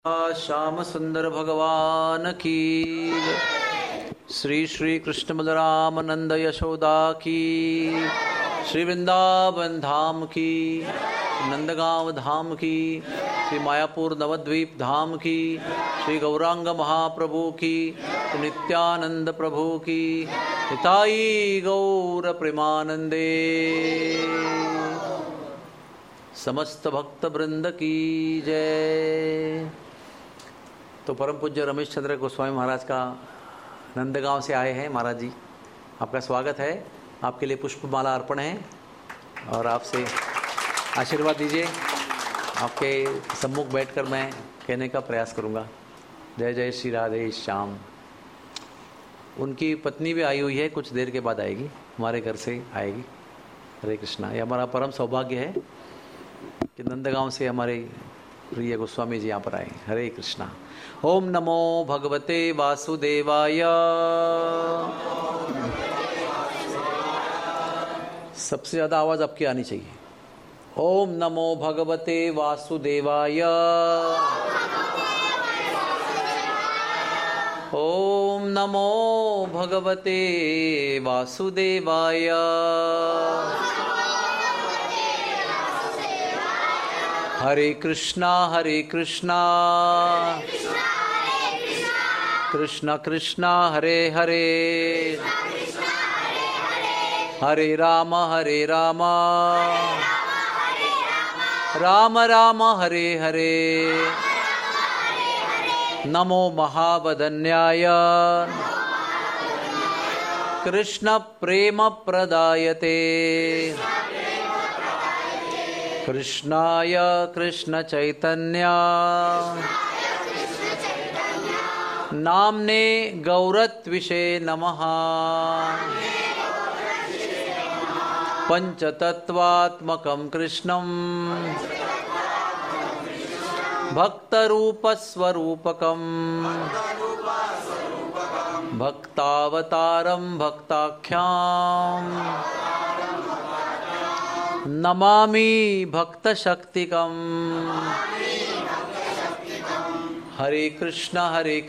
श्याम सुंदर भगवान की जय। श्री श्री कृष्ण बलराम नंद यशोदा की, श्री वृंदावन धाम की, नंदगांव धाम की, श्री मायापुर नवद्वीप धाम की, श्री गौरांग महाप्रभु की, श्री नित्यानंद प्रभु की, निताई गौर प्रेमानंदे। समस्त भक्त वृंद की जय। तो परम पूज्य रमेश चंद्र गोस्वामी महाराज का नंदगांव से आए हैं। महाराज जी आपका स्वागत है, आपके लिए पुष्पमाला अर्पण है और आपसे आशीर्वाद दीजिए। आपके सम्मुख बैठकर मैं कहने का प्रयास करूंगा। जय जय श्री राधे श्याम। उनकी पत्नी भी आई हुई है, कुछ देर के बाद आएगी, हमारे घर से आएगी। हरे कृष्णा। ये हमारा परम सौभाग्य है कि नंदगांव से हमारे प्रिय गोस्वामी जी यहाँ पर आए। हरे कृष्णा। ओम नमो भगवते वासुदेवाय। सबसे ज्यादा आवाज आपकी आनी चाहिए। ओम नमो भगवते वासुदेवाय। ओम नमो भगवते वासुदेवाय। हरे कृष्णा कृष्णा कृष्णा हरे हरे, हरे राम राम राम हरे हरे। नमो महावदन्याय कृष्ण प्रेम प्रदायते, कृष्णाय कृष्ण चैतन्य नाम्ने गौरत्विषे नमः। पंचतत्वात्मकं कृष्णं भक्तरूपस्वरूपकं भक्तावतारं भक्ताख्यां नमामि भक्तशक्तिकम्। हरे कृष्णा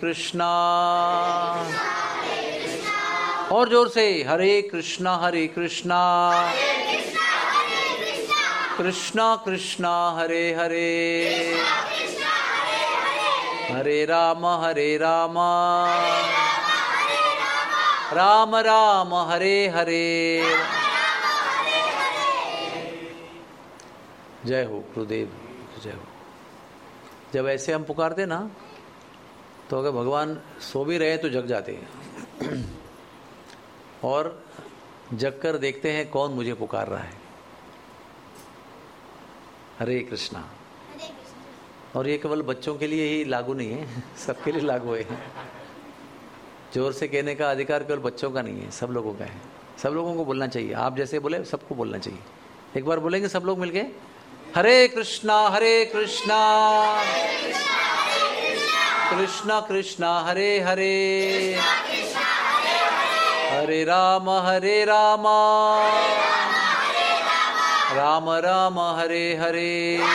और जोर से हरे कृष्णा कृष्णा कृष्णा हरे हरे, हरे राम राम राम हरे हरे। जय हो गुरुदेव, जय हो। जब ऐसे हम पुकारते ना तो अगर भगवान सो भी रहे तो जग जाते हैं और जग कर देखते हैं कौन मुझे पुकार रहा है। हरे कृष्णा। और ये केवल बच्चों के लिए ही लागू नहीं है, सबके लिए लागू है। जोर से कहने का अधिकार केवल बच्चों का नहीं है, सब लोगों का है। सब लोगों को बोलना चाहिए। आप जैसे बोले सबको बोलना चाहिए। एक बार बोलेंगे सब लोग मिलके, हरे कृष्णा कृष्णा कृष्णा हरे हरे, हरे राम राम राम हरे हरे।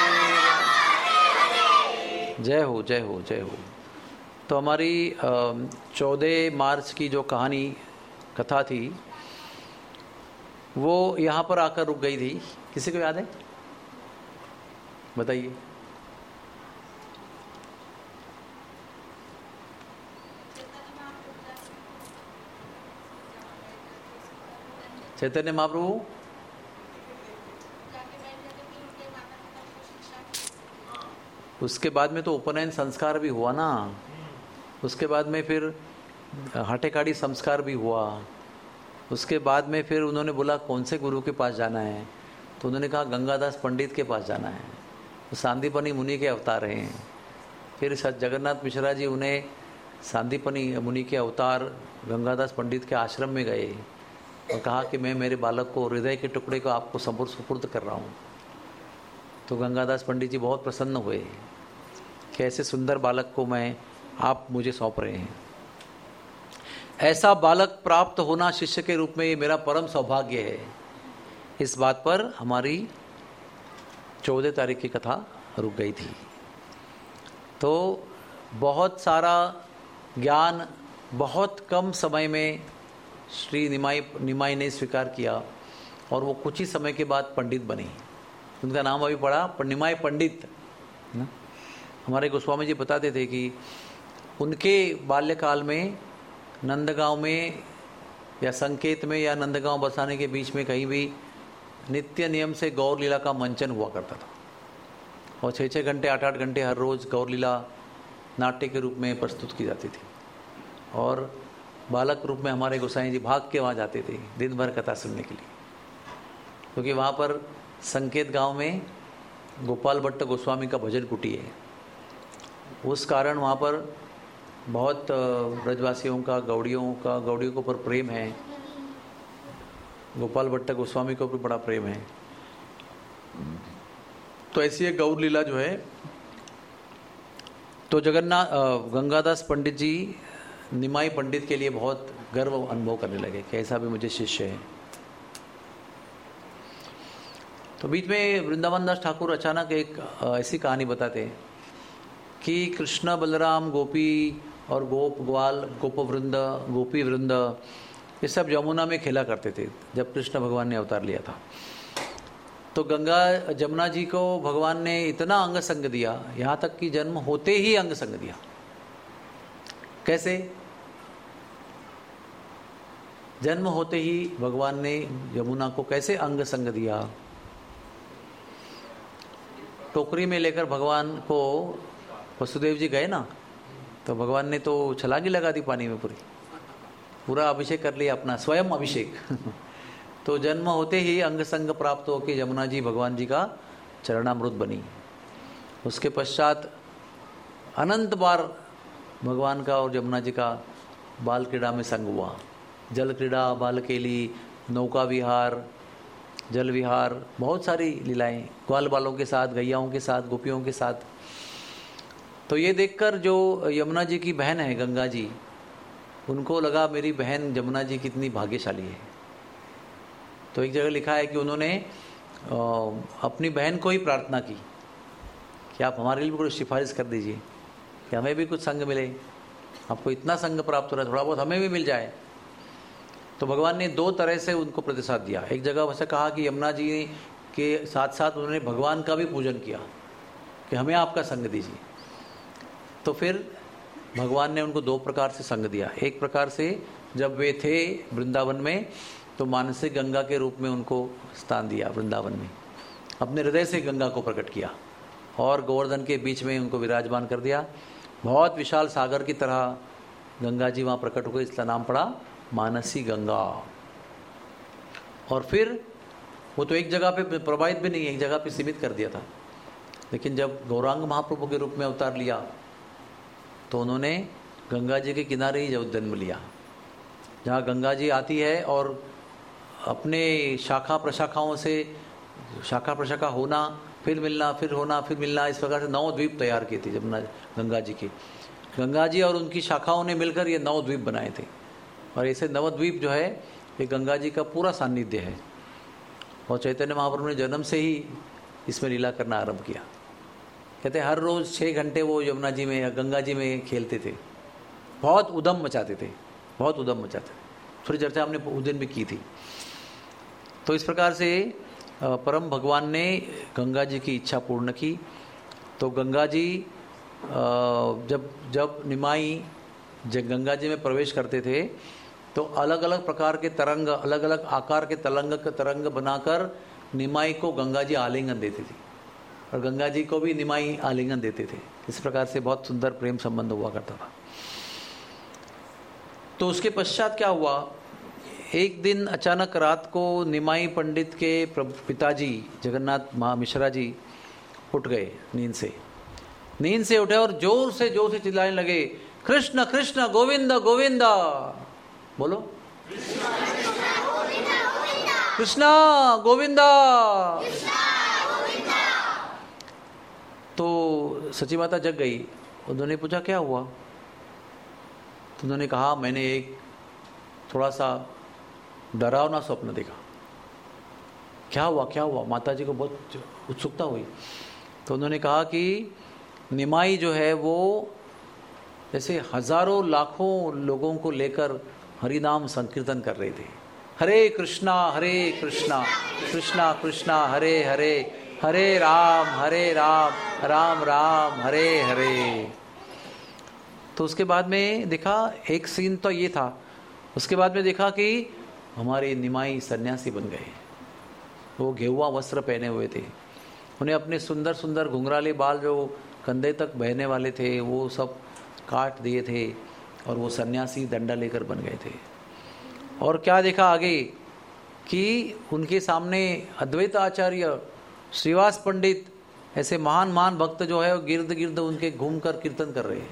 जय हो जय हो जय हो। तो हमारी 14 मार्च की जो कथा थी वो यहाँ पर आकर रुक गई थी। किसी को याद है? बताइए। चैतन्य महाप्रभु उसके बाद में तो उपनयन संस्कार भी हुआ ना, उसके बाद में फिर हाटेकाड़ी संस्कार भी हुआ। उसके बाद में फिर उन्होंने बोला कौन से गुरु के पास जाना है, तो उन्होंने कहा गंगादास पंडित के पास जाना है। वो सांदीपनी मुनि के अवतार हैं। फिर जगन्नाथ मिश्रा जी उन्हें सांदीपनी मुनि के अवतार गंगादास पंडित के आश्रम में गए और कहा कि मैं मेरे बालक को, हृदय के टुकड़े को आपको सुपुर्द कर रहा हूँ। तो गंगादास पंडित जी बहुत प्रसन्न हुए कि ऐसे सुंदर बालक को आप मुझे सौंप रहे हैं। ऐसा बालक प्राप्त होना शिष्य के रूप में ये मेरा परम सौभाग्य है। इस बात पर हमारी 14 तारीख की कथा रुक गई थी। तो बहुत सारा ज्ञान बहुत कम समय में श्री निमाई ने स्वीकार किया और वो कुछ ही समय के बाद पंडित बनी। उनका नाम अभी पड़ा निमाई पंडित ना। हमारे गोस्वामी जी बताते थे कि उनके बाल्यकाल में नंदगांव में या संकेत में या नंदगांव बसाने के बीच में कहीं भी नित्य नियम से गौर लीला का मंचन हुआ करता था और 6-6 घंटे 8-8 घंटे हर रोज़ गौर लीला नाट्य के रूप में प्रस्तुत की जाती थी। और बालक रूप में हमारे गोसाई जी भाग के वहाँ जाते थे दिन भर कथा सुनने के लिए, क्योंकि वहाँ पर संकेत गांव में गोपाल भट्ट गोस्वामी का भजन कुटी है। उस कारण वहाँ पर बहुत ब्रजवासियों का गौड़ियों के ऊपर प्रेम है। गोपाल भट्ट गोस्वामी को भी बड़ा प्रेम है। तो ऐसी एक गौर लीला जो है, तो गंगादास पंडित जी निमाई पंडित के लिए बहुत गर्व अनुभव करने लगे कि ऐसा भी मुझे शिष्य है। तो बीच में वृंदावन दास ठाकुर अचानक एक ऐसी कहानी बताते हैं कि कृष्ण बलराम गोपी और गोपी वृंद ये सब यमुना में खेला करते थे जब कृष्ण भगवान ने अवतार लिया था। तो गंगा जमुना जी को भगवान ने इतना अंग संग दिया, यहाँ तक कि जन्म होते ही अंग संग दिया। कैसे? जन्म होते ही भगवान ने यमुना को कैसे अंग संग दिया? टोकरी में लेकर भगवान को वसुदेव जी गए ना, तो भगवान ने तो छलांगी लगा दी पानी में, पूरा अभिषेक कर लिया, अपना स्वयं अभिषेक तो जन्म होते ही अंग संग प्राप्त होकर यमुना जी भगवान जी का चरणामृत बनी। उसके पश्चात अनंत बार भगवान का और यमुना जी का बाल क्रीड़ा में संग हुआ। जल क्रीड़ा, बाल केली, नौका विहार, जल विहार, बहुत सारी लीलाएं ग्वाल बालों के साथ, गैयाओं के साथ, गोपियों के साथ। तो ये देखकर जो यमुना जी की बहन है गंगा जी, उनको लगा मेरी बहन यमुना जी कितनी भाग्यशाली है। तो एक जगह लिखा है कि उन्होंने अपनी बहन को ही प्रार्थना की कि आप हमारे लिए भी कुछ सिफारिश कर दीजिए कि हमें भी कुछ संग मिले, आपको इतना संग प्राप्त हो रहा है, थोड़ा बहुत हमें भी मिल जाए। तो भगवान ने 2 तरह से उनको प्रतिसाद दिया। एक जगह वैसे कहा कि यमुना जी के साथ साथ उन्होंने भगवान का भी पूजन किया कि हमें आपका संग दीजिए। तो फिर भगवान ने उनको 2 प्रकार से संग दिया। एक प्रकार से जब वे थे वृंदावन में तो मानसिक गंगा के रूप में उनको स्थान दिया, वृंदावन में अपने हृदय से गंगा को प्रकट किया और गोवर्धन के बीच में उनको विराजमान कर दिया। बहुत विशाल सागर की तरह गंगा जी वहाँ प्रकट हुए, इसका नाम पड़ा मानसी गंगा। और फिर वो तो एक जगह पे प्रवाहित भी नहीं, एक जगह पे सीमित कर दिया था, लेकिन जब गौरांग महाप्रभु के रूप में अवतार लिया तो उन्होंने गंगा जी के किनारे ही जन्म लिया, जहाँ गंगा जी आती है और अपने शाखा प्रशाखाओं से शाखा प्रशाखा होना, फिर मिलना, फिर होना, फिर मिलना, इस प्रकार से 9 द्वीप तैयार किए थे जमुना गंगा जी के। गंगा जी और उनकी शाखाओं ने मिलकर ये 9 द्वीप बनाए थे और ऐसे नवद्वीप जो है ये गंगा जी का पूरा सान्निध्य है। और चैतन्य महाप्रभु ने जन्म से ही इसमें लीला करना आरंभ किया। कहते हर रोज़ 6 घंटे वो यमुना जी में या गंगा जी में खेलते थे, बहुत उद्यम मचाते थे, बहुत उद्यम मचाते थे। थोड़ी चर्चा हमने उस दिन भी की थी। तो इस प्रकार से परम भगवान ने गंगा जी की इच्छा पूर्ण की। तो गंगा जी जब निमाई गंगा जी में प्रवेश करते थे तो अलग अलग प्रकार के तरंग, अलग अलग आकार के तरंग बनाकर निमाई को गंगा जी आलिंगन देते थे और गंगा जी को भी निमाई आलिंगन देते थे। इस प्रकार से बहुत सुंदर प्रेम संबंध हुआ करता था। तो उसके पश्चात क्या हुआ, एक दिन अचानक रात को निमाई पंडित के पिताजी जगन्नाथ मिश्रा जी उठ गए नींद से उठे और जोर से चिल्लाने लगे, कृष्ण कृष्ण गोविंद गोविंद, बोलो कृष्णा गोविंदा। तो सची माता जग गई। उन्होंने पूछा क्या हुआ, तो उन्होंने कहा मैंने एक थोड़ा सा डरावना स्वप्न देखा। क्या हुआ? माता जी को बहुत उत्सुकता हुई। तो उन्होंने कहा कि निमाई जो है वो जैसे हजारों लाखों लोगों को लेकर हरिनाम संकीर्तन कर रहे थे। हरे कृष्णा कृष्णा कृष्णा हरे हरे, हरे राम राम राम हरे हरे। तो उसके बाद में देखा, एक सीन तो ये था, उसके बाद में देखा कि हमारे निमाई सन्यासी बन गए। वो गेहुआ वस्त्र पहने हुए थे, उन्हें अपने सुंदर सुंदर घुंघराले बाल जो कंधे तक बहने वाले थे वो सब काट दिए थे और वो सन्यासी डंडा लेकर बन गए थे। और क्या देखा आगे कि उनके सामने अद्वैत आचार्य, श्रीवास पंडित, ऐसे महान महान भक्त जो है गिर्द गिर्द उनके घूमकर कीर्तन कर रहे हैं।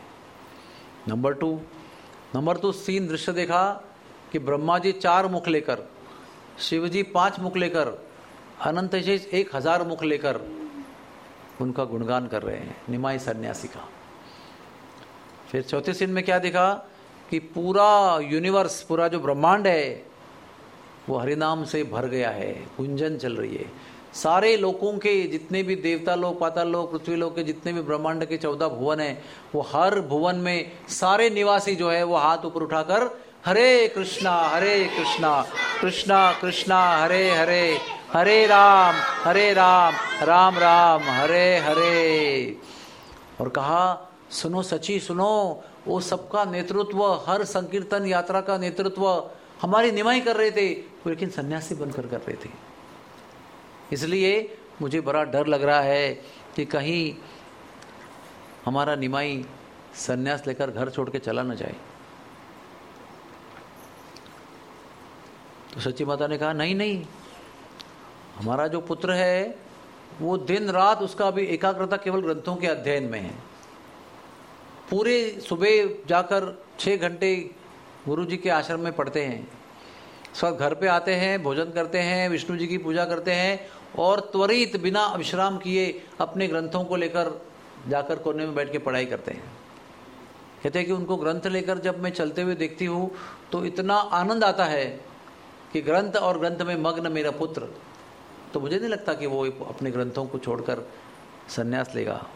नंबर टू सीन दृश्य देखा कि ब्रह्मा जी 4 मुख लेकर, शिव जी 5 मुख लेकर, अनंत शेष 1000 मुख लेकर उनका गुणगान कर रहे हैं, निमाई सन्यासी का। फिर चौथे सीन में क्या देखा कि पूरा यूनिवर्स, पूरा जो ब्रह्मांड है वो हरिनाम से भर गया है, गुंजन चल रही है। सारे लोकों के जितने भी देवता लोक, पाताल लोक, पृथ्वी लोक के जितने भी ब्रह्मांड के 14 भुवन हैं, वो हर भुवन में सारे निवासी जो है वो हाथ ऊपर उठाकर हरे कृष्णा कृष्णा कृष्णा हरे हरे, हरे राम राम राम हरे हरे। और कहा सुनो सची सुनो, वो सबका नेतृत्व, हर संकीर्तन यात्रा का नेतृत्व हमारी निमाई कर रहे थे, लेकिन सन्यासी बनकर कर रहे थे। इसलिए मुझे बड़ा डर लग रहा है कि कहीं हमारा निमाई सन्यास लेकर घर छोड़ के चला न जाए। तो सच्ची माता ने कहा नहीं, हमारा जो पुत्र है वो दिन रात उसका अभी एकाग्रता केवल ग्रंथों के अध्ययन में है। पूरे सुबह जाकर 6 घंटे गुरु जी के आश्रम में पढ़ते हैं, सब घर पे आते हैं, भोजन करते हैं, विष्णु जी की पूजा करते हैं और त्वरित बिना विश्राम किए अपने ग्रंथों को लेकर जाकर कोने में बैठ के पढ़ाई करते हैं। कहते हैं कि उनको ग्रंथ लेकर जब मैं चलते हुए देखती हूँ तो इतना आनंद आता है कि ग्रंथ और ग्रंथ में मग्न मेरा पुत्र। तो मुझे नहीं लगता कि वो अपने ग्रंथों को छोड़कर संन्यास लेगा।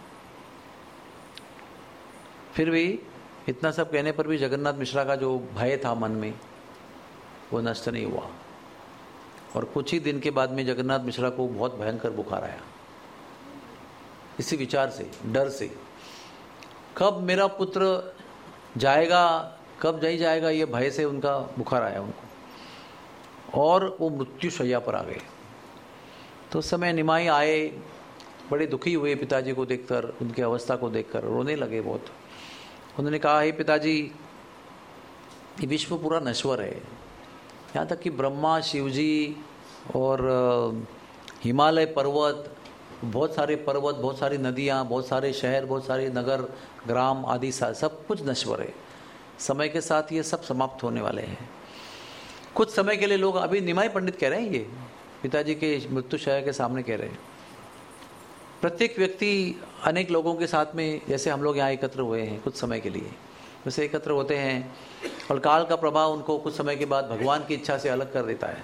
फिर भी इतना सब कहने पर भी जगन्नाथ मिश्रा का जो भय था मन में वो नष्ट नहीं हुआ। और कुछ ही दिन के बाद में जगन्नाथ मिश्रा को बहुत भयंकर बुखार आया, इसी विचार से, डर से, कब मेरा पुत्र जाएगा, कब नहीं जाएगा, ये भय से उनका बुखार आया उनको और वो मृत्यु शैया पर आ गए। तो उस समय निमाई आए, बड़े दुखी हुए पिताजी को देखकर, उनकी अवस्था को देखकर रोने लगे बहुत। उन्होंने कहा, हे पिताजी, ये विश्व पूरा नश्वर है, यहाँ तक कि ब्रह्मा, शिवजी और हिमालय पर्वत, बहुत सारे पर्वत, बहुत सारी नदियाँ, बहुत सारे शहर, बहुत सारे नगर, ग्राम आदि सब कुछ नश्वर है। समय के साथ ये सब समाप्त होने वाले हैं। कुछ समय के लिए लोग, अभी निमाई पंडित कह रहे हैं, ये पिताजी के मृत्यु शैया के सामने कह रहे हैं, प्रत्येक व्यक्ति अनेक लोगों के साथ में, जैसे हम लोग यहाँ एकत्र हुए हैं कुछ समय के लिए, वैसे एकत्र होते हैं और काल का प्रभाव उनको कुछ समय के बाद भगवान की इच्छा से अलग कर देता है।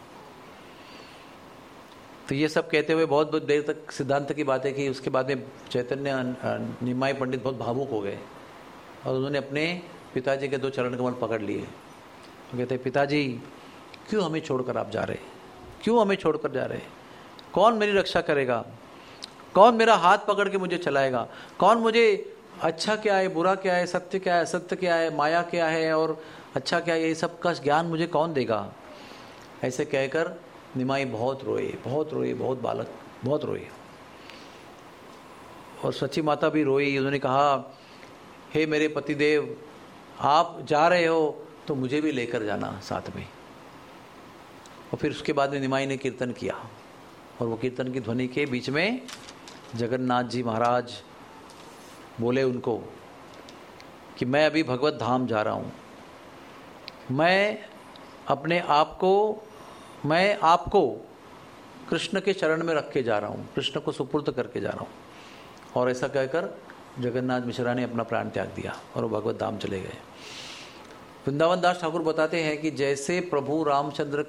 तो ये सब कहते हुए बहुत बहुत देर तक सिद्धांत की बातें की। उसके बाद में चैतन्य निमाई पंडित बहुत भावुक हो गए और उन्होंने अपने पिताजी के 2 चरण कमल पकड़ लिए। तो कहते, पिताजी क्यों हमें छोड़कर आप जा रहे, क्यों हमें छोड़कर जा रहे, कौन मेरी रक्षा करेगा, कौन मेरा हाथ पकड़ के मुझे चलाएगा, कौन मुझे अच्छा क्या है, बुरा क्या है, सत्य क्या है, असत्य क्या है, माया क्या है और अच्छा क्या है, ये सब का ज्ञान मुझे कौन देगा। ऐसे कहकर निमाई बहुत रोए, बहुत बालक बहुत रोए और सच्ची माता भी रोई। उन्होंने कहा, हे मेरे पतिदेव, आप जा रहे हो तो मुझे भी लेकर जाना साथ में। और फिर उसके बाद में निमाई ने कीर्तन किया और वो कीर्तन की ध्वनि के बीच में जगन्नाथ जी महाराज बोले उनको कि मैं अभी भगवत धाम जा रहा हूँ, मैं अपने आप को, मैं आपको कृष्ण के चरण में रख के जा रहा हूँ, कृष्ण को सुपुर्द करके जा रहा हूँ। और ऐसा कहकर जगन्नाथ मिश्रा ने अपना प्राण त्याग दिया और वो भगवत धाम चले गए। वृंदावन दास ठाकुर बताते हैं कि जैसे प्रभु रामचंद्र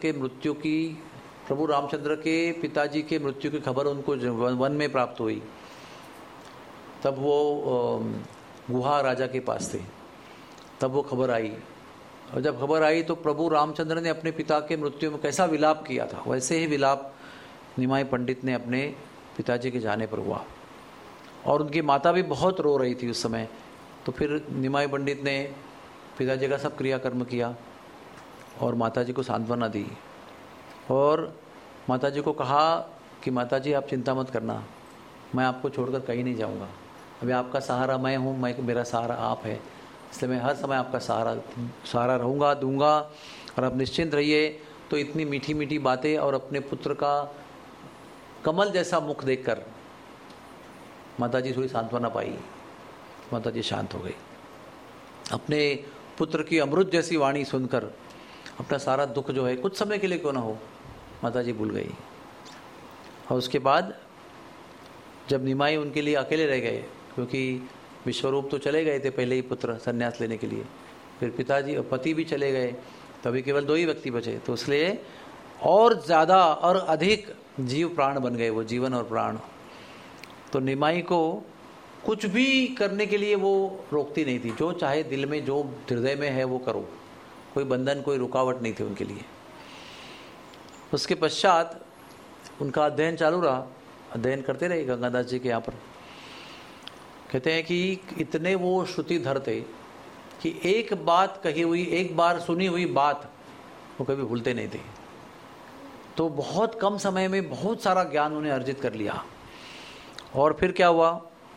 के पिताजी के मृत्यु की खबर उनको वन में प्राप्त हुई, तब वो गुहा राजा के पास थे, तब वो खबर आई। और जब खबर आई तो प्रभु रामचंद्र ने अपने पिता के मृत्यु में कैसा विलाप किया था, वैसे ही विलाप निमाई पंडित ने अपने पिताजी के जाने पर हुआ। और उनकी माता भी बहुत रो रही थी उस समय। तो फिर निमाई पंडित ने पिताजी का सब क्रियाकर्म किया और माताजी को सांत्वना दी और माताजी को कहा कि माताजी आप चिंता मत करना, मैं आपको छोड़कर कहीं नहीं जाऊंगा। अभी आपका सहारा मैं हूँ, मेरा सहारा आप है, इसलिए मैं हर समय आपका सहारा रहूँगा, दूंगा, और आप निश्चिंत रहिए। तो इतनी मीठी मीठी बातें और अपने पुत्र का कमल जैसा मुख देखकर माताजी थोड़ी सांत्वना पाई, माताजी शांत हो गई। अपने पुत्र की अमृत जैसी वाणी सुनकर अपना सारा दुख जो है कुछ समय के लिए क्यों ना हो माताजी भूल गई। और उसके बाद जब निमाई उनके लिए अकेले रह गए, क्योंकि विश्वरूप तो चले गए थे पहले ही पुत्र संन्यास लेने के लिए, फिर पिताजी और पति भी चले गए, तभी केवल 2 ही व्यक्ति बचे। तो इसलिए और ज़्यादा और अधिक जीव प्राण बन गए, वो जीवन और प्राण। तो निमाई को कुछ भी करने के लिए वो रोकती नहीं थी, जो चाहे दिल में, जो हृदय में है वो करो, कोई बंधन, कोई रुकावट नहीं थी उनके लिए। उसके पश्चात उनका अध्ययन चालू रहा, अध्ययन करते रहे गंगादास जी के यहाँ पर। कहते हैं कि इतने वो श्रुतिधर थे कि एक बात कही हुई, एक बार सुनी हुई बात वो कभी भूलते नहीं थे। तो बहुत कम समय में बहुत सारा ज्ञान उन्हें अर्जित कर लिया। और फिर क्या हुआ,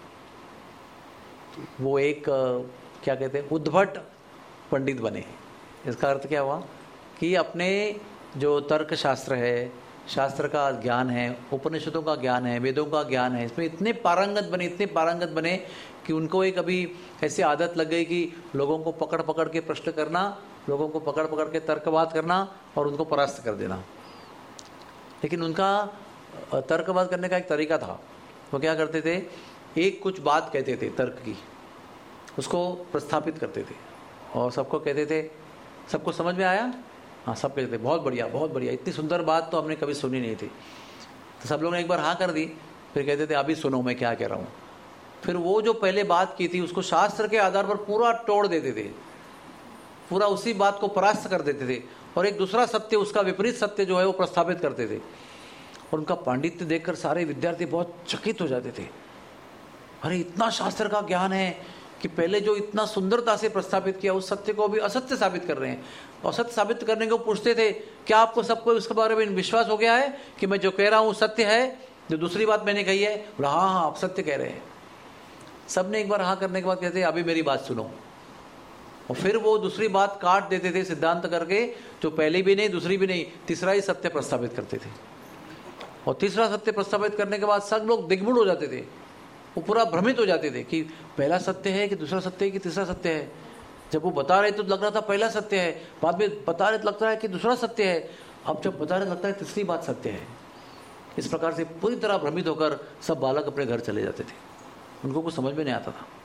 वो एक क्या कहते हैं उद्भट पंडित बने। इसका अर्थ क्या हुआ कि अपने जो तर्क शास्त्र है, शास्त्र का ज्ञान है, उपनिषदों का ज्ञान है, वेदों का ज्ञान है, इसमें इतने पारंगत बने कि उनको एक अभी ऐसी आदत लग गई कि लोगों को पकड़ पकड़ के प्रश्न करना, लोगों को पकड़ पकड़ के तर्कवाद करना और उनको परास्त कर देना। लेकिन उनका तर्कवाद करने का एक तरीका था। वो क्या करते थे, एक कुछ बात कहते थे तर्क की, उसको प्रस्थापित करते थे और सबको कहते थे, सबको समझ में आया, हाँ सब कहते थे बहुत बढ़िया बहुत बढ़िया, इतनी सुंदर बात तो हमने कभी सुनी नहीं थी। तो सब लोगों ने एक बार हाँ कर दी, फिर कहते थे अभी सुनो मैं क्या कह रहा हूँ। फिर वो जो पहले बात की थी उसको शास्त्र के आधार पर पूरा तोड़ देते थे, पूरा उसी बात को परास्त कर देते थे और एक दूसरा सत्य, उसका विपरीत सत्य जो है वो प्रस्थापित करते थे। और उनका पांडित्य देखकर सारे विद्यार्थी बहुत चकित हो जाते थे। अरे इतना शास्त्र का ज्ञान है कि पहले जो इतना सुंदरता से प्रस्थापित किया उस सत्य को भी असत्य साबित कर रहे हैं। और सत्य साबित करने को पूछते थे, क्या आपको सबको उसके बारे में विश्वास हो गया है कि मैं जो कह रहा हूँ सत्य है, जो दूसरी बात मैंने कही है? बोला हाँ हाँ आप सत्य कह रहे हैं। सब ने एक बार हाँ करने के बाद कहते अभी मेरी बात सुनो। और फिर वो दूसरी बात काट देते थे सिद्धांत करके, जो पहली भी नहीं दूसरी भी नहीं, तीसरा ही सत्य प्रस्तावित करते थे। और तीसरा सत्य प्रस्तावित करने के बाद सब लोग दिग्मुड़ हो जाते थे, वो पूरा भ्रमित हो जाते थे कि पहला सत्य है कि दूसरा सत्य है कि तीसरा सत्य है। जब वो बता रहे तो लग रहा था पहला सत्य है, बाद में बता रहे तो लगता है कि दूसरा सत्य है, अब जब बता रहे लगता है तीसरी बात सत्य है। इस प्रकार से पूरी तरह भ्रमित होकर सब बालक अपने घर चले जाते थे, उनको कुछ समझ में नहीं आता था।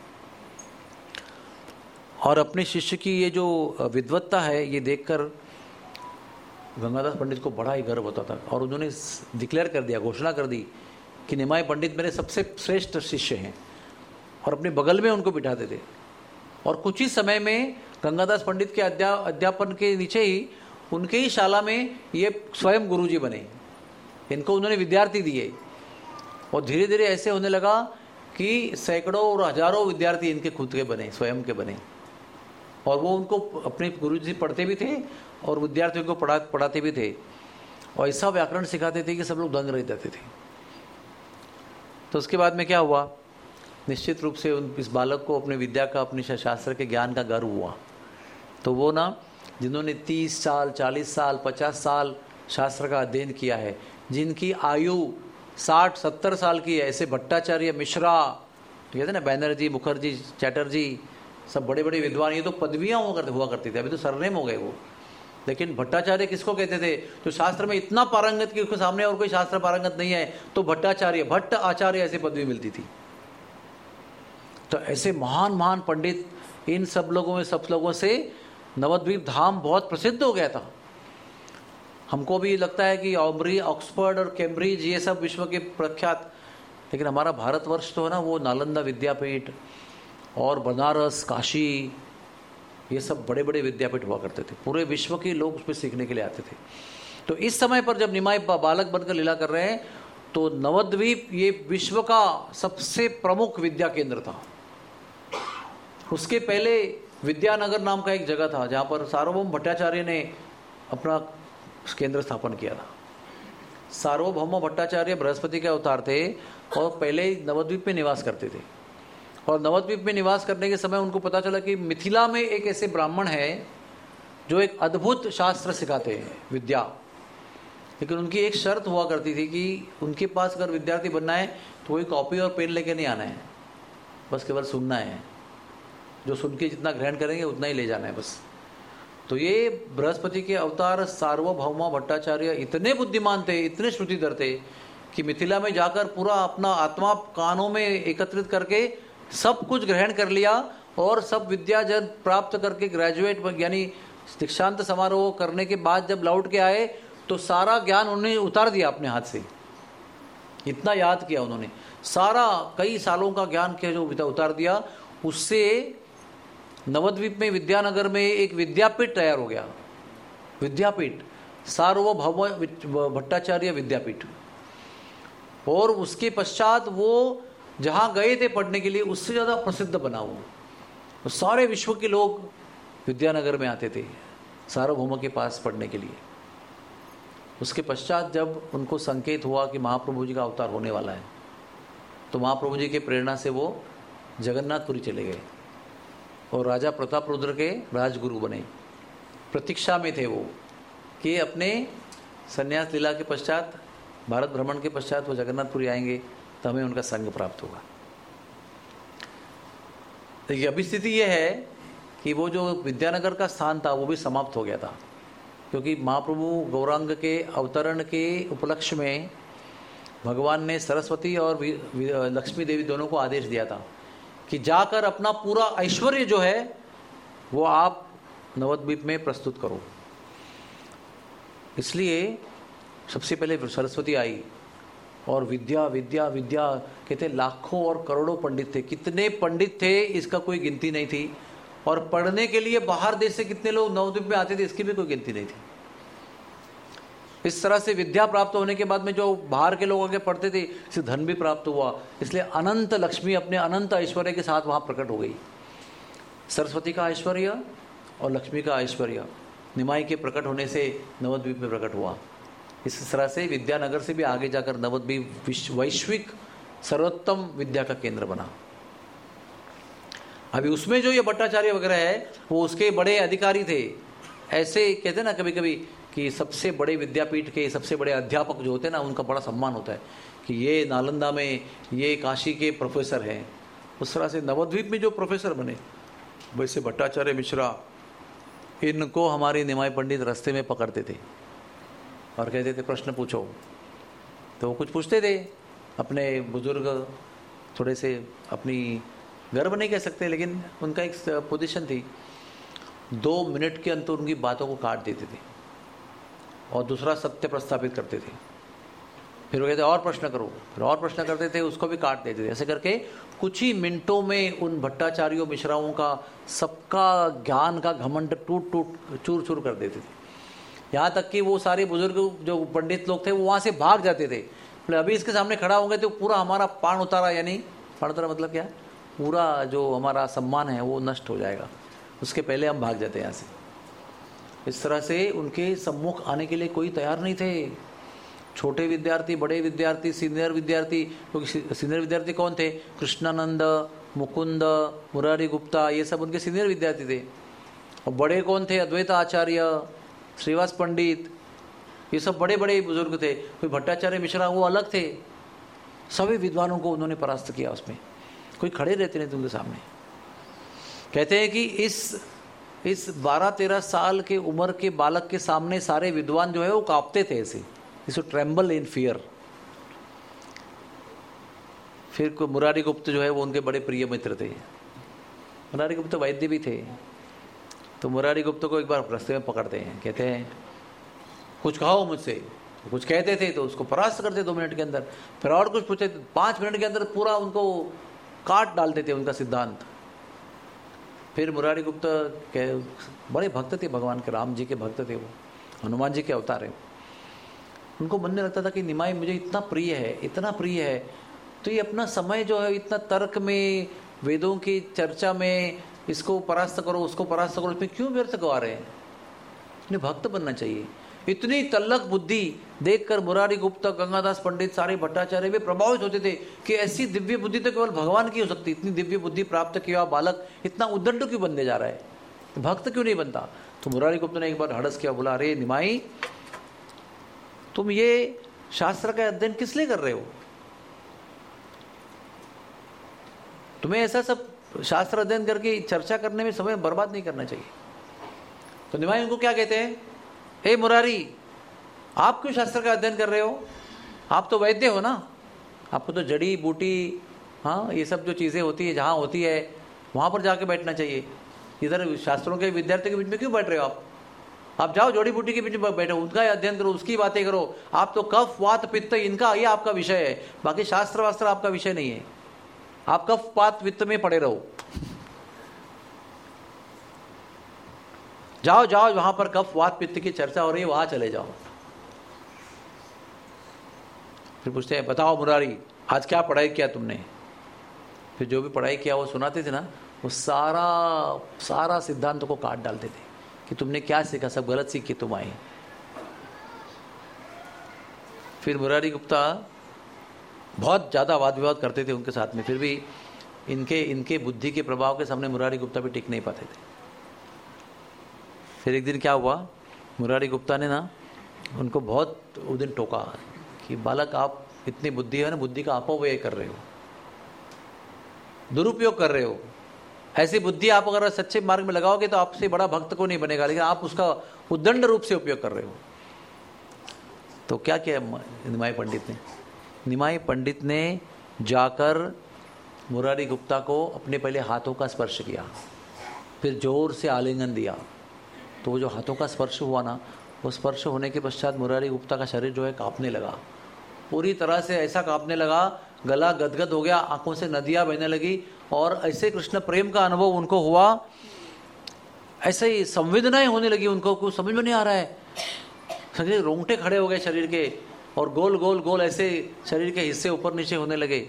और अपने शिष्य की ये जो विद्वत्ता है ये देखकर गंगादास पंडित को बड़ा ही गर्व होता था। और उन्होंने डिक्लेयर कर दिया, घोषणा कर दी कि निमाई पंडित मेरे सबसे श्रेष्ठ शिष्य हैं, और अपने बगल में उनको बिठाते थे। और कुछ ही समय में गंगादास पंडित के अध्यापन के नीचे ही उनके ही शाला में ये स्वयं गुरुजी बने। इनको उन्होंने विद्यार्थी दिए और धीरे धीरे ऐसे होने लगा कि सैकड़ों और हजारों विद्यार्थी इनके खुद के बने, स्वयं के बने। और वो उनको अपने गुरुजी पढ़ते भी थे और विद्यार्थियों को पढ़ाते भी थे, और ऐसा व्याकरण सिखाते थे कि सब लोग दंग रह जाते थे। तो उसके बाद में क्या हुआ, निश्चित रूप से इस बालक को अपने विद्या का, अपने शास्त्र के ज्ञान का गर्व हुआ। तो वो ना, जिन्होंने 30 साल 40 साल 50 साल शास्त्र का अध्ययन किया है, जिनकी आयु 60-70 साल की है, ऐसे भट्टाचार्य, मिश्रा, कहते ना, बैनर्जी, मुखर्जी, चैटर्जी, सब बड़े बड़े विद्वान, ये तो पदवियाँ हुआ करती थी, अभी तो सरनेम हो गए वो। लेकिन भट्टाचार्य किसको कहते थे? जो शास्त्र में इतना पारंगत कि उसके सामने और कोई शास्त्र पारंगत नहीं है, तो भट्टाचार्य, भट्ट आचार्य ऐसी पदवी मिलती थी। तो ऐसे महान महान पंडित, इन सब लोगों से नवद्वीप धाम बहुत प्रसिद्ध हो गया था। हमको भी लगता है कि ऑक्सफोर्ड और कैम्ब्रिज ये सब विश्व के प्रख्यात लेकिन हमारा भारतवर्ष तो है ना, वो नालंदा विद्यापीठ और बनारस, काशी, ये सब बड़े बड़े विद्यापीठ हुआ करते थे। पूरे विश्व के लोग उसमें सीखने के लिए आते थे। तो इस समय पर जब निमाई बालक बनकर लीला कर रहे हैं, तो नवद्वीप ये विश्व का सबसे प्रमुख विद्या केंद्र था। उसके पहले विद्यानगर नाम का एक जगह था, जहाँ पर सार्वभौम भट्टाचार्य ने अपना केंद्र स्थापन किया था। सार्वभौम भट्टाचार्य बृहस्पति के अवतार थे और पहले नवद्वीप में निवास करते थे। और नवद्वीप में निवास करने के समय उनको पता चला कि मिथिला में एक ऐसे ब्राह्मण है जो एक अद्भुत शास्त्र सिखाते हैं, विद्या। लेकिन उनकी एक शर्त हुआ करती थी कि उनके पास अगर विद्यार्थी बनना है तो वही कॉपी और पेन लेके नहीं आना है, बस केवल सुनना है। जो सुन के जितना ग्रहण करेंगे उतना ही ले जाना है बस। तो ये बृहस्पति के अवतार सार्वभौम भट्टाचार्य इतने बुद्धिमान थे, इतने श्रुतिधर थे कि मिथिला में जाकर पूरा अपना आत्मा कानों में एकत्रित करके सब कुछ ग्रहण कर लिया और सब विद्या जब प्राप्त करके ग्रेजुएट यानी दीक्षांत समारोह करने के बाद जब लौट के आए तो सारा ज्ञान उन्होंने उतार दिया अपने हाथ से। इतना याद किया उन्होंने, सारा कई सालों का ज्ञान के जो उतार दिया। उससे नवद्वीप में विद्यानगर में एक विद्यापीठ तैयार हो गया, विद्यापीठ सार्वभौम भट्टाचार्य विद्यापीठ। और उसके पश्चात वो जहाँ गए थे पढ़ने के लिए उससे ज़्यादा प्रसिद्ध बना वो। तो सारे विश्व के लोग विद्यानगर में आते थे सार्वभौम के पास पढ़ने के लिए। उसके पश्चात जब उनको संकेत हुआ कि महाप्रभु जी का अवतार होने वाला है, तो महाप्रभु जी के प्रेरणा से वो जगन्नाथपुरी चले गए और राजा प्रताप रुद्र के राजगुरु बने। प्रतीक्षा में थे वो कि अपने संन्यास लीला के पश्चात, भारत भ्रमण के पश्चात वो जगन्नाथपुरी आएंगे तो हमें उनका संग प्राप्त होगा। देखिए अभी स्थिति यह है कि वो जो विद्यानगर का स्थान था वो भी समाप्त हो गया था, क्योंकि महाप्रभु गौरांग के अवतरण के उपलक्ष्य में भगवान ने सरस्वती और लक्ष्मी देवी दोनों को आदेश दिया था कि जाकर अपना पूरा ऐश्वर्य जो है वो आप नवद्वीप में प्रस्तुत करो। इसलिए सबसे पहले सरस्वती आई और विद्या विद्या विद्या कहते लाखों और करोड़ों पंडित थे। कितने पंडित थे इसका कोई गिनती नहीं थी। और पढ़ने के लिए बाहर देश से कितने लोग नवद्वीप में आते थे इसकी भी कोई गिनती नहीं थी। इस तरह से विद्या प्राप्त होने के बाद में जो बाहर के लोग आगे पढ़ते थे, इससे धन भी प्राप्त हुआ। इसलिए अनंत लक्ष्मी अपने अनंत ऐश्वर्य के साथ वहाँ प्रकट हो गई। सरस्वती का ऐश्वर्य और लक्ष्मी का ऐश्वर्य निमाई के प्रकट होने से नवद्वीप में प्रकट हुआ। इस तरह से विद्यानगर से भी आगे जाकर नवद्वीप वैश्विक सर्वोत्तम विद्या का केंद्र बना। अभी उसमें जो ये भट्टाचार्य वगैरह है वो उसके बड़े अधिकारी थे। ऐसे कहते हैं ना कभी कभी कि सबसे बड़े विद्यापीठ के सबसे बड़े अध्यापक जो होते हैं ना, उनका बड़ा सम्मान होता है कि ये नालंदा में, ये काशी के प्रोफेसर हैं। उस तरह से नवद्वीप में जो प्रोफेसर बने, वैसे भट्टाचार्य मिश्रा, इनको हमारे निमाई पंडित रास्ते में पकड़ते थे और कहते थे प्रश्न पूछो। तो वो कुछ पूछते थे, अपने बुजुर्ग थोड़े से अपनी गर्व नहीं कह सकते, लेकिन उनका एक पोजीशन थी। 2 मिनट के अंतर उनकी बातों को काट देते थे और दूसरा सत्य प्रस्थापित करते थे। फिर वो कहते और प्रश्न करो, फिर और प्रश्न करते थे, उसको भी काट देते थे। ऐसे करके कुछ ही मिनटों में उन भट्टाचार्यों मिश्राओं का सबका ज्ञान का घमंड टूट टूट चूर चूर कर देते थे। यहाँ तक कि वो सारे बुजुर्ग जो पंडित लोग थे वो वहाँ से भाग जाते थे। बोले अभी इसके सामने खड़ा होंगे तो पूरा हमारा पान उतारा, यानी पान उतारा मतलब क्या, पूरा जो हमारा सम्मान है वो नष्ट हो जाएगा, उसके पहले हम भाग जाते हैं यहाँ से। इस तरह से उनके सम्मुख आने के लिए कोई तैयार नहीं थे। छोटे विद्यार्थी, बड़े विद्यार्थी, सीनियर विद्यार्थी। क्योंकि सीनियर विद्यार्थी कौन थे? कृष्णानंद, मुकुंद, मुरारी गुप्ता, ये सब उनके सीनियर विद्यार्थी थे। और बड़े कौन थे? अद्वैत आचार्य, श्रीवास पंडित, ये सब बड़े बड़े बुजुर्ग थे। कोई भट्टाचार्य मिश्रा वो अलग थे। सभी विद्वानों को उन्होंने परास्त किया। उसमें कोई खड़े रहते नहीं थे उनके सामने। कहते हैं कि इस 12-13 साल के उम्र के बालक के सामने सारे विद्वान जो है वो कांपते थे, ऐसे इसको ट्रेम्बल इन फियर। फिर कोई मुरारी गुप्त जो है वो उनके बड़े प्रिय मित्र थे। मुरारी गुप्त वैद्य भी थे। तो मुरारी गुप्त को एक बार रास्ते में पकड़ते हैं, कहते हैं कुछ कहो मुझसे। तो कुछ कहते थे तो उसको परास्त करते 2 मिनट के अंदर, फिर और कुछ पूछते 5 मिनट के अंदर पूरा उनको काट डालते थे उनका सिद्धांत। फिर मुरारी गुप्ता के बड़े भक्त थे, भगवान के राम जी के भक्त थे, वो हनुमान जी के अवतार है। उनको मन में लगता था कि निमाई मुझे इतना प्रिय है, इतना प्रिय है, तो ये अपना समय जो है इतना तर्क में, वेदों की चर्चा में, इसको परास्त करो उसको परास्त करो, इसमें क्यों व्यर्थ गवा रहे हैं? इन्हें भक्त बनना चाहिए। इतनी तल्लक बुद्धि देखकर मुरारी गुप्ता, गंगादास पंडित, सारे भट्टाचार्य वे प्रभावित होते थे कि ऐसी दिव्य बुद्धि तो केवल भगवान की हो सकती। इतनी दिव्य बुद्धि प्राप्त किया बालक इतना उद्दंड क्यों बनने जा रहा है, भक्त क्यों नहीं बनता? तो मुरारी गुप्ता ने एक बार हड़स किया, बोला अरे निमाई, तुम ये शास्त्र का अध्ययन किस लिए कर रहे हो? तुम्हें ऐसा सब शास्त्र अध्ययन करके चर्चा करने में समय बर्बाद नहीं करना चाहिए। तो निमाई उनको क्या कहते हैं, हे मुरारी, आप क्यों शास्त्र का अध्ययन कर रहे हो? आप तो वैद्य हो ना, आपको तो जड़ी बूटी, हाँ, ये सब जो चीज़ें होती है जहाँ होती है वहाँ पर जाके बैठना चाहिए। इधर शास्त्रों के विद्यार्थियों के बीच में क्यों बैठ रहे हो आप जाओ जड़ी बूटी के बीच में बैठो, उनका अध्ययन करो, उसकी बातें करो। आप तो कफ वात पित्त इनका ये आपका विषय है, बाकी शास्त्र वास्त्र आपका विषय नहीं है। आप कफ वात पित्त में पड़े रहो। जाओ जाओ वहां पर कफ वात पित्त की चर्चा हो रही है, वहां चले जाओ। फिर पूछते हैं, बताओ मुरारी, आज क्या पढ़ाई किया तुमने? फिर जो भी पढ़ाई किया वो सुनाते थे ना, वो सारा सिद्धांत को काट डालते थे कि तुमने क्या सीखा, सब गलत सीख के तुम आए। फिर मुरारी गुप्ता बहुत ज़्यादा वाद विवाद करते थे उनके साथ में, फिर भी इनके बुद्धि के प्रभाव के सामने मुरारी गुप्ता भी टिक नहीं पाते थे। फिर एक दिन क्या हुआ, मुरारी गुप्ता ने ना उनको बहुत उस दिन टोका कि बालक, आप इतनी बुद्धि है ना, बुद्धि का अपव्यय कर रहे हो, दुरुपयोग कर रहे हो। ऐसी बुद्धि आप अगर सच्चे मार्ग में लगाओगे तो आपसे बड़ा भक्त को नहीं बनेगा, लेकिन आप उसका उद्दंड रूप से उपयोग कर रहे हो। तो क्या किया निमाई पंडित ने? निमाई पंडित ने जाकर मुरारी गुप्ता को अपने पहले हाथों का स्पर्श किया, फिर जोर से आलिंगन दिया। तो वो जो हाथों का स्पर्श हुआ ना, वो स्पर्श होने के पश्चात मुरारी गुप्ता का शरीर जो है कांपने लगा, पूरी तरह से ऐसा कांपने लगा, गला गदगद हो गया, आंखों से नदियां बहने लगी, और ऐसे कृष्ण प्रेम का अनुभव उनको हुआ, ऐसे ही संवेदनाएं होने लगी उनको, कुछ समझ में नहीं आ रहा है, शरीर रोंगटे खड़े हो गए शरीर के, और गोल गोल गोल ऐसे शरीर के हिस्से ऊपर नीचे होने लगे।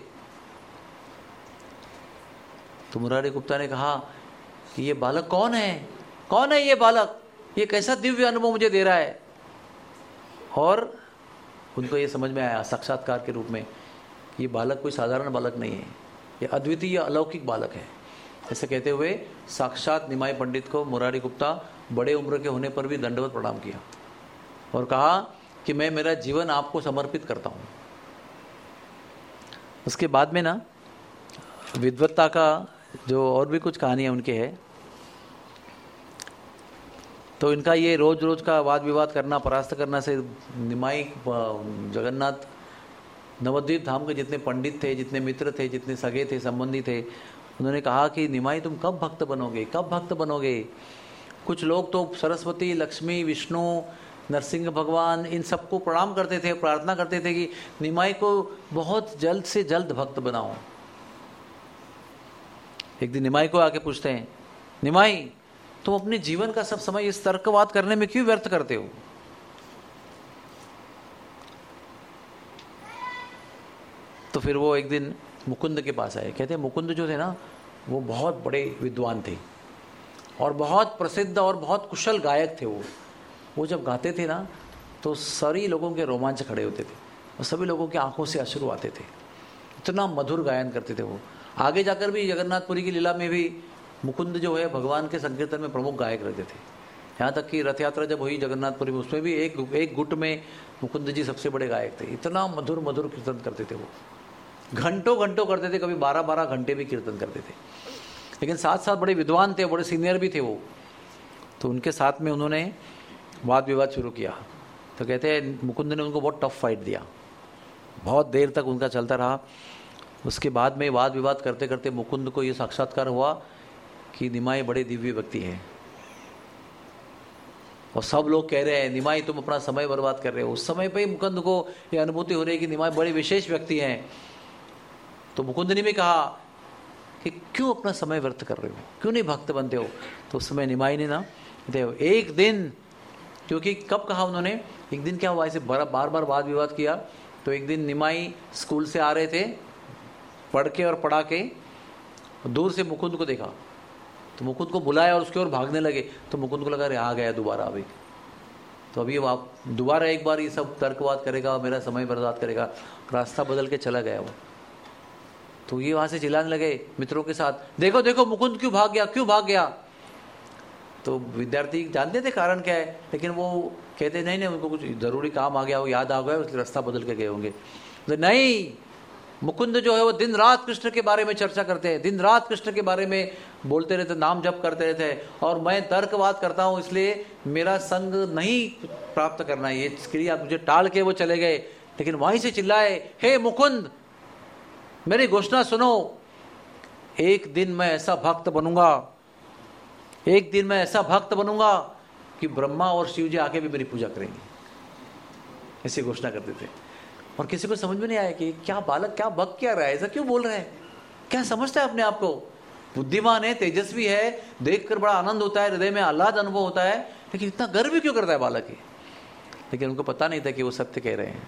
तो मुरारी गुप्ता ने कहा कि ये बालक कौन है, कौन है ये बालक, ये कैसा दिव्य अनुभव मुझे दे रहा है? और उनको ये समझ में आया साक्षात्कार के रूप में, ये बालक कोई साधारण बालक नहीं है, ये अद्वितीय अलौकिक बालक है। ऐसे कहते हुए साक्षात निमाई पंडित को मुरारी गुप्ता बड़े उम्र के होने पर भी दंडवत प्रणाम किया और कहा कि मैं मेरा जीवन आपको समर्पित करता हूँ। उसके बाद में ना विद्वत्ता का जो और भी कुछ कहानियाँ उनके है, तो इनका ये रोज रोज का वाद विवाद करना, परास्त करना से निमाई जगन्नाथ नवद्वीप धाम के जितने पंडित थे, जितने मित्र थे, जितने सगे थे, संबंधी थे, उन्होंने कहा कि निमाई तुम कब भक्त बनोगे, कब भक्त बनोगे? कुछ लोग तो सरस्वती, लक्ष्मी, विष्णु, नरसिंह भगवान, इन सबको प्रणाम करते थे, प्रार्थना करते थे कि निमाई को बहुत जल्द से जल्द भक्त बनाओ। एक दिन निमाई को आके पूछते हैं, निमाई तुम अपने जीवन का सब समय इस तर्कवाद करने में क्यों व्यर्थ करते हो? तो फिर वो एक दिन मुकुंद के पास आए। कहते हैं मुकुंद जो थे ना, वो बहुत बड़े विद्वान थे और बहुत प्रसिद्ध और बहुत कुशल गायक थे। वो जब गाते थे ना तो सारी लोगों के रोमांच खड़े होते थे और सभी लोगों की आंखों से अश्रु आते थे। इतना मधुर गायन करते थे वो। आगे जाकर भी जगन्नाथपुरी की लीला में भी मुकुंद जो है भगवान के संकीर्तन में प्रमुख गायक रहते थे। यहाँ तक कि रथ यात्रा जब हुई जगन्नाथपुरी में, उसमें भी एक गुट में मुकुंद जी सबसे बड़े गायक थे। इतना मधुर मधुर कीर्तन करते थे वो, घंटों घंटों करते थे, कभी 12-12 घंटे भी कीर्तन करते थे। लेकिन साथ साथ बड़े विद्वान थे, बड़े सीनियर भी थे वो। तो उनके साथ में उन्होंने वाद विवाद शुरू किया। तो कहते हैं मुकुंद ने उनको बहुत टफ फाइट दिया, बहुत देर तक उनका चलता रहा। उसके बाद में वाद विवाद करते करते मुकुंद को ये साक्षात्कार हुआ कि निमाई बड़े दिव्य व्यक्ति है। और सब लोग कह रहे हैं निमाई तुम अपना समय बर्बाद कर रहे हो। उस समय पे ही मुकुंद को ये अनुभूति हो रही है कि निमाई बड़े विशेष व्यक्ति हैं। तो मुकुंद ने भी कहा कि क्यों अपना समय व्यर्थ कर रहे हो, क्यों नहीं भक्त बनते हो। तो उस समय निमाई ने ना एक दिन, क्योंकि कब कहा उन्होंने, एक दिन क्या हुआ, ऐसे बार बार वाद विवाद किया। तो एक दिन निमाई स्कूल से आ रहे थे पढ़ के और पढ़ा के, दूर से मुकुंद को देखा तो मुकुंद को बुलाया और उसकी ओर भागने लगे। तो मुकुंद को लगा अरे आ गया दोबारा अभी, तो अभी आप दोबारा एक बार ये सब तर्कवाद करेगा, मेरा समय बर्बाद करेगा। रास्ता बदल के चला गया वो। तो ये वहाँ से चिल्लाने लगे मित्रों के साथ, देखो देखो मुकुंद क्यों भाग गया, क्यों भाग गया। तो विद्यार्थी जानते थे कारण क्या है, लेकिन वो कहते नहीं नहीं उनको कुछ ज़रूरी काम आ गया, वो याद आ गया, इसलिए रास्ता बदल के गए होंगे। तो नहीं, मुकुंद जो है वो दिन रात कृष्ण के बारे में चर्चा करते हैं, दिन रात कृष्ण के बारे में बोलते रहते, नाम जप करते रहते हैं, और मैं तर्कवाद करता हूँ इसलिए मेरा संग नहीं प्राप्त करना है। ये क्रिया मुझे टाल के वो चले गए, लेकिन वहीं से चिल्लाए, हे मुकुंद मेरी घोषणा सुनो, एक दिन मैं ऐसा भक्त बनूंगा, एक दिन मैं ऐसा भक्त बनूंगा कि ब्रह्मा और शिव जी आके भी मेरी पूजा करेंगे। ऐसी घोषणा करते थे। और किसी को समझ में नहीं आया कि क्या बालक क्या भक्त क्या रहा है, ऐसा क्यों बोल रहे हैं, क्या समझता है अपने आप को, बुद्धिमान है, तेजस्वी है, देखकर बड़ा आनंद होता है, हृदय में आह्लाद अनुभव होता है, लेकिन इतना गर्व क्यों करता है बालक ये। लेकिन उनको पता नहीं था कि वो सत्य कह रहे हैं।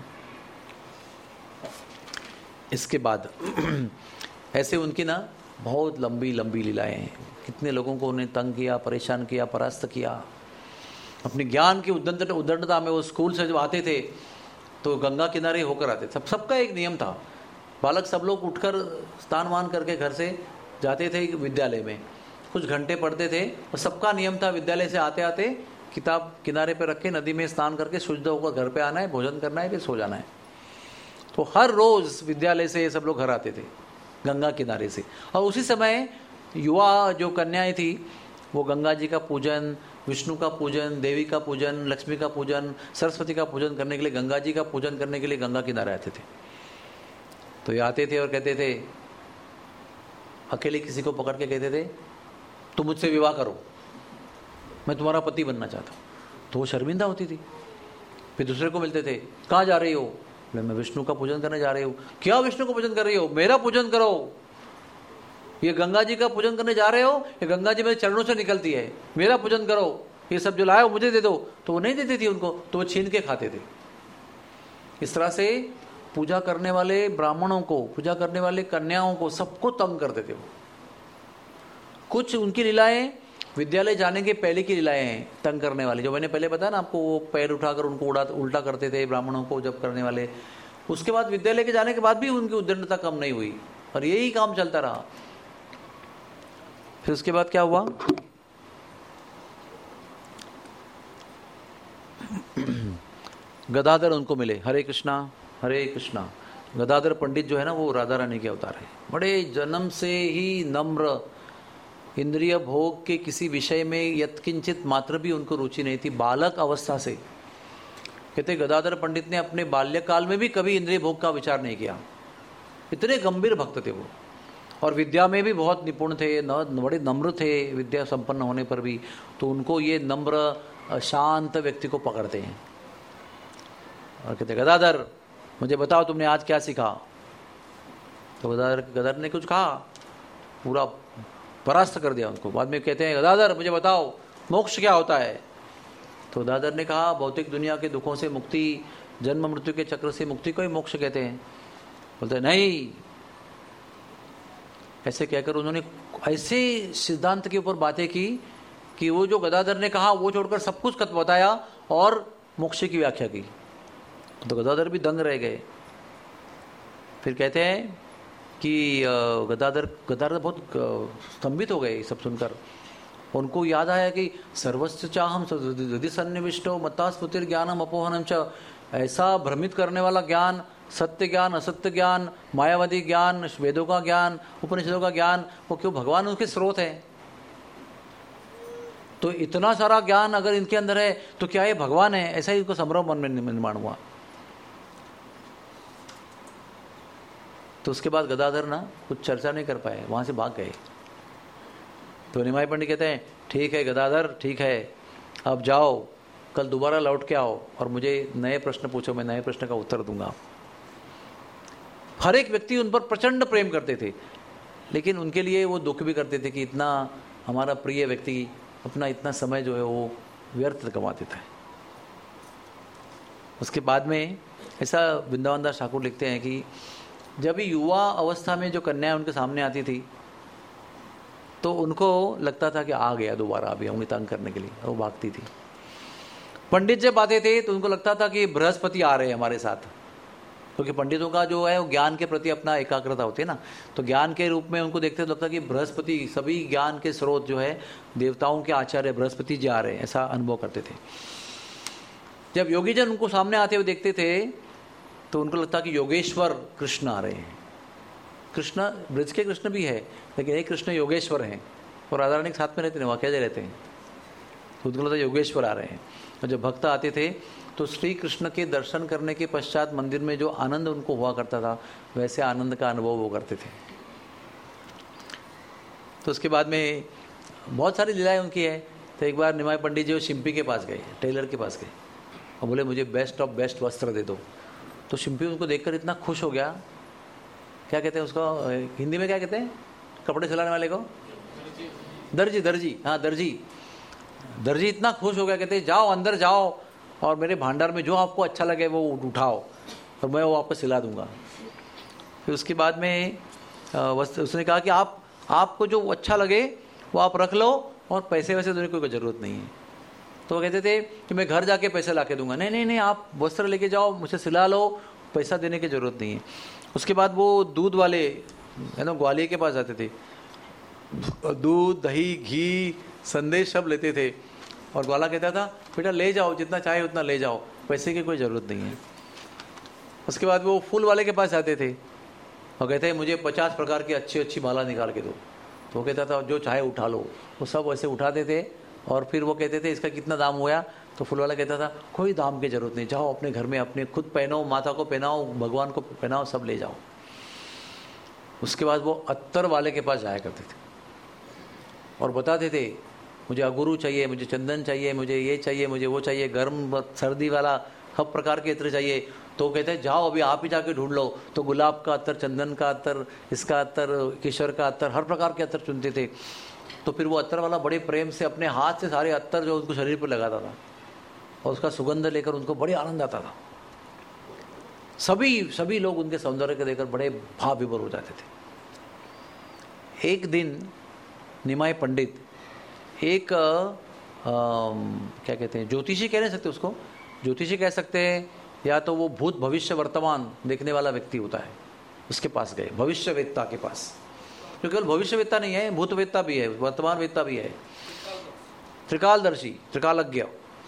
इसके बाद ऐसे उनकी ना बहुत लंबी लंबी लीलाएं हैं। कितने लोगों को उन्हें तंग किया, परेशान किया, परास्त किया। अपने ज्ञान की उद्दंडता में वो स्कूल से जब आते थे तो गंगा किनारे होकर आते। सबका एक नियम था, बालक सब लोग उठकर स्नान वान करके घर से जाते थे विद्यालय में, कुछ घंटे पढ़ते थे, और सबका नियम था विद्यालय से आते आते किताब किनारे पे रख के नदी में स्नान करके शुद्ध होकर घर पे आना है, भोजन करना है, फिर सो जाना है। तो हर रोज विद्यालय से सब लोग घर आते थे गंगा किनारे से, और उसी समय युवा जो कन्याएं थी वो गंगा जी का पूजन, विष्णु का पूजन, देवी का पूजन, लक्ष्मी का पूजन, सरस्वती का पूजन करने के लिए, गंगा जी का पूजन करने के लिए गंगा किनारे आते थे। तो ये आते थे और कहते थे, अकेले किसी को पकड़ के कहते थे तुम मुझसे विवाह करो, मैं तुम्हारा पति बनना चाहता हूँ। तो वो शर्मिंदा होती थी। फिर दूसरे को मिलते थे, कहाँ जा रही हो, मैं विष्णु का पूजन करने जा रही हूँ। क्या विष्णु का पूजन कर रही हो, मेरा पूजन करो। ये गंगा जी का पूजन करने जा रहे हो, ये गंगा जी मेरे चरणों से निकलती है, मेरा पूजन करो, ये सब जो लाए हो मुझे दे दो। तो वो नहीं देती थी उनको, तो वो छीन के खाते थे। इस तरह से पूजा करने वाले ब्राह्मणों को, पूजा करने वाले कन्याओं को, सबको तंग करते थे वो। कुछ उनकी लीलाएं विद्यालय जाने के पहले की लीलाएं हैं तंग करने वाली, जो मैंने पहले बताया ना आपको, वो पैर उठाकर उनको उल्टा करते थे ब्राह्मणों को जब करने वाले। उसके बाद विद्यालय के जाने के बाद भी उनकी उद्दंडता कम नहीं हुई, और यही काम चलता रहा। फिर उसके बाद क्या हुआ, गदाधर उनको मिले। हरे कृष्णा हरे कृष्णा। गदाधर पंडित जो है ना वो राधा रानी के अवतार है। बड़े जन्म से ही नम्र, इंद्रिय भोग के किसी विषय में यत्किंचित मात्र भी उनको रुचि नहीं थी, बालक अवस्था से। कहते गदाधर पंडित ने अपने बाल्यकाल में भी कभी इंद्रिय भोग का विचार नहीं किया, इतने गंभीर भक्त थे वो। और विद्या में भी बहुत निपुण थे, बड़े नम्र थे विद्या संपन्न होने पर भी। तो उनको ये नम्र शांत व्यक्ति को पकड़ते हैं और कहते गदाधर मुझे बताओ तुमने आज क्या सीखा। तो गदाधर ने कुछ कहा, पूरा परास्त कर दिया उनको। बाद में कहते हैं गदाधर मुझे बताओ मोक्ष क्या होता है। तो गदाधर ने कहा भौतिक दुनिया के दुखों से मुक्ति, जन्म मृत्यु के चक्र से मुक्ति को ही मोक्ष कहते हैं। बोलते नहीं, ऐसे कहकर उन्होंने ऐसे सिद्धांत के ऊपर बातें की कि वो जो गदाधर ने कहा वो छोड़कर सब कुछ बताया और मोक्ष की व्याख्या की। तो गदाधर भी दंग रह गए। फिर कहते हैं कि गदाधर बहुत स्तंभित हो गए सब सुनकर। उनको याद आया कि सर्वस्व चाहम हृदय सन्निविष्टो मत्ता स्फुतिर ज्ञानम अपोहनम च। ऐसा भ्रमित करने वाला ज्ञान, सत्य ज्ञान, असत्य ज्ञान, मायावादी ज्ञान, वेदों का ज्ञान, उपनिषदों का ज्ञान, वो क्यों भगवान उनके स्रोत है। तो इतना सारा ज्ञान अगर इनके अंदर है तो क्या ये भगवान है, ऐसा ही इनको संभ्रम मन में निर्माण हुआ। तो उसके बाद गदाधर ना कुछ चर्चा नहीं कर पाए, वहां से भाग गए। तो निमाई पंडित कहते हैं ठीक है गदाधर, ठीक है अब जाओ, कल दोबारा लौट के आओ और मुझे नए प्रश्न पूछो, मैं नए प्रश्न का उत्तर दूंगा। हर एक व्यक्ति उन पर प्रचंड प्रेम करते थे, लेकिन उनके लिए वो दुख भी करते थे कि इतना हमारा प्रिय व्यक्ति अपना इतना समय जो है वो व्यर्थ गंवा देता है। उसके बाद में ऐसा वृंदावन दास ठाकुर लिखते हैं कि जब भी युवा अवस्था में जो कन्याएं उनके सामने आती थी तो उनको लगता था कि आ गया दोबारा अभी उन्हें तंग करने के लिए, और वो भागती थी। पंडित जब आते थे तो उनको लगता था कि बृहस्पति आ रहे हैं हमारे साथ, क्योंकि पंडितों का जो है वो ज्ञान के प्रति अपना एकाग्रता होती है ना, तो ज्ञान के रूप में उनको देखते तो लगता कि बृहस्पति, सभी ज्ञान के स्रोत जो है देवताओं के आचार्य बृहस्पति जी आ रहे हैं, ऐसा अनुभव करते थे। जब योगीजन उनको सामने आते हुए देखते थे तो उनको लगता कि योगेश्वर कृष्ण आ रहे हैं। कृष्ण ब्रज के कृष्ण भी है, लेकिन एक कृष्ण योगेश्वर हैं, और राधा रानी के साथ में रहते हैं, वहाँ कैसे रहते हैं, तो उनको लगता योगेश्वर आ रहे हैं। और जब भक्त आते थे तो श्री कृष्ण के दर्शन करने के पश्चात मंदिर में जो आनंद उनको हुआ करता था, वैसे आनंद का अनुभव वो करते थे। तो उसके बाद में बहुत सारी लीलाएं उनकी है। तो एक बार निमाय पंडित जी शिंपी के पास गए, टेलर के पास गए, और बोले मुझे बेस्ट ऑफ बेस्ट वस्त्र दे दो। तो शिंपी उनको देखकर इतना खुश हो गया, क्या कहते हैं उसको हिंदी में क्या कहते हैं कपड़े सिलाने वाले को, दर्जी, दर्जी, हाँ दर्जी। दर्जी इतना खुश हो गया, कहते जाओ अंदर जाओ और मेरे भंडार में जो आपको अच्छा लगे वो उठाओ और मैं वो आपको सिला दूंगा। फिर उसके बाद में उसने कहा कि आपको जो अच्छा लगे वो आप रख लो और पैसे वैसे देने की कोई ज़रूरत नहीं है। तो वो कहते थे कि मैं घर जाके पैसे ला के दूंगा। नहीं नहीं नहीं, आप वस्त्र लेके जाओ, मुझे सिला लो, पैसा देने की ज़रूरत नहीं है। उसके बाद वो दूध वाले है ना ग्वालियर के पास जाते थे, दूध दही घी संदेश सब लेते थे, और ग्वाला कहता था बेटा ले जाओ, जितना चाहे उतना ले जाओ, पैसे की कोई ज़रूरत नहीं है। उसके बाद वो फूल वाले के पास जाते थे और कहते हैं मुझे 50 प्रकार की अच्छी अच्छी माला निकाल के दो। तो वो कहता था जो चाहे उठा लो, वो सब वैसे उठाते थे। और फिर वो कहते थे इसका कितना दाम हुआ, तो फूल वाला कहता था कोई दाम की ज़रूरत नहीं, जाओ अपने घर में अपने खुद पहनो, माता को पहनाओ, भगवान को पहनाओ, सब ले जाओ। उसके बाद वो अत्तर वाले के पास जाया करते थे और बताते थे मुझे अगुरु चाहिए, मुझे चंदन चाहिए, मुझे ये चाहिए, मुझे वो चाहिए, गर्म सर्दी वाला हर प्रकार के इत्र चाहिए। तो कहते हैं जाओ अभी आप ही जाके ढूंढ लो। तो गुलाब का अत्तर, चंदन का अत्तर, इसका अत्तर, केशर का अत्तर, हर प्रकार के अत्तर चुनते थे। तो फिर वो अत्तर वाला बड़े प्रेम से अपने हाथ से सारे अत्तर जो उनको शरीर पर लगाता था और उसका सुगंध लेकर उनको बड़े आनंद आता था। सभी लोग उनके सौंदर्य को देखकर बड़े भाव विभोर हो जाते थे। एक दिन निमाय पंडित एक क्या कहते हैं, ज्योतिषी कह नहीं सकते उसको, ज्योतिषी कह सकते हैं, या तो वो भूत भविष्य वर्तमान देखने वाला व्यक्ति होता है, उसके पास गए, भविष्यवेत्ता के पास। जो केवल भविष्यवेत्ता नहीं है, भूतवेत्ता भी है, वर्तमान वेत्ता भी है, त्रिकालदर्शी, त्रिकालज्ञ।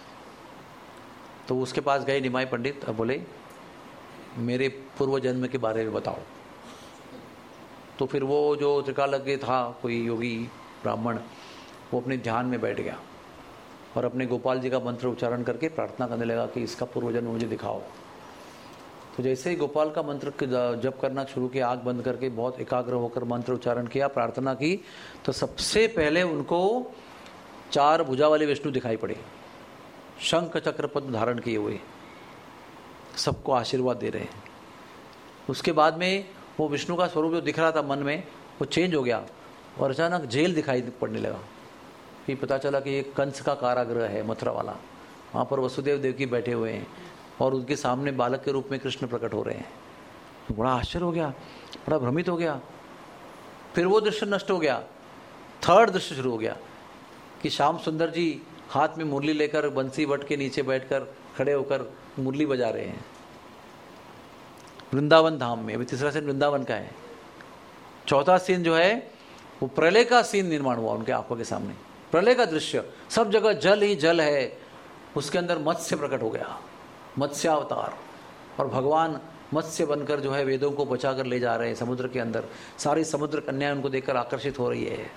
तो उसके पास गए निमाय पंडित और बोले मेरे पूर्व जन्म के बारे में बताओ। तो फिर वो जो त्रिकालज्ञ था, कोई योगी ब्राह्मण, वो अपने ध्यान में बैठ गया और अपने गोपाल जी का मंत्र उच्चारण करके प्रार्थना करने लगा कि इसका पूर्वजन्म मुझे दिखाओ। तो जैसे ही गोपाल का मंत्र जप करना शुरू किया, आँख बंद करके बहुत एकाग्र होकर मंत्र उच्चारण किया, प्रार्थना की, तो सबसे पहले उनको 4 भुजा वाले विष्णु दिखाई पड़े, शंख चक्र पद्म धारण किए हुए, सबको आशीर्वाद दे रहे हैं। उसके बाद में वो विष्णु का स्वरूप जो दिख रहा था मन में, वो चेंज हो गया और अचानक जेल दिखाई पड़ने लगा। फिर पता चला कि ये कंस का कारागृह है, मथुरा वाला। वहाँ पर वसुदेव देवकी बैठे हुए हैं और उनके सामने बालक के रूप में कृष्ण प्रकट हो रहे हैं। तो बड़ा आश्चर्य हो गया, बड़ा भ्रमित हो गया। फिर वो दृश्य नष्ट हो गया, थर्ड दृश्य शुरू हो गया कि श्याम सुंदर जी हाथ में मुरली लेकर बंसी वट के नीचे बैठकर खड़े होकर मुरली बजा रहे हैं वृंदावन धाम में। अभी तीसरा सीन वृंदावन का है। चौथा सीन जो है वो प्रलय का सीन निर्माण हुआ उनके आंखों के सामने, प्रलय का दृश्य, सब जगह जल ही जल है। उसके अंदर मत्स्य प्रकट हो गया, मत्स्यावतार, और भगवान मत्स्य बनकर जो है वेदों को बचाकर ले जा रहे हैं समुद्र के अंदर। सारी समुद्र कन्याएं उनको देखकर आकर्षित हो रही है।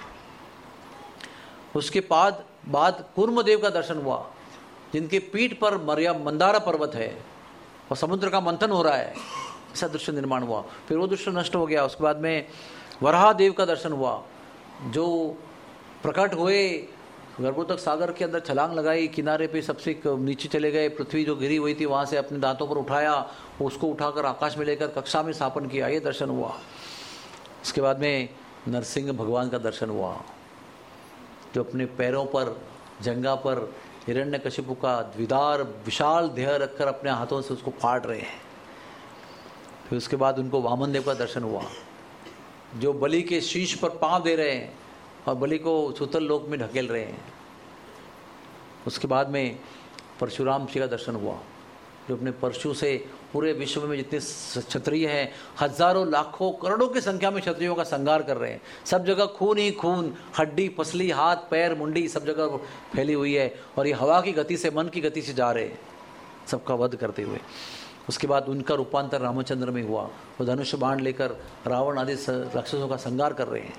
उसके बाद कूर्मदेव का दर्शन हुआ, जिनके पीठ पर मंदारा पर्वत है और समुद्र का मंथन हो रहा है, ऐसा दृश्य निर्माण हुआ। फिर वो दृश्य नष्ट हो गया। उसके बाद में वराह देव का दर्शन हुआ, जो प्रकट हुए गर्भोदक सागर के अंदर छलांग लगाई, किनारे पे सबसे नीचे चले गए, पृथ्वी जो गिरी हुई थी वहाँ से अपने दांतों पर उठाया, उसको उठाकर आकाश में लेकर कक्षा में स्थापन किया, ये दर्शन हुआ। उसके बाद में नरसिंह भगवान का दर्शन हुआ, जो अपने पैरों पर, जंघा पर हिरण्यकशिपु का द्विदार विशाल देह रखकर अपने हाथों से उसको फाड़ रहे हैं। फिर उसके बाद उनको वामन देव का दर्शन हुआ, जो बलि के शीश पर पांव दे रहे हैं और बलि को सूतल लोक में ढकेल रहे हैं। उसके बाद में परशुराम जी का दर्शन हुआ, जो अपने परशु से पूरे विश्व में जितने क्षत्रिय हैं, हजारों लाखों करोड़ों की संख्या में क्षत्रियों का संहार कर रहे हैं। सब जगह खून ही खून, हड्डी पसली, हाथ पैर मुंडी सब जगह फैली हुई है, और ये हवा की गति से, मन की गति से जा रहे हैं सबका वध करते हुए। उसके बाद उनका रूपांतर रामचंद्र में हुआ, वो धनुष बाण लेकर रावण आदि राक्षसों का संहार कर रहे हैं।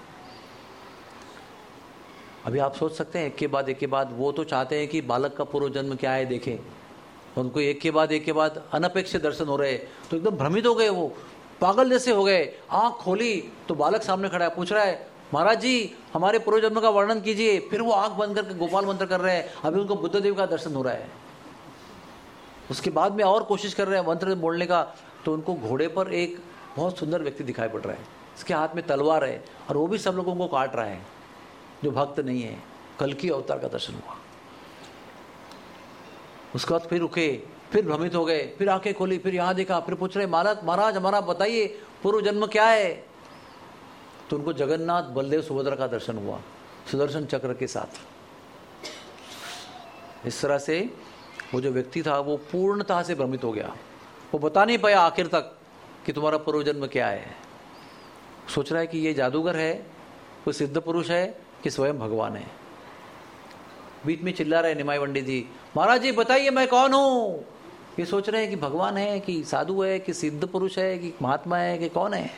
अभी आप सोच सकते हैं, एक के बाद वो तो चाहते हैं कि बालक का पूर्व जन्म क्या है देखें, उनको एक के बाद अनपेक्षित दर्शन हो रहे, तो एकदम भ्रमित हो गए, वो पागल जैसे हो गए। आंख खोली तो बालक सामने खड़ा है, पूछ रहा है महाराज जी हमारे पूर्व जन्म का वर्णन कीजिए। फिर वो आंख बंद करके गोपाल मंत्र कर रहे हैं, अभी उनको बुद्धदेव का दर्शन हो रहा है। उसके बाद में और कोशिश कर रहे हैं मंत्र बोलने का, तो उनको घोड़े पर एक बहुत सुंदर व्यक्ति दिखाई पड़ रहा है, इसके हाथ में तलवार है, और वो भी सब लोगों को काट रहा है, जो भक्त नहीं है। कल्कि अवतार का दर्शन हुआ। उसके बाद फिर रुके, फिर भ्रमित हो गए, फिर आंखें खोली, फिर यहाँ देखा, फिर पूछ रहे महाराज हमारा बताइए पूर्व जन्म क्या है। तो उनको जगन्नाथ बलदेव सुभद्रा का दर्शन हुआ, सुदर्शन चक्र के साथ। इस तरह से वो जो व्यक्ति था वो पूर्णतः से भ्रमित हो गया, वो बता नहीं पाया आखिर तक कि तुम्हारा पूर्व जन्म क्या है। सोच रहा है कि ये जादूगर है, कोई सिद्ध पुरुष है, कि स्वयं भगवान है। बीच में चिल्ला रहे निमाई पंडित जी, महाराज जी बताइए मैं कौन हूं। ये सोच रहे हैं कि भगवान है, कि साधु है, कि सिद्ध पुरुष है, कि महात्मा है, कि कौन है।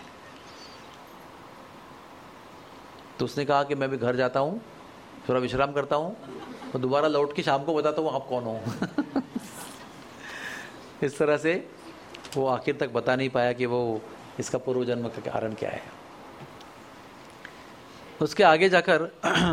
तो उसने कहा कि मैं भी घर जाता हूं, थोड़ा विश्राम करता हूं, और दोबारा लौट के शाम को बताता हूं आप कौन हो। इस तरह से वो आखिर तक बता नहीं पाया कि वो इसका पूर्व जन्म का कारण क्या है। उसके आगे जाकर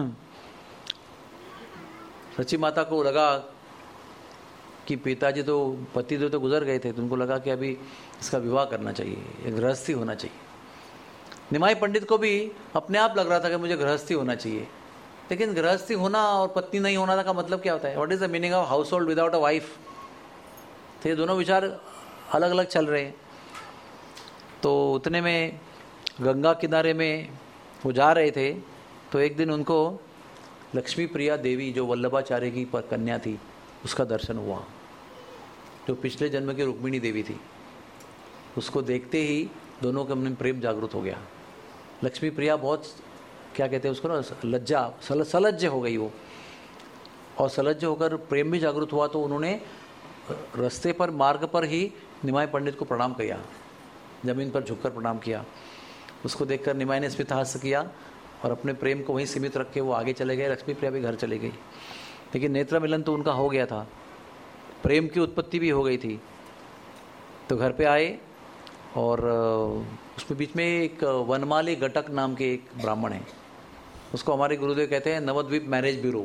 सची माता को लगा कि पिताजी तो पतिदेव तो गुजर गए थे, तो उनको लगा कि अभी इसका विवाह करना चाहिए, एक गृहस्थी होना चाहिए। निमाई पंडित को भी अपने आप लग रहा था कि मुझे गृहस्थी होना चाहिए, लेकिन गृहस्थी होना और पत्नी नहीं होना का मतलब क्या होता है, what is the meaning of household without a wife. तो ये दोनों विचार अलग अलग चल रहे हैं। तो उतने में गंगा किनारे में वो जा रहे थे, तो एक दिन उनको लक्ष्मी प्रिया देवी, जो वल्लभाचार्य की कन्या थी, उसका दर्शन हुआ, जो पिछले जन्म की रुक्मिणी देवी थी। उसको देखते ही दोनों के मन में प्रेम जागृत हो गया। लक्ष्मी प्रिया बहुत, क्या कहते हैं उसको ना, लज्जा, सलज्ज हो गई वो, और सलज्ज होकर प्रेम भी जागृत हुआ। तो उन्होंने रास्ते पर, मार्ग पर ही निमाई पंडित को प्रणाम किया, जमीन पर झुककर प्रणाम किया। उसको देखकर निमाई ने स्मितहास्य किया और अपने प्रेम को वहीं सीमित रख के वो आगे चले गए। लक्ष्मी प्रिया भी घर चले गई, लेकिन नेत्र मिलन तो उनका हो गया था, प्रेम की उत्पत्ति भी हो गई थी। तो घर पे आए, और उसमें बीच में एक वनमाली घटक नाम के एक ब्राह्मण है, उसको हमारे गुरुदेव कहते हैं नवद्वीप मैरिज ब्यूरो।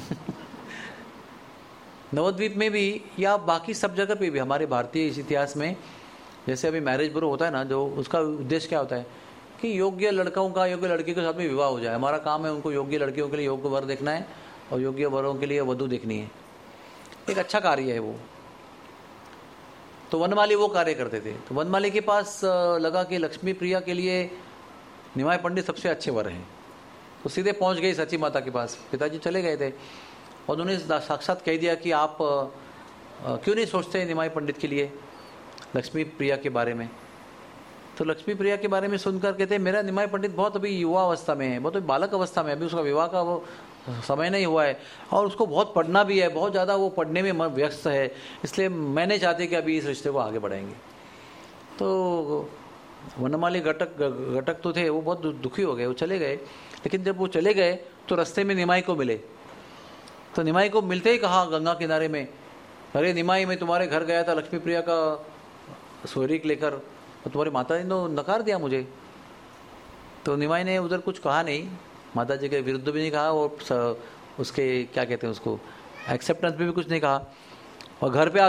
नवद्वीप में भी या बाकी सब जगह पे भी हमारे भारतीय इतिहास में, जैसे अभी मैरिज ब्यूरो होता है ना, जो उसका उद्देश्य क्या होता है कि योग्य लड़कों का योग्य लड़की के साथ में विवाह हो जाए। हमारा काम है उनको योग्य लड़कियों के लिए योग्य वर देखना है, और योग्य वरों के लिए वधू देखनी है। एक अच्छा कार्य है वो। तो वनमाली वो कार्य करते थे। तो वनमाली के पास लगा कि लक्ष्मी प्रिया के लिए निमाई पंडित सबसे अच्छे वर हैं, तो सीधे पहुंच गई सची माता के पास। पिताजी चले गए थे, और उन्होंने साक्षात कह दिया कि आप क्यों नहीं सोचते निमाई पंडित के लिए लक्ष्मी प्रिया के बारे में। तो लक्ष्मी प्रिया के बारे में सुनकर कहते मेरा निमाई पंडित बहुत अभी युवा अवस्था में है, बहुत अभी बालक अवस्था में, अभी उसका विवाह का वो समय नहीं हुआ है, और उसको बहुत पढ़ना भी है, बहुत ज़्यादा वो पढ़ने में व्यस्त है, इसलिए मैं नहीं चाहती कि अभी इस रिश्ते को आगे बढ़ाएंगे। तो वनमाली घटक तो थे, वो बहुत दुखी हो गए, वो चले गए। लेकिन जब वो चले गए तो रास्ते में निमाई को मिले। तो निमाई को मिलते ही कहा गंगा किनारे में, अरे निमाई, मैं तुम्हारे घर गया था लक्ष्मी प्रिया का स्वरिक लेकर, और तुम्हारी माता ने तो नकार दिया मुझे। तो निमाई ने उधर कुछ कहा नहीं, माता जी के विरुद्ध भी नहीं कहा, और उसके क्या कहते हैं उसको, एक्सेप्टेंस में भी कुछ नहीं कहा। और घर पे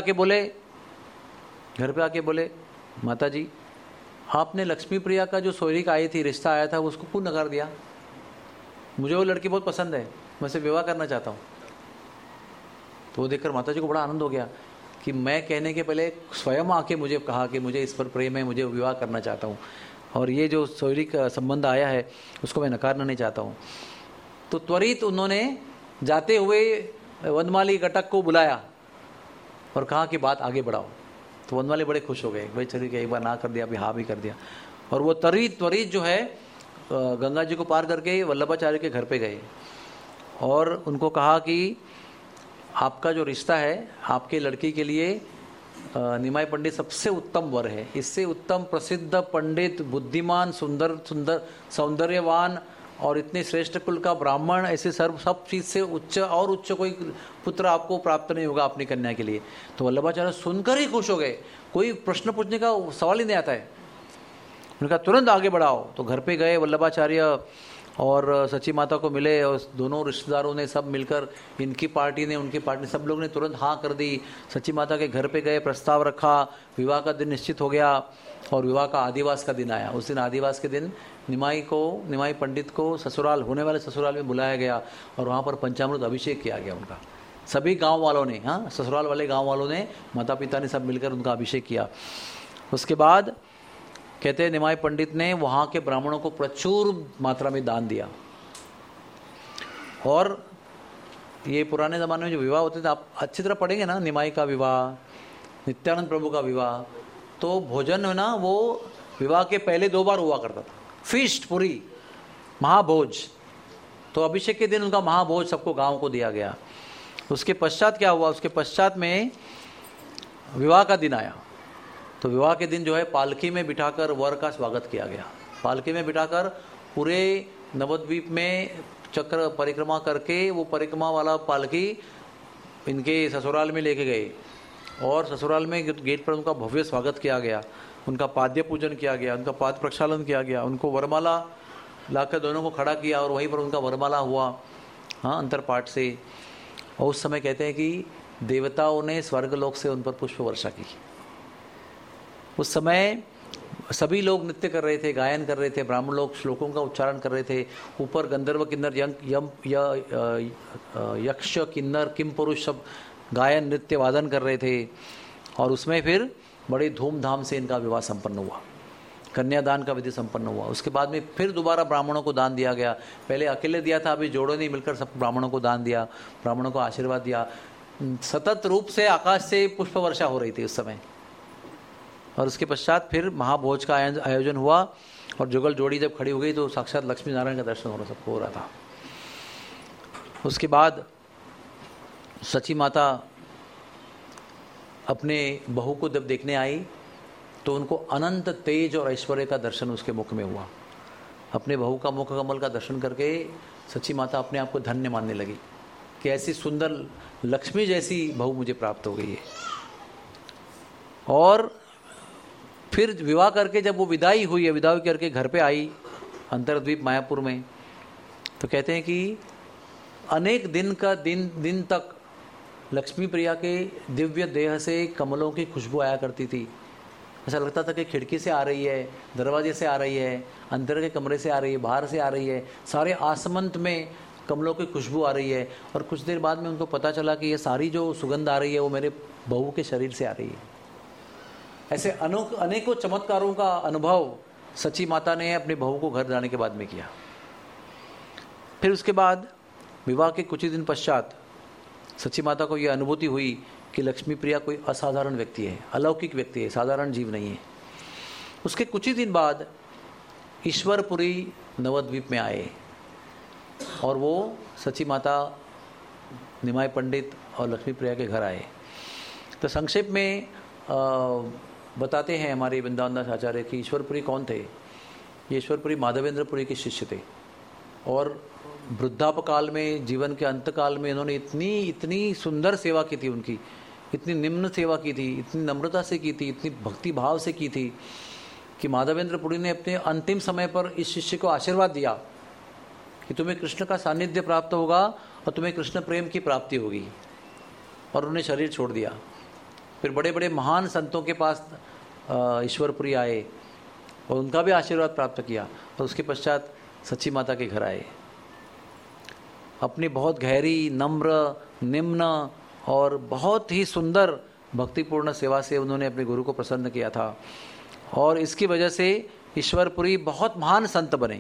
आके बोले माता जी आपने लक्ष्मी प्रिया का जो सोयरी का आई थी, रिश्ता आया था, उसको क्यों नकार दिया? मुझे वो लड़की बहुत पसंद है, मैं उसे विवाह करना चाहता हूँ। तो वो देखकर माता जी को बड़ा आनंद हो गया कि मैं कहने के पहले स्वयं आके मुझे कहा कि मुझे इस पर प्रेम है, मुझे विवाह करना चाहता हूँ, और ये जो सोयरी का संबंध आया है उसको मैं नकारना नहीं चाहता हूँ। तो त्वरित उन्होंने जाते हुए वनमाली घटक को बुलाया और कहा कि बात आगे बढ़ाओ। तो वनमाली बड़े खुश हो गए, भाई चलिए एक बार ना कर दिया, अभी हाँ भी कर दिया। और वो त्वरित जो है गंगा जी को पार करके वल्लभाचार्य के घर पे गए और उनको कहा कि आपका जो रिश्ता है, आपके लड़की के लिए निमाई पंडित सबसे उत्तम वर है, इससे उत्तम प्रसिद्ध पंडित, बुद्धिमान, सुंदर सौंदर्यवान और इतने श्रेष्ठ कुल का ब्राह्मण, ऐसे सब चीज़ से उच्च कोई पुत्र आपको प्राप्त नहीं होगा अपनी कन्या के लिए। तो वल्लभाचार्य सुनकर ही खुश हो गए, कोई प्रश्न पूछने का सवाल ही नहीं आता है। उन्होंने कहा तुरंत आगे बढ़ाओ। तो घर पे गए वल्लभाचार्य और सची माता को मिले और दोनों रिश्तेदारों ने सब मिलकर, इनकी पार्टी ने उनकी पार्टी, सब लोग ने तुरंत हाँ कर दी। सची माता के घर पे गए, प्रस्ताव रखा, विवाह का दिन निश्चित हो गया और विवाह का आदिवास का दिन आया। उस दिन आदिवास के दिन निमाई पंडित को ससुराल, होने वाले ससुराल में बुलाया गया और वहाँ पर पंचामृत अभिषेक किया गया उनका। सभी गाँव वालों ने, हाँ ससुराल वाले गाँव वालों ने, माता पिता ने सब मिलकर उनका अभिषेक किया। उसके बाद कहते हैं निमाई पंडित ने वहाँ के ब्राह्मणों को प्रचुर मात्रा में दान दिया। और ये पुराने ज़माने में जो विवाह होते थे, आप अच्छी तरह पढ़ेंगे ना, निमाई का विवाह, नित्यानंद प्रभु का विवाह, तो भोजन है ना वो विवाह के पहले 2 बार हुआ करता था, फीस्ट पूरी, महाभोज। तो अभिषेक के दिन उनका महाभोज सबको गाँव को दिया गया। उसके पश्चात क्या हुआ, उसके पश्चात में विवाह का दिन आया। तो विवाह के दिन जो है पालकी में बिठाकर वर का स्वागत किया गया। पालकी में बिठाकर पूरे नवद्वीप में चक्र परिक्रमा करके वो परिक्रमा वाला पालकी इनके ससुराल में लेके गए और ससुराल में गेट पर उनका भव्य स्वागत किया गया, उनका पाद्य पूजन किया गया, उनका पाद प्रक्षालन किया गया, उनको वरमाला लाकर दोनों को खड़ा किया और वहीं पर उनका वरमाला हुआ, हाँ अंतरपाठ से। और उस समय कहते हैं कि देवताओं ने स्वर्गलोक से उन पर पुष्प वर्षा की। उस समय सभी लोग नृत्य कर रहे थे, गायन कर रहे थे, ब्राह्मण लोग श्लोकों का उच्चारण कर रहे थे, ऊपर गंधर्व किन्नर यक्ष किन्नर किम पुरुष सब गायन नृत्य वादन कर रहे थे। और उसमें फिर बड़ी धूमधाम से इनका विवाह संपन्न हुआ, कन्यादान का विधि संपन्न हुआ। उसके बाद में फिर दोबारा ब्राह्मणों को दान दिया गया। पहले अकेले दिया था, अभी जोड़ों ने मिलकर सब ब्राह्मणों को दान दिया, ब्राह्मणों को आशीर्वाद दिया। सतत रूप से आकाश से पुष्प वर्षा हो रही थी उस समय। और उसके पश्चात फिर महाभोज का आयोजन हुआ और जुगल जोड़ी जब खड़ी हो गई तो साक्षात लक्ष्मी नारायण का दर्शन सबको हो रहा था। उसके बाद सची माता अपने बहू को जब देखने आई तो उनको अनंत तेज और ऐश्वर्य का दर्शन उसके मुख में हुआ। अपने बहू का मुख कमल का दर्शन करके सची माता अपने आप को धन्य मानने लगी कि ऐसी सुंदर लक्ष्मी जैसी बहू मुझे प्राप्त हो गई है। और फिर विवाह करके जब वो विदाई हुई है, विदाई करके घर पे आई अंतरद्वीप मायापुर में, तो कहते हैं कि अनेक दिन तक लक्ष्मी प्रिया के दिव्य देह से कमलों की खुशबू आया करती थी। ऐसा लगता था कि खिड़की से आ रही है, दरवाजे से आ रही है, अंदर के कमरे से आ रही है, बाहर से आ रही है, सारे आसमंत में कमलों की खुशबू आ रही है। और कुछ देर बाद में उनको पता चला कि ये सारी जो सुगंध आ रही है वो मेरे बहू के शरीर से आ रही है। ऐसे अनेकों चमत्कारों का अनुभव सची माता ने अपनी बहू को घर जाने के बाद में किया। फिर उसके बाद विवाह के कुछ ही दिन पश्चात सची माता को यह अनुभूति हुई कि लक्ष्मी प्रिया कोई असाधारण व्यक्ति है, अलौकिक व्यक्ति है, साधारण जीव नहीं है। उसके कुछ ही दिन बाद ईश्वरपुरी नवद्वीप में आए और वो सची माता, निमाई पंडित और लक्ष्मी प्रिया के घर आए। तो संक्षेप में बताते हैं हमारे वृंदावन दास आचार्य कि ईश्वरपुरी कौन थे। ये ईश्वरपुरी माधवेंद्रपुरी के शिष्य थे और वृद्धापकाल में, जीवन के अंतकाल में इन्होंने इतनी सुंदर सेवा की थी, उनकी इतनी निम्न सेवा की थी, इतनी नम्रता से की थी, इतनी भक्ति भाव से की थी कि माधवेंद्रपुरी ने अपने अंतिम समय पर इस शिष्य को आशीर्वाद दिया कि तुम्हें कृष्ण का सानिध्य प्राप्त होगा और तुम्हें कृष्ण प्रेम की प्राप्ति होगी। और उन्होंने शरीर छोड़ दिया। फिर बड़े बड़े महान संतों के पास ईश्वरपुरी आए और उनका भी आशीर्वाद प्राप्त किया, और उसके पश्चात सच्ची माता के घर आए। अपनी बहुत गहरी, नम्र, निम्न और बहुत ही सुंदर भक्तिपूर्ण सेवा से उन्होंने अपने गुरु को प्रसन्न किया था, और इसकी वजह से ईश्वरपुरी बहुत महान संत बने।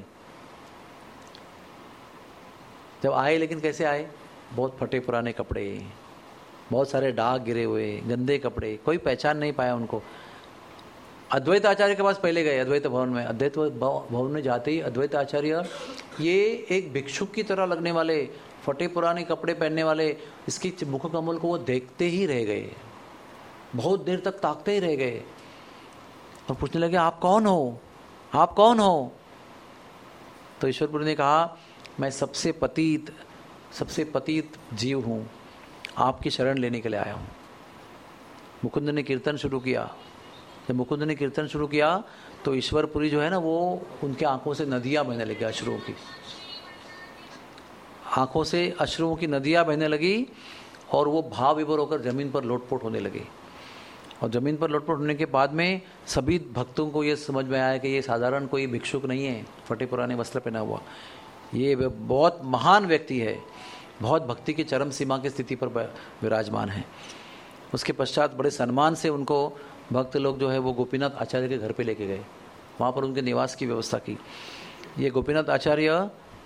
जब आए, लेकिन कैसे आए? बहुत फटे पुराने कपड़े, बहुत सारे दाग गिरे हुए, गंदे कपड़े, कोई पहचान नहीं पाया उनको। अद्वैत आचार्य के पास पहले गए, अद्वैत भवन में। अद्वैत भवन में जाते ही अद्वैत आचार्य, ये एक भिक्षुक की तरह लगने वाले, फटे पुराने कपड़े पहनने वाले, इसकी मुख कमल को वो देखते ही रह गए, बहुत देर तक ताकते ही रह गए, और पूछने लगे, आप कौन हो, आप कौन हो? तो ईश्वरपुरी ने कहा, मैं सबसे पतित जीव हूँ, आपकी शरण लेने के लिए आया हूँ। मुकुंद ने कीर्तन शुरू किया। जब मुकुंद ने कीर्तन शुरू किया तो ईश्वरपुरी जो है ना, वो उनके आंखों से नदियाँ बहने लगी, अश्रुओं की, आंखों से अश्रुओं की नदियाँ बहने लगी, और वो भाव विभोर होकर जमीन पर लोटपोट होने लगे। और ज़मीन पर लोटपोट होने के बाद में सभी भक्तों को ये समझ में आया कि ये साधारण कोई भिक्षुक नहीं है, फटे पुराने वस्त्र पहना हुआ, ये बहुत महान व्यक्ति है, बहुत भक्ति की चरम सीमा की स्थिति पर विराजमान है। उसके पश्चात बड़े सम्मान से उनको भक्त लोग जो है वो गोपीनाथ आचार्य के घर पे लेके गए, वहाँ पर उनके निवास की व्यवस्था की। ये गोपीनाथ आचार्य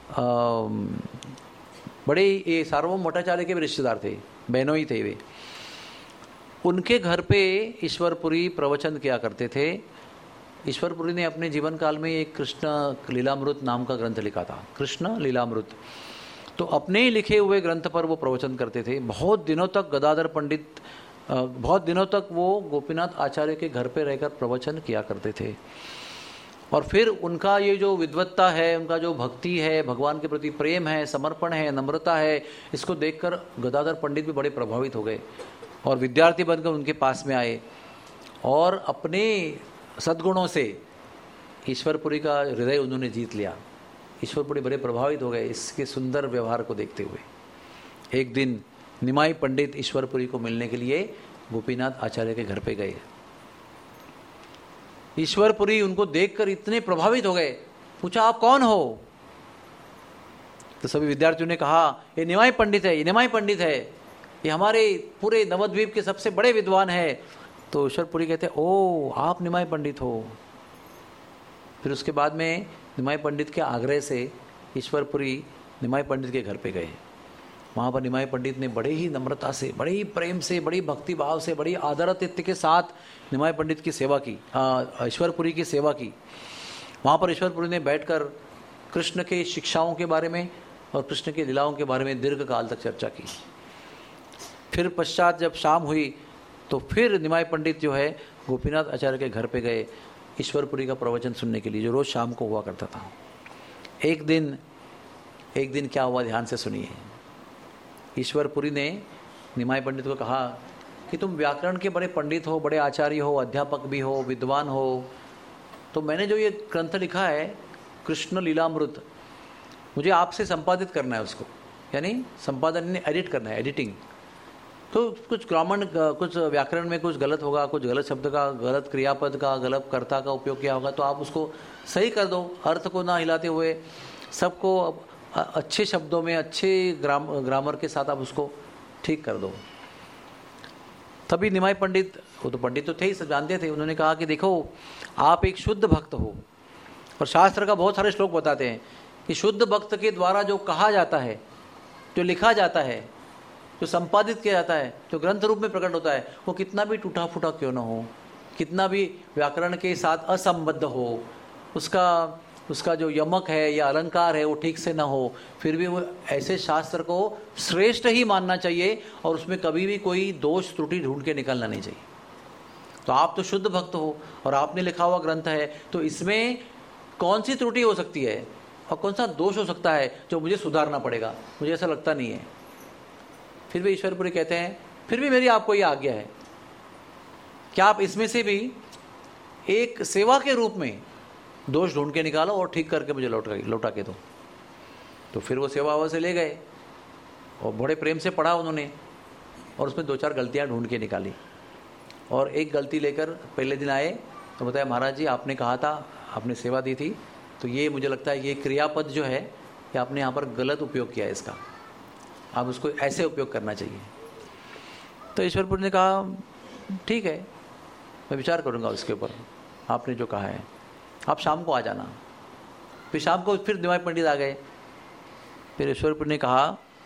बड़े ये सार्वभौम भट्टाचार्य के भी रिश्तेदार थे, बहनोई थे वे। उनके घर पे ईश्वरपुरी प्रवचन किया करते थे। ईश्वरपुरी ने अपने जीवन काल में एक कृष्ण लीलामृत नाम का ग्रंथ लिखा था, कृष्ण लीलामृत। तो अपने ही लिखे हुए ग्रंथ पर वो प्रवचन करते थे। बहुत दिनों तक गदाधर पंडित, बहुत दिनों तक वो गोपीनाथ आचार्य के घर पे रहकर प्रवचन किया करते थे। और फिर उनका ये जो विद्वत्ता है, उनका जो भक्ति है, भगवान के प्रति प्रेम है, समर्पण है, नम्रता है, इसको देखकर गदाधर पंडित भी बड़े प्रभावित हो गए और विद्यार्थी बनकर उनके पास में आए, और अपने सद्गुणों से ईश्वरपुरी का हृदय उन्होंने जीत लिया। ईश्वरपुरी बड़े प्रभावित हो गए इसके सुंदर व्यवहार को देखते हुए। एक दिन निमाई पंडित ईश्वरपुरी को मिलने के लिए गोपीनाथ आचार्य के घर पे गए। ईश्वरपुरी उनको देखकर इतने प्रभावित हो गए, पूछा, आप कौन हो? तो सभी विद्यार्थियों ने कहा, ये निमाई पंडित है, ये निमाई पंडित है, ये हमारे पूरे नवद्वीप के सबसे बड़े विद्वान है। तो ईश्वरपुरी कहते, ओ आप निमाई पंडित हो। फिर उसके बाद में निमाई पंडित के आग्रह से ईश्वरपुरी निमाई पंडित के घर पे गए। वहाँ पर निमाई पंडित ने बड़े ही नम्रता से, बड़े ही प्रेम से, बड़ी भक्ति भाव से, बड़ी आदरातिथ्य के साथ निमाई पंडित की सेवा की, ईश्वरपुरी की सेवा की। वहाँ पर ईश्वरपुरी ने बैठकर कृष्ण के शिक्षाओं के बारे में और कृष्ण की लीलाओं के बारे में दीर्घ काल तक चर्चा की। फिर पश्चात जब शाम हुई तो फिर निमाई पंडित जो है गोपीनाथ आचार्य के घर पे गए ईश्वरपुरी का प्रवचन सुनने के लिए, जो रोज़ शाम को हुआ करता था। एक दिन क्या हुआ, ध्यान से सुनिए। ईश्वरपुरी ने निमाई पंडित को कहा कि तुम व्याकरण के बड़े पंडित हो, बड़े आचार्य हो, अध्यापक भी हो, विद्वान हो, तो मैंने जो ये ग्रंथ लिखा है कृष्ण लीलामृत, मुझे आपसे संपादित करना है उसको, यानी संपादन, एडिट करना है, एडिटिंग। तो कुछ ग्रामर, कुछ व्याकरण में कुछ गलत होगा, कुछ गलत शब्द का, गलत क्रियापद का, गलत कर्ता का उपयोग किया होगा, तो आप उसको सही कर दो, अर्थ को ना हिलाते हुए, सबको अच्छे शब्दों में, अच्छे ग्रामर के साथ आप उसको ठीक कर दो। तभी निमाई पंडित, वो तो पंडित तो थे ही, सब जानते थे, उन्होंने कहा कि देखो आप एक शुद्ध भक्त हो, और शास्त्र का बहुत सारे श्लोक बताते हैं कि शुद्ध भक्त के द्वारा जो कहा जाता है, जो लिखा जाता है, जो संपादित किया जाता है, जो ग्रंथ रूप में प्रकट होता है, वो कितना भी टूटा फूटा क्यों ना हो, कितना भी व्याकरण के साथ असंबद्ध हो, उसका जो यमक है या अलंकार है वो ठीक से ना हो, फिर भी वो ऐसे शास्त्र को श्रेष्ठ ही मानना चाहिए, और उसमें कभी भी कोई दोष त्रुटि ढूंढ के निकलना नहीं चाहिए। तो आप तो शुद्ध भक्त हो और आपने लिखा हुआ ग्रंथ है, तो इसमें कौन सी त्रुटि हो सकती है और कौन सा दोष हो सकता है जो मुझे सुधारना पड़ेगा? मुझे ऐसा लगता नहीं है। फिर भी ईश्वरपुरी कहते हैं, फिर भी मेरी आपको ये आज्ञा है कि आप इसमें से भी एक सेवा के रूप में दोष ढूंढ के निकालो और ठीक करके मुझे लौटा के दो। तो फिर वो सेवा से ले गए। और बड़े प्रेम से पढ़ा उन्होंने, और उसमें 2-4 गलतियाँ ढूंढ के निकाली। और एक गलती लेकर पहले दिन आए तो बताया, महाराज जी आपने कहा था, आपने सेवा दी थी, तो ये मुझे लगता है ये क्रियापद जो है कि आपने यहाँ पर गलत उपयोग किया है इसका, आप उसको ऐसे उपयोग करना चाहिए। तो ईश्वरपुरी ने कहा ठीक है, मैं विचार करूँगा उसके ऊपर, आपने जो कहा है, आप शाम को आ जाना। फिर शाम को फिर निमाई पंडित आ गए। फिर ईश्वरपुरी ने कहा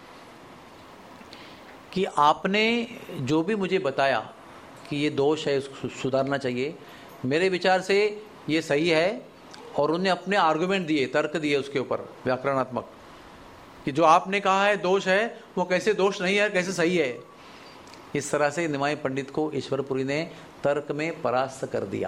कि आपने जो भी मुझे बताया कि ये दोष है, उसको सुधारना चाहिए, मेरे विचार से ये सही है। और उन्होंने अपने आर्गुमेंट दिए, तर्क दिए उसके ऊपर व्याकरणात्मक, कि जो आपने कहा है दोष है वो कैसे दोष नहीं है, कैसे सही है। इस तरह से निमाई पंडित को ईश्वरपुरी ने तर्क में परास्त कर दिया।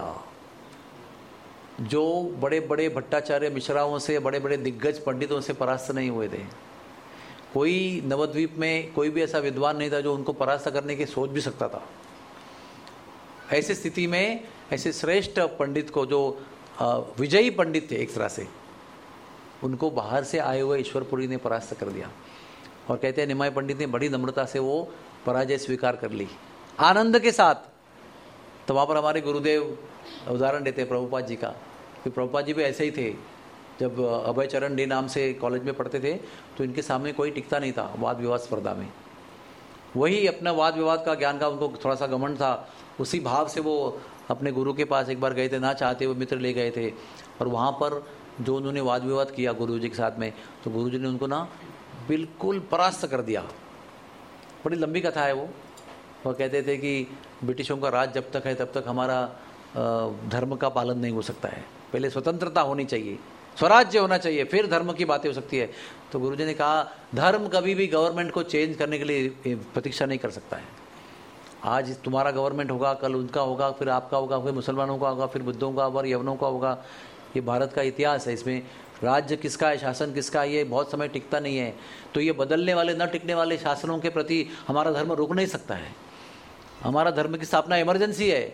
जो बड़े बड़े भट्टाचार्य मिश्राओं से, बड़े बड़े दिग्गज पंडितों से परास्त नहीं हुए थे। कोई नवद्वीप में कोई भी ऐसा विद्वान नहीं था जो उनको परास्त करने की सोच भी सकता था। ऐसी स्थिति में ऐसे श्रेष्ठ पंडित को, जो विजयी पंडित थे एक तरह से, उनको बाहर से आए हुए ईश्वरपुरी ने परास्त कर दिया। और कहते हैं निमाई पंडित ने बड़ी नम्रता से वो पराजय स्वीकार कर ली, आनंद के साथ। तो वहाँ पर हमारे गुरुदेव उदाहरण देते हैं प्रभुपाद जी का, कि प्रभुपाद जी भी ऐसे ही थे। जब अभय चरण डे नाम से कॉलेज में पढ़ते थे तो इनके सामने कोई टिकता नहीं था वाद विवाद स्पर्धा में। वही अपना वाद विवाद का ज्ञान का उनको थोड़ा सा घमंड था, उसी भाव से वो अपने गुरु के पास एक बार गए थे, ना चाहते वो मित्र ले गए थे। और वहाँ पर जो उन्होंने वाद विवाद किया गुरु जी के साथ में, तो गुरु जी ने उनको ना बिल्कुल परास्त कर दिया। बड़ी लंबी कथा है वो कहते थे कि ब्रिटिशों का राज जब तक है तब तक हमारा धर्म का पालन नहीं हो सकता है, पहले स्वतंत्रता होनी चाहिए, स्वराज्य होना चाहिए, फिर धर्म की बातें हो सकती है। तो गुरुजी ने कहा धर्म कभी भी गवर्नमेंट को चेंज करने के लिए प्रतीक्षा नहीं कर सकता है। आज तुम्हारा गवर्नमेंट होगा, कल उनका होगा, फिर आपका होगा, फिर मुसलमानों का होगा, फिर बुद्धों का और यवनों का होगा। ये भारत का इतिहास है, इसमें राज्य किसका है, शासन किसका है, ये बहुत समय टिकता नहीं है। तो ये बदलने वाले, न टिकने वाले शासनों के प्रति हमारा धर्म रुक नहीं सकता है। हमारा धर्म की स्थापना इमरजेंसी है।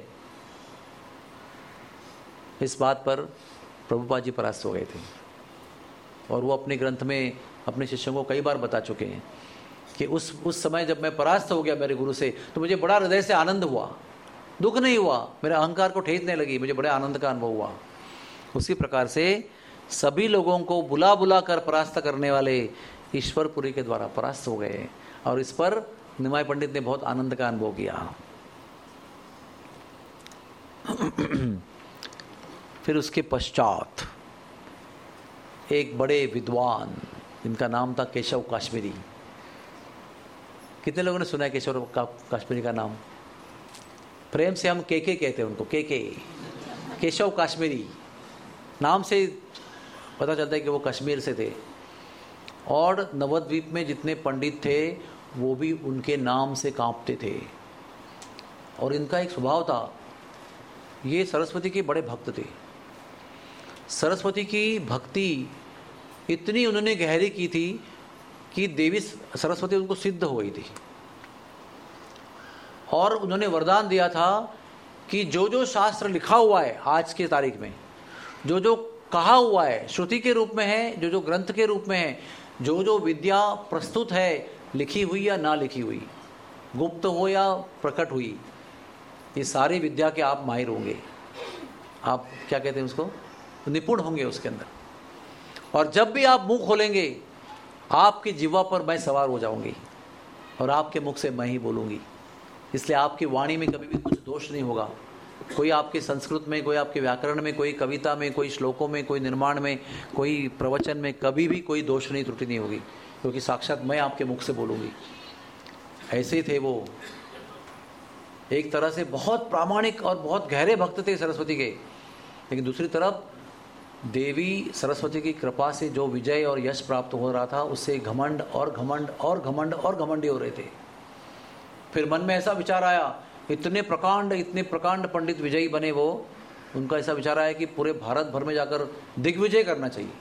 इस बात पर प्रभुपाद जी परास्त हो गए थे, और वो अपने ग्रंथ में अपने शिष्यों को कई बार बता चुके हैं कि उस समय जब मैं परास्त हो गया मेरे गुरु से, तो मुझे बड़ा हृदय से आनंद हुआ, दुख नहीं हुआ, मेरे अहंकार को ठेस नहीं लगी, मुझे बड़े आनंद का अनुभव हुआ। उसी प्रकार से सभी लोगों को बुला बुला कर परास्त करने वाले ईश्वरपुरी के द्वारा परास्त हो गए, और इस पर निमाई पंडित ने बहुत आनंद का अनुभव किया। फिर उसके पश्चात एक बड़े विद्वान जिनका नाम था केशव काश्मीरी। कितने लोगों ने सुना है केशव काश्मीरी का नाम? प्रेम से हम के कहते हैं उनको, के केशव काश्मीरी नाम से पता चलता है कि वो कश्मीर से थे। और नवद्वीप में जितने पंडित थे वो भी उनके नाम से कांपते थे। और इनका एक स्वभाव था, ये सरस्वती के बड़े भक्त थे। सरस्वती की भक्ति इतनी उन्होंने गहरी की थी कि देवी सरस्वती उनको सिद्ध हो गई थी। और उन्होंने वरदान दिया था कि जो जो शास्त्र लिखा हुआ है आज के तारीख में, जो जो कहा हुआ है श्रुति के रूप में है, जो जो ग्रंथ के रूप में है, जो जो विद्या प्रस्तुत है, लिखी हुई या ना लिखी हुई, गुप्त हो या प्रकट हुई, ये सारी विद्या के आप माहिर होंगे। आप क्या कहते हैं उसको, निपुण होंगे उसके अंदर। और जब भी आप मुंह खोलेंगे आपकी जिह्वा पर मैं सवार हो जाऊंगी और आपके मुख से मैं ही बोलूंगी। इसलिए आपकी वाणी में कभी भी कुछ दोष नहीं होगा। कोई आपके संस्कृत में, कोई आपके व्याकरण में, कोई कविता में, कोई श्लोकों में, कोई निर्माण में, कोई प्रवचन में कभी भी कोई दोष नहीं, त्रुटि नहीं होगी, क्योंकि साक्षात मैं आपके मुख से बोलूंगी। ऐसे ही थे वो, एक तरह से बहुत प्रामाणिक और बहुत गहरे भक्त थे सरस्वती के। लेकिन दूसरी तरफ देवी सरस्वती की कृपा से जो विजय और यश प्राप्त हो रहा था, उससे घमंड और घमंड और घमंड और घमंडी हो रहे थे। फिर मन में ऐसा विचार आया, इतने प्रकांड पंडित विजयी बने वो, उनका ऐसा विचार आया कि पूरे भारत भर में जाकर दिग्विजय करना चाहिए,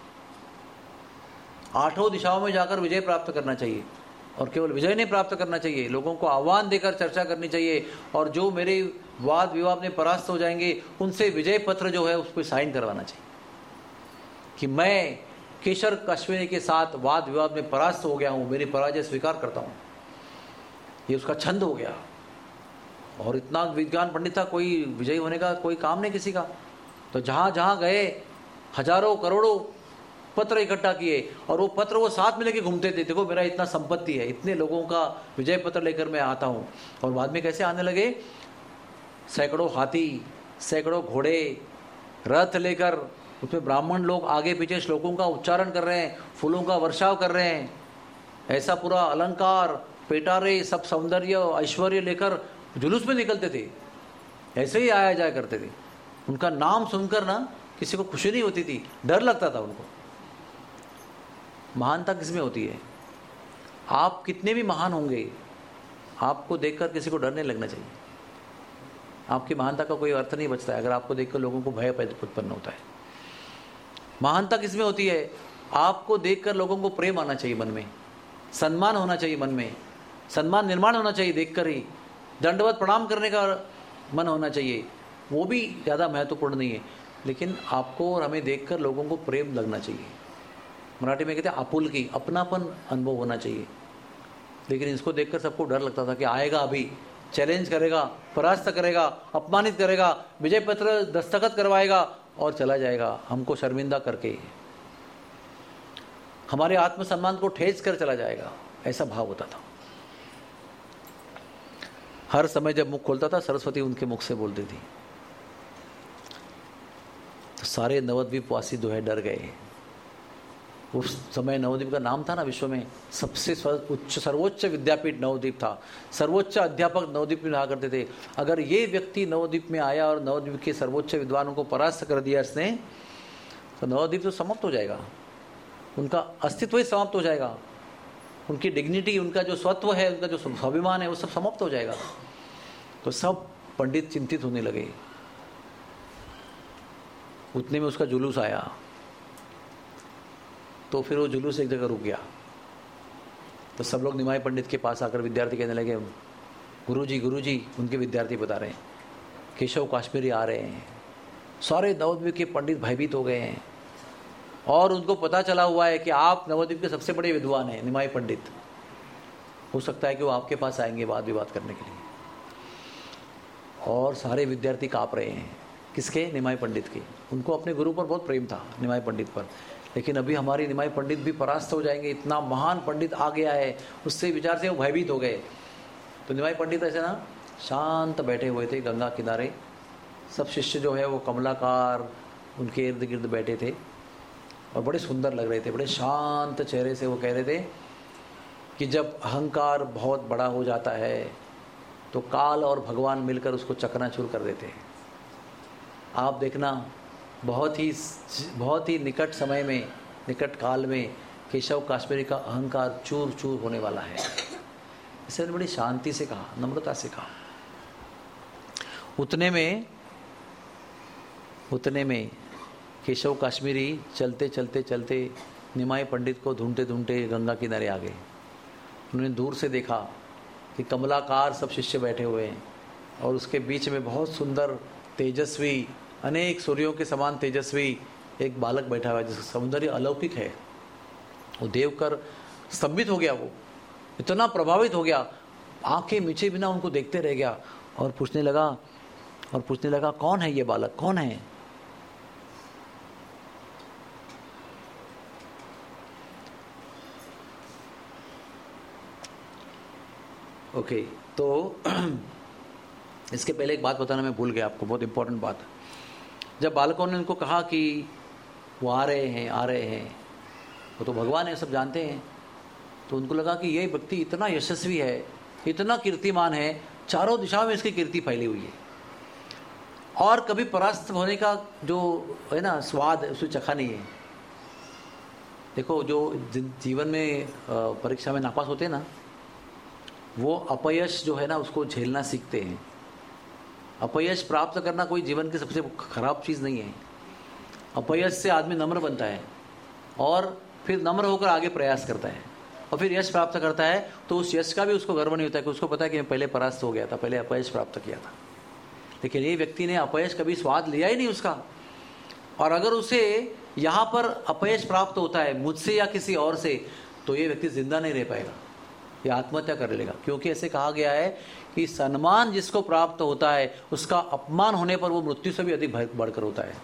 8 दिशाओं में जाकर विजय प्राप्त करना चाहिए। और केवल विजय नहीं प्राप्त करना चाहिए, लोगों को आह्वान देकर चर्चा करनी चाहिए, और जो मेरे वाद विवाद में परास्त हो जाएंगे उनसे विजय पत्र जो है उस पर साइन करवाना चाहिए कि मैं केशव काश्मीरी के साथ वाद विवाद में परास्त हो गया हूं, मेरी पराजय स्वीकार करता हूं। ये उसका छंद हो गया। और इतना विज्ञान पंडित था, कोई विजयी होने का कोई काम नहीं किसी का। तो जहां जहां गए हजारों करोड़ों पत्र इकट्ठा किए, और वो पत्र वो साथ में लेके घूमते थे। देखो मेरा इतना संपत्ति है, इतने लोगों का विजय पत्र लेकर मैं आता हूं। और बाद में कैसे आने लगे, सैकड़ों हाथी, सैकड़ों घोड़े, रथ लेकर, उसमें ब्राह्मण लोग आगे पीछे श्लोकों का उच्चारण कर रहे हैं, फूलों का वर्षाव कर रहे हैं, ऐसा पूरा अलंकार, पेटारे, सब सौंदर्य ऐश्वर्य लेकर जुलूस में निकलते थे। ऐसे ही आया जाया करते थे। उनका नाम सुनकर ना किसी को खुशी नहीं होती थी, डर लगता था उनको। महानता किसमें होती है? आप कितने भी महान होंगे, आपको देखकर किसी को डर नहीं लगना चाहिए। आपकी महानता का कोई अर्थ नहीं बचता है अगर आपको देखकर लोगों को भय उत्पन्न होता है। महानता किसमें होती है? आपको देखकर लोगों को प्रेम आना चाहिए मन में, सम्मान होना चाहिए मन में, सम्मान निर्माण होना चाहिए देखकर ही, दंडवत प्रणाम करने का मन होना चाहिए। वो भी ज़्यादा महत्वपूर्ण नहीं है, लेकिन आपको और हमें देखकर लोगों को प्रेम लगना चाहिए। मराठी में कहते हैं आपुलकी, अपनापन अनुभव होना चाहिए। लेकिन इसको देखकर सबको डर लगता था कि आएगा, अभी चैलेंज करेगा, परास्त करेगा, अपमानित करेगा, विजय पत्र दस्तखत करवाएगा और चला जाएगा हमको शर्मिंदा करके, हमारे आत्मसम्मान को ठेस कर चला जाएगा। ऐसा भाव होता था। हर समय जब मुख खोलता था सरस्वती उनके मुख से बोलती थी। तो सारे नवद्वीपवासी जो है डर गए। उस समय नवद्वीप का नाम था ना, विश्व में सबसे सर्वोच्च विद्यापीठ नवद्वीप था। सर्वोच्च अध्यापक नवद्वीप में रहा करते थे। अगर ये व्यक्ति नवद्वीप में आया और नवद्वीप के सर्वोच्च विद्वानों को परास्त कर दिया इसने, तो नवद्वीप तो समाप्त हो जाएगा, उनका अस्तित्व ही समाप्त हो जाएगा, उनकी डिग्निटी, उनका जो स्वत्व है, उनका जो स्वाभिमान है, वो सब समाप्त हो जाएगा। तो सब पंडित चिंतित होने लगे। उतने में उसका जुलूस आया। तो फिर वो जुलूस एक जगह रुक गया। तो सब लोग निमाई पंडित के पास आकर विद्यार्थी कहने लगे, गुरुजी, उनके विद्यार्थी बता रहे हैं केशव काश्मीरी आ रहे हैं। सारे नवद्वीप के पंडित भयभीत हो गए हैं और उनको पता चला हुआ है कि आप नवद्वीप के सबसे बड़े विद्वान हैं, निमाई पंडित। हो सकता है कि वो आपके पास आएंगे वाद विवाद करने के लिए। और सारे विद्यार्थी काँप रहे हैं। किसके? निमाई पंडित के। उनको अपने गुरु पर बहुत प्रेम था, निमाई पंडित पर। लेकिन अभी हमारी निमाई पंडित भी परास्त हो जाएंगे, इतना महान पंडित आ गया है, उससे विचार से वो भयभीत हो गए। तो निमाई पंडित ऐसे ना शांत बैठे हुए थे गंगा किनारे। सब शिष्य जो है वो कमलाकार उनके इर्द गिर्द बैठे थे और बड़े सुंदर लग रहे थे। बड़े शांत चेहरे से वो कह रहे थे कि जब अहंकार बहुत बड़ा हो जाता है तो काल और भगवान मिलकर उसको चकनाचूर कर देते हैं। आप देखना बहुत ही निकट समय में, निकट काल में केशव काश्मीरी का अहंकार चूर चूर होने वाला है। इसे बड़ी शांति से कहा, नम्रता से कहा। उतने में केशव काश्मीरी चलते चलते निमाई पंडित को ढूंढते ढूंढते गंगा किनारे आ गए। उन्होंने दूर से देखा कि कमलाकार सब शिष्य बैठे हुए हैं और उसके बीच में बहुत सुंदर तेजस्वी, अनेक सूर्यों के समान तेजस्वी एक बालक बैठा हुआ है जिसका सौंदर्य अलौकिक है। वो देखकर स्तंभित हो गया, वो इतना प्रभावित हो गया, आंखें मीचे बिना उनको देखते रह गया और पूछने लगा कौन है ये बालक, कौन है? ओके, तो इसके पहले एक बात बताना मैं भूल गया आपको, बहुत इंपॉर्टेंट बात। जब बालकों ने उनको कहा कि वो आ रहे हैं, वो तो भगवान है, सब जानते हैं, तो उनको लगा कि ये व्यक्ति इतना यशस्वी है, इतना कीर्तिमान है, चारों दिशाओं में इसकी कीर्ति फैली हुई है और कभी परास्त होने का जो है ना स्वाद, उसे चखा नहीं है। देखो, जो जीवन में परीक्षा में नापास होते हैं ना, वो अपयश जो है ना उसको झेलना सीखते हैं। अपयश प्राप्त करना कोई जीवन की सबसे खराब चीज़ नहीं है। अपयश से आदमी नम्र बनता है और फिर नम्र होकर आगे प्रयास करता है और फिर यश प्राप्त करता है, तो उस यश का भी उसको गर्व नहीं होता है कि उसको पता है कि मैं पहले परास्त हो गया था, पहले अपयश प्राप्त किया था। लेकिन ये व्यक्ति ने अपयश कभी स्वाद लिया ही नहीं उसका। और अगर उसे यहाँ पर अपयश प्राप्त होता है मुझसे या किसी और से, तो ये व्यक्ति जिंदा नहीं रह पाएगा, ये आत्महत्या कर लेगा। क्योंकि ऐसे कहा गया है कि सम्मान जिसको प्राप्त होता है उसका अपमान होने पर वो मृत्यु से भी अधिक बढ़कर होता है।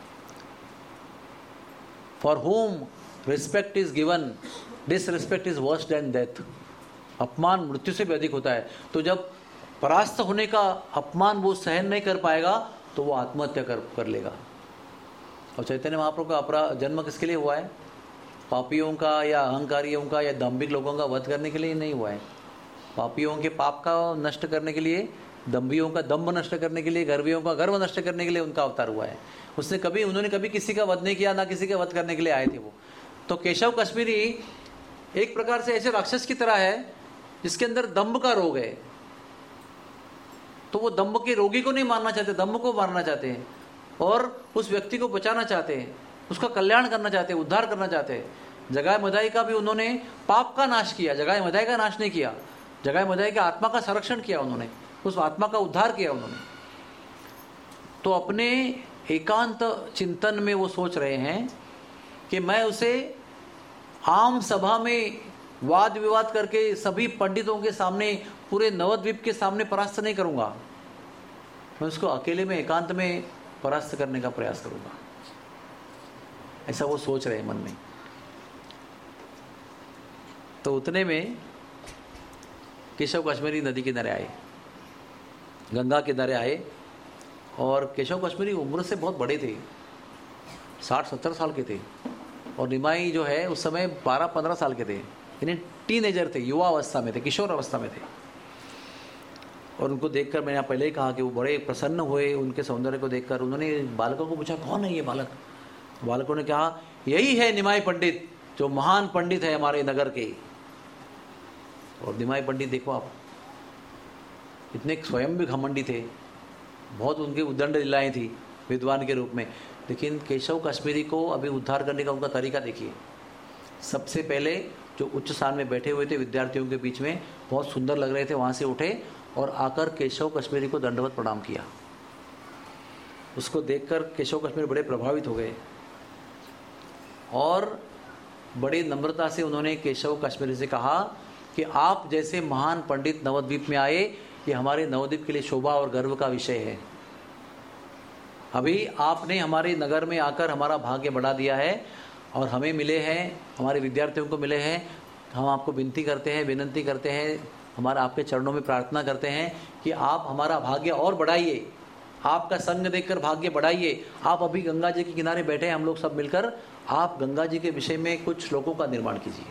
For whom respect is given, disrespect is worse than death. अपमान मृत्यु से भी अधिक होता है। तो जब परास्त होने का अपमान वो सहन नहीं कर पाएगा तो वो आत्महत्या कर लेगा। और चैतन्य महाप्रभु का अपराध जन्म किसके लिए हुआ है? पापियों का या अहंकारियों का या दंभिक लोगों का वध करने के लिए नहीं हुआ है। पापियों के पाप का नष्ट करने के लिए, दंभियों का दंभ नष्ट करने के लिए, गर्वियों का गर्व नष्ट करने के लिए उनका अवतार हुआ है। उन्होंने कभी किसी का वध नहीं किया, ना किसी का वध करने के लिए आए थे वो। तो केशव कश्मीरी एक प्रकार से ऐसे राक्षस की तरह है जिसके अंदर दंभ का रोग है। तो वो दंभ के रोगी को नहीं मारना चाहते, दंभ को मारना चाहते हैं और उस व्यक्ति को बचाना चाहते हैं, उसका कल्याण करना चाहते हैं, उद्धार करना चाहते हैं। जगाए मदाई का भी उन्होंने पाप का नाश किया, जगाए मदाई का नाश नहीं किया, जगाए मदाई के आत्मा का संरक्षण किया उन्होंने, उस आत्मा का उद्धार किया उन्होंने। तो अपने एकांत चिंतन में वो सोच रहे हैं कि मैं उसे आम सभा में वाद विवाद करके सभी पंडितों के सामने, पूरे नवद्वीप के सामने परास्त नहीं करूंगा, मैं उसको अकेले में एकांत में परास्त करने का प्रयास करूंगा। ऐसा वो सोच रहे हैं मन में। तो उतने में केशव कश्मीरी नदी किनारे आए, गंगा किनारे आए। और केशव कश्मीरी उम्र से बहुत बड़े थे, 60-70 साल के थे। और निमाई जो है उस समय 12-15 साल के थे, यानी टीनेजर थे, युवा अवस्था में थे, किशोर अवस्था में थे। और उनको देखकर मैंने पहले ही कहा कि वो बड़े प्रसन्न हुए उनके सौंदर्य को देखकर। उन्होंने बालकों को पूछा कौन है ये बालक? बालकों ने कहा यही है निमाई पंडित, जो महान पंडित है हमारे नगर के। और निमाई पंडित देखो आप, इतने स्वयं भी घमंडी थे, बहुत उनकी उद्दंड लीलाएं थी विद्वान के रूप में। लेकिन केशव कश्मीरी को अभी उद्धार करने का उनका तरीका देखिए। सबसे पहले जो उच्च स्थान में बैठे हुए थे विद्यार्थियों के बीच में, बहुत सुंदर लग रहे थे, वहाँ से उठे और आकर केशव कश्मीरी को दंडवत प्रणाम किया। उसको देखकर केशव कश्मीरी बड़े प्रभावित हो गए और बड़ी नम्रता से उन्होंने केशव कश्मीरी से कहा कि आप जैसे महान पंडित नवद्वीप में आए, ये हमारे नवद्वीप के लिए शोभा और गर्व का विषय है। अभी आपने हमारे नगर में आकर हमारा भाग्य बढ़ा दिया है और हमें मिले हैं, हमारे विद्यार्थियों को मिले हैं। हम आपको विनती करते हैं, विनती करते हैं, हमारा आपके चरणों में प्रार्थना करते हैं कि आप हमारा भाग्य और बढ़ाइए, आपका संग देखकर भाग्य बढ़ाइए। आप अभी गंगा जी के किनारे बैठे हैं, हम लोग सब मिलकर, आप गंगा जी के विषय में कुछ श्लोकों का निर्माण कीजिए।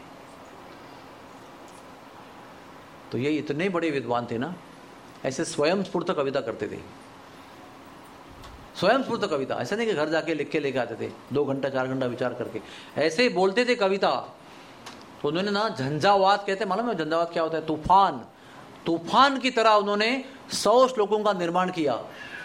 तो ये इतने बड़े विद्वान थे ना, ऐसे स्वयं स्फूर्त कविता करते थे। स्वयं स्फूर्त कविता, ऐसा नहीं कि घर जाके लिख के लेके आते थे 2 घंटा 4 घंटा विचार करके, ऐसे ही बोलते थे कविता। तो उन्होंने ना झंझावात कहते, मालूम है झंझावात क्या होता है? तूफान, तूफान की तरह उन्होंने 100 श्लोकों का निर्माण किया,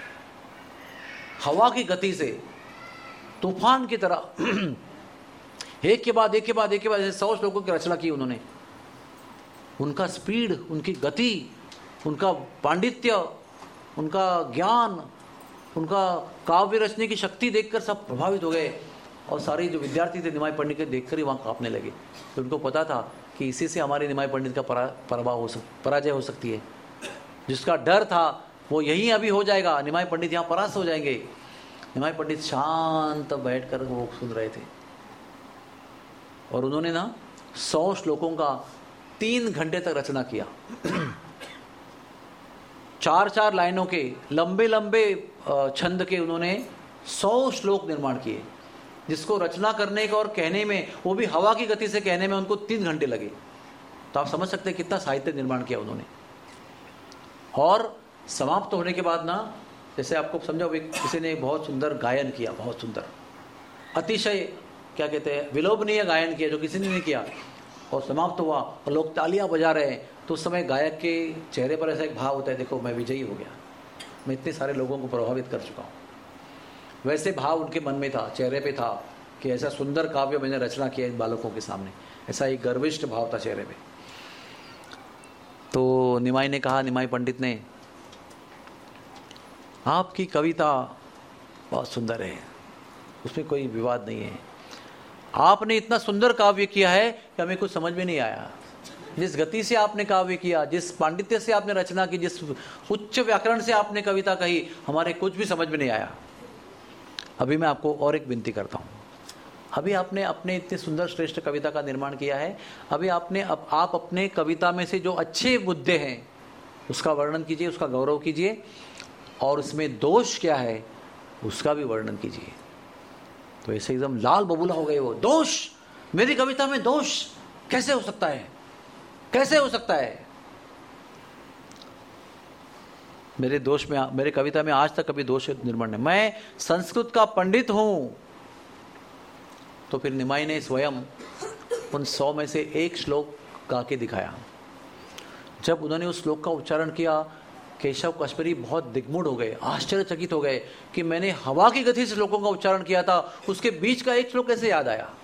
हवा की गति से, तूफान की तरह एक के बाद एक के बाद एक के बाद 100 श्लोकों की रचना की उन्होंने। उनका स्पीड, उनकी गति, उनका पांडित्य, उनका ज्ञान, उनका काव्य रचने की शक्ति देखकर सब प्रभावित हो गए। और सारे जो विद्यार्थी थे निमाई पंडित के देखकर ही वहाँ कांपने लगे। तो उनको पता था कि इसी से हमारे निमाई पंडित का पराजय हो सकती है। जिसका डर था वो यही अभी हो जाएगा, निमाई पंडित यहाँ परास्त हो जाएंगे। निमाई पंडित शांत बैठकर वो सुन रहे थे और उन्होंने ना 100 श्लोकों का 3 घंटे तक रचना किया। 4-4 लाइनों के लंबे लंबे छंद के उन्होंने 100 श्लोक निर्माण किए, जिसको रचना करने का और कहने में, वो भी हवा की गति से कहने में उनको 3 घंटे लगे। तो आप समझ सकते हैं कितना साहित्य निर्माण किया उन्होंने। और समाप्त होने के बाद ना, जैसे आपको समझो किसी ने बहुत सुंदर गायन किया, बहुत सुंदर, अतिशय क्या कहते हैं, विलोभनीय गायन किया जो किसी ने नहीं किया, और समाप्त हुआ और लोग तालियां बजा रहे हैं। तो उस समय गायक के चेहरे पर ऐसा एक भाव होता है, देखो मैं विजयी हो गया, मैं इतने सारे लोगों को प्रभावित कर चुका हूँ। वैसे भाव उनके मन में था, चेहरे पे था कि ऐसा सुंदर काव्य मैंने रचना किया इन बालकों के सामने, ऐसा एक गर्विष्ठ भाव था चेहरे पे। तो निमाई ने कहा, निमाई पंडित ने, आपकी कविता बहुत सुंदर है, उसमें कोई विवाद नहीं है। आपने इतना सुंदर काव्य किया है कि हमें कुछ समझ में नहीं आया। जिस गति से आपने काव्य किया, जिस पांडित्य से आपने रचना की, जिस उच्च व्याकरण से आपने कविता कही, हमारे कुछ भी समझ में नहीं आया। अभी मैं आपको और एक विनती करता हूँ। अभी आपने अपने इतने सुंदर श्रेष्ठ कविता का निर्माण किया है, अभी आप अपने कविता में से जो अच्छे मुद्दे हैं उसका वर्णन कीजिए, उसका गौरव कीजिए, और उसमें दोष क्या है उसका भी वर्णन कीजिए। तो ऐसे एकदम लाल बबूला हो गए वो, दोष, मेरी कविता में दोष कैसे हो सकता है, कैसे हो सकता है? मेरे कविता में आज तक कभी दोष निर्माण नहीं। मैं संस्कृत का पंडित हूं। तो फिर निमाई ने स्वयं उन 100 में से एक श्लोक गा के दिखाया। जब उन्होंने उस श्लोक का उच्चारण किया, केशव कश्मीरी बहुत दिग्मूढ़ हो गए, आश्चर्यचकित हो गए कि मैंने हवा की गति से श्लोकों का उच्चारण किया था, उसके बीच का एक श्लोक कैसे याद आया।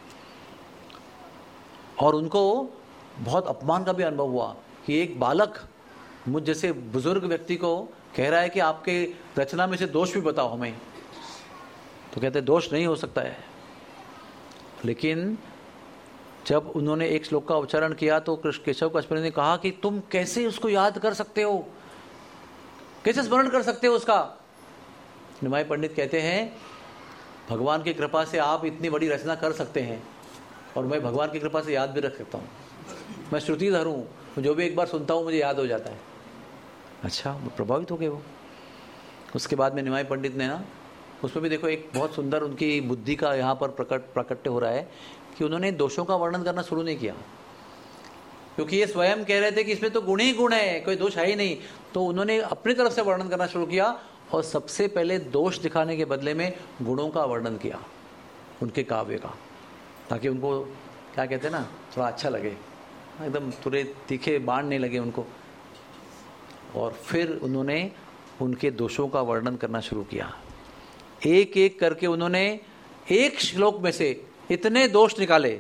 और उनको बहुत अपमान का भी अनुभव हुआ कि एक बालक मुझ जैसे बुजुर्ग व्यक्ति को कह रहा है कि आपके रचना में से दोष भी बताओ हमें। तो कहते दोष नहीं हो सकता है। लेकिन जब उन्होंने एक श्लोक का उच्चारण किया तो केशव कश्मीरी ने कहा कि तुम कैसे उसको याद कर सकते हो, कैसे स्मरण कर सकते हो उसका। निमाई पंडित कहते हैं भगवान की कृपा से आप इतनी बड़ी रचना कर सकते हैं, और मैं भगवान की कृपा से याद भी रख सकता हूँ। मैं श्रुतिधर हूँ, जो भी एक बार सुनता हूँ मुझे याद हो जाता है। अच्छा, प्रभावित हो गए वो। उसके बाद में निमाई पंडित ने ना, उसमें भी देखो एक बहुत सुंदर उनकी बुद्धि का यहाँ पर प्रकट्य हो रहा है कि उन्होंने दोषों का वर्णन करना शुरू नहीं किया, क्योंकि ये स्वयं कह रहे थे कि इसमें तो गुण ही गुण है, कोई दोष है ही नहीं। तो उन्होंने अपनी तरफ से वर्णन करना शुरू किया, और सबसे पहले दोष दिखाने के बदले में गुणों का वर्णन किया उनके काव्य का, ताकि उनको क्या कहते हैं ना, थोड़ा अच्छा लगे, एकदम थोड़े तीखे बाण नहीं लगे उनको। और फिर उन्होंने उनके दोषों का वर्णन करना शुरू किया। एक एक करके उन्होंने एक श्लोक में से इतने दोष निकाले,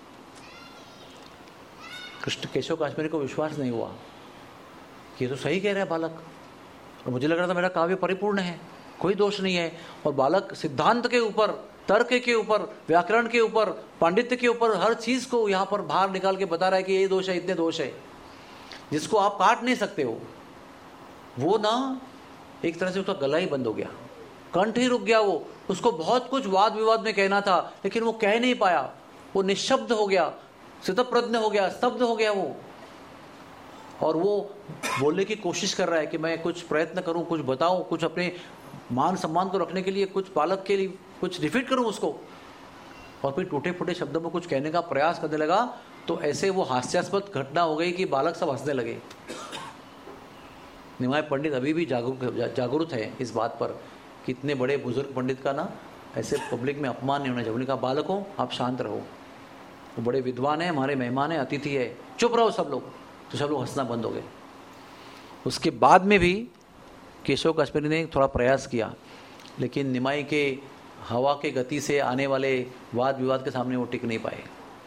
कृष्ण केशव कश्मीरी को विश्वास नहीं हुआ कि ये तो सही कह रहा है बालक, और मुझे लग रहा था मेरा काव्य परिपूर्ण है, कोई दोष नहीं है। और बालक सिद्धांत के ऊपर, तर्क के ऊपर, व्याकरण के ऊपर, पांडित्य के ऊपर, हर चीज को यहाँ पर बाहर निकाल के बता रहा है कि ये दोष है, इतने दोष है, जिसको आप काट नहीं सकते हो। वो ना एक तरह से उसका गला ही बंद हो गया, कंठ ही रुक गया। वो उसको बहुत कुछ वाद विवाद में कहना था, लेकिन वो कह नहीं पाया। वो निशब्द हो गया, स्थितप्रज्ञ हो गया, स्तब्ध हो गया वो। और वो बोलने की कोशिश कर रहा है कि मैं कुछ प्रयत्न करूं, कुछ बताऊं, कुछ अपने मान सम्मान को रखने के लिए, कुछ बालक के लिए कुछ डिफीट करूं उसको। और फिर टूटे फूटे शब्दों में कुछ कहने का प्रयास करने लगा, तो ऐसे वो हास्यास्पद घटना हो गई कि बालक सब हंसने लगे। निमाई पंडित अभी भी जागरूक है इस बात पर कि इतने बड़े बुजुर्ग पंडित का ना ऐसे पब्लिक में अपमान नहीं होना चाहिए। उन्होंने कहा बालकों आप शांत रहो, वो बड़े विद्वान हैं, हमारे मेहमान हैं, अतिथि है, चुप रहो सब लोग। तो सब लोग हंसना बंद हो गए। उसके बाद में भी केशव कश्मीरी ने थोड़ा प्रयास किया, लेकिन निमाई के हवा के गति से आने वाले वाद विवाद के सामने वो टिक नहीं पाए।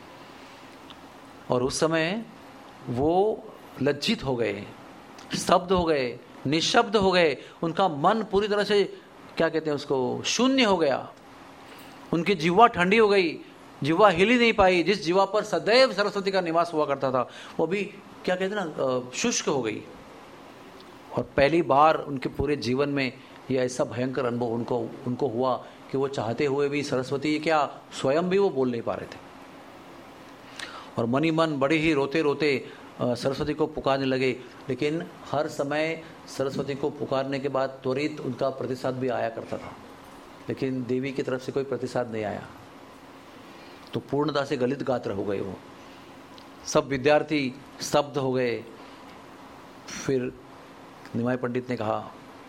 और उस समय वो लज्जित हो गए, स्तब्ध हो गए, निशब्द हो गए। उनका मन पूरी तरह से क्या कहते हैं उसको, शून्य हो गया। उनकी जिह्वा ठंडी हो गई, जिह्वा हिल ही नहीं पाई। जिस जिह्वा पर सदैव सरस्वती का निवास हुआ करता था, वो भी क्या कहते हैं ना, शुष्क हो गई। और पहली बार उनके पूरे जीवन में ये ऐसा भयंकर अनुभव उनको हुआ कि वो चाहते हुए भी सरस्वती क्या, स्वयं भी वो बोल नहीं पा रहे थे। और मन ही मन बड़े ही रोते रोते सरस्वती को पुकारने लगे। लेकिन हर समय सरस्वती को पुकारने के बाद त्वरित उनका प्रतिसाद भी आया करता था, लेकिन देवी की तरफ से कोई प्रतिसाद नहीं आया। तो पूर्णता से गलित गात्र हो गए वो। सब विद्यार्थी स्तब्ध हो गए। फिर निमाई पंडित ने कहा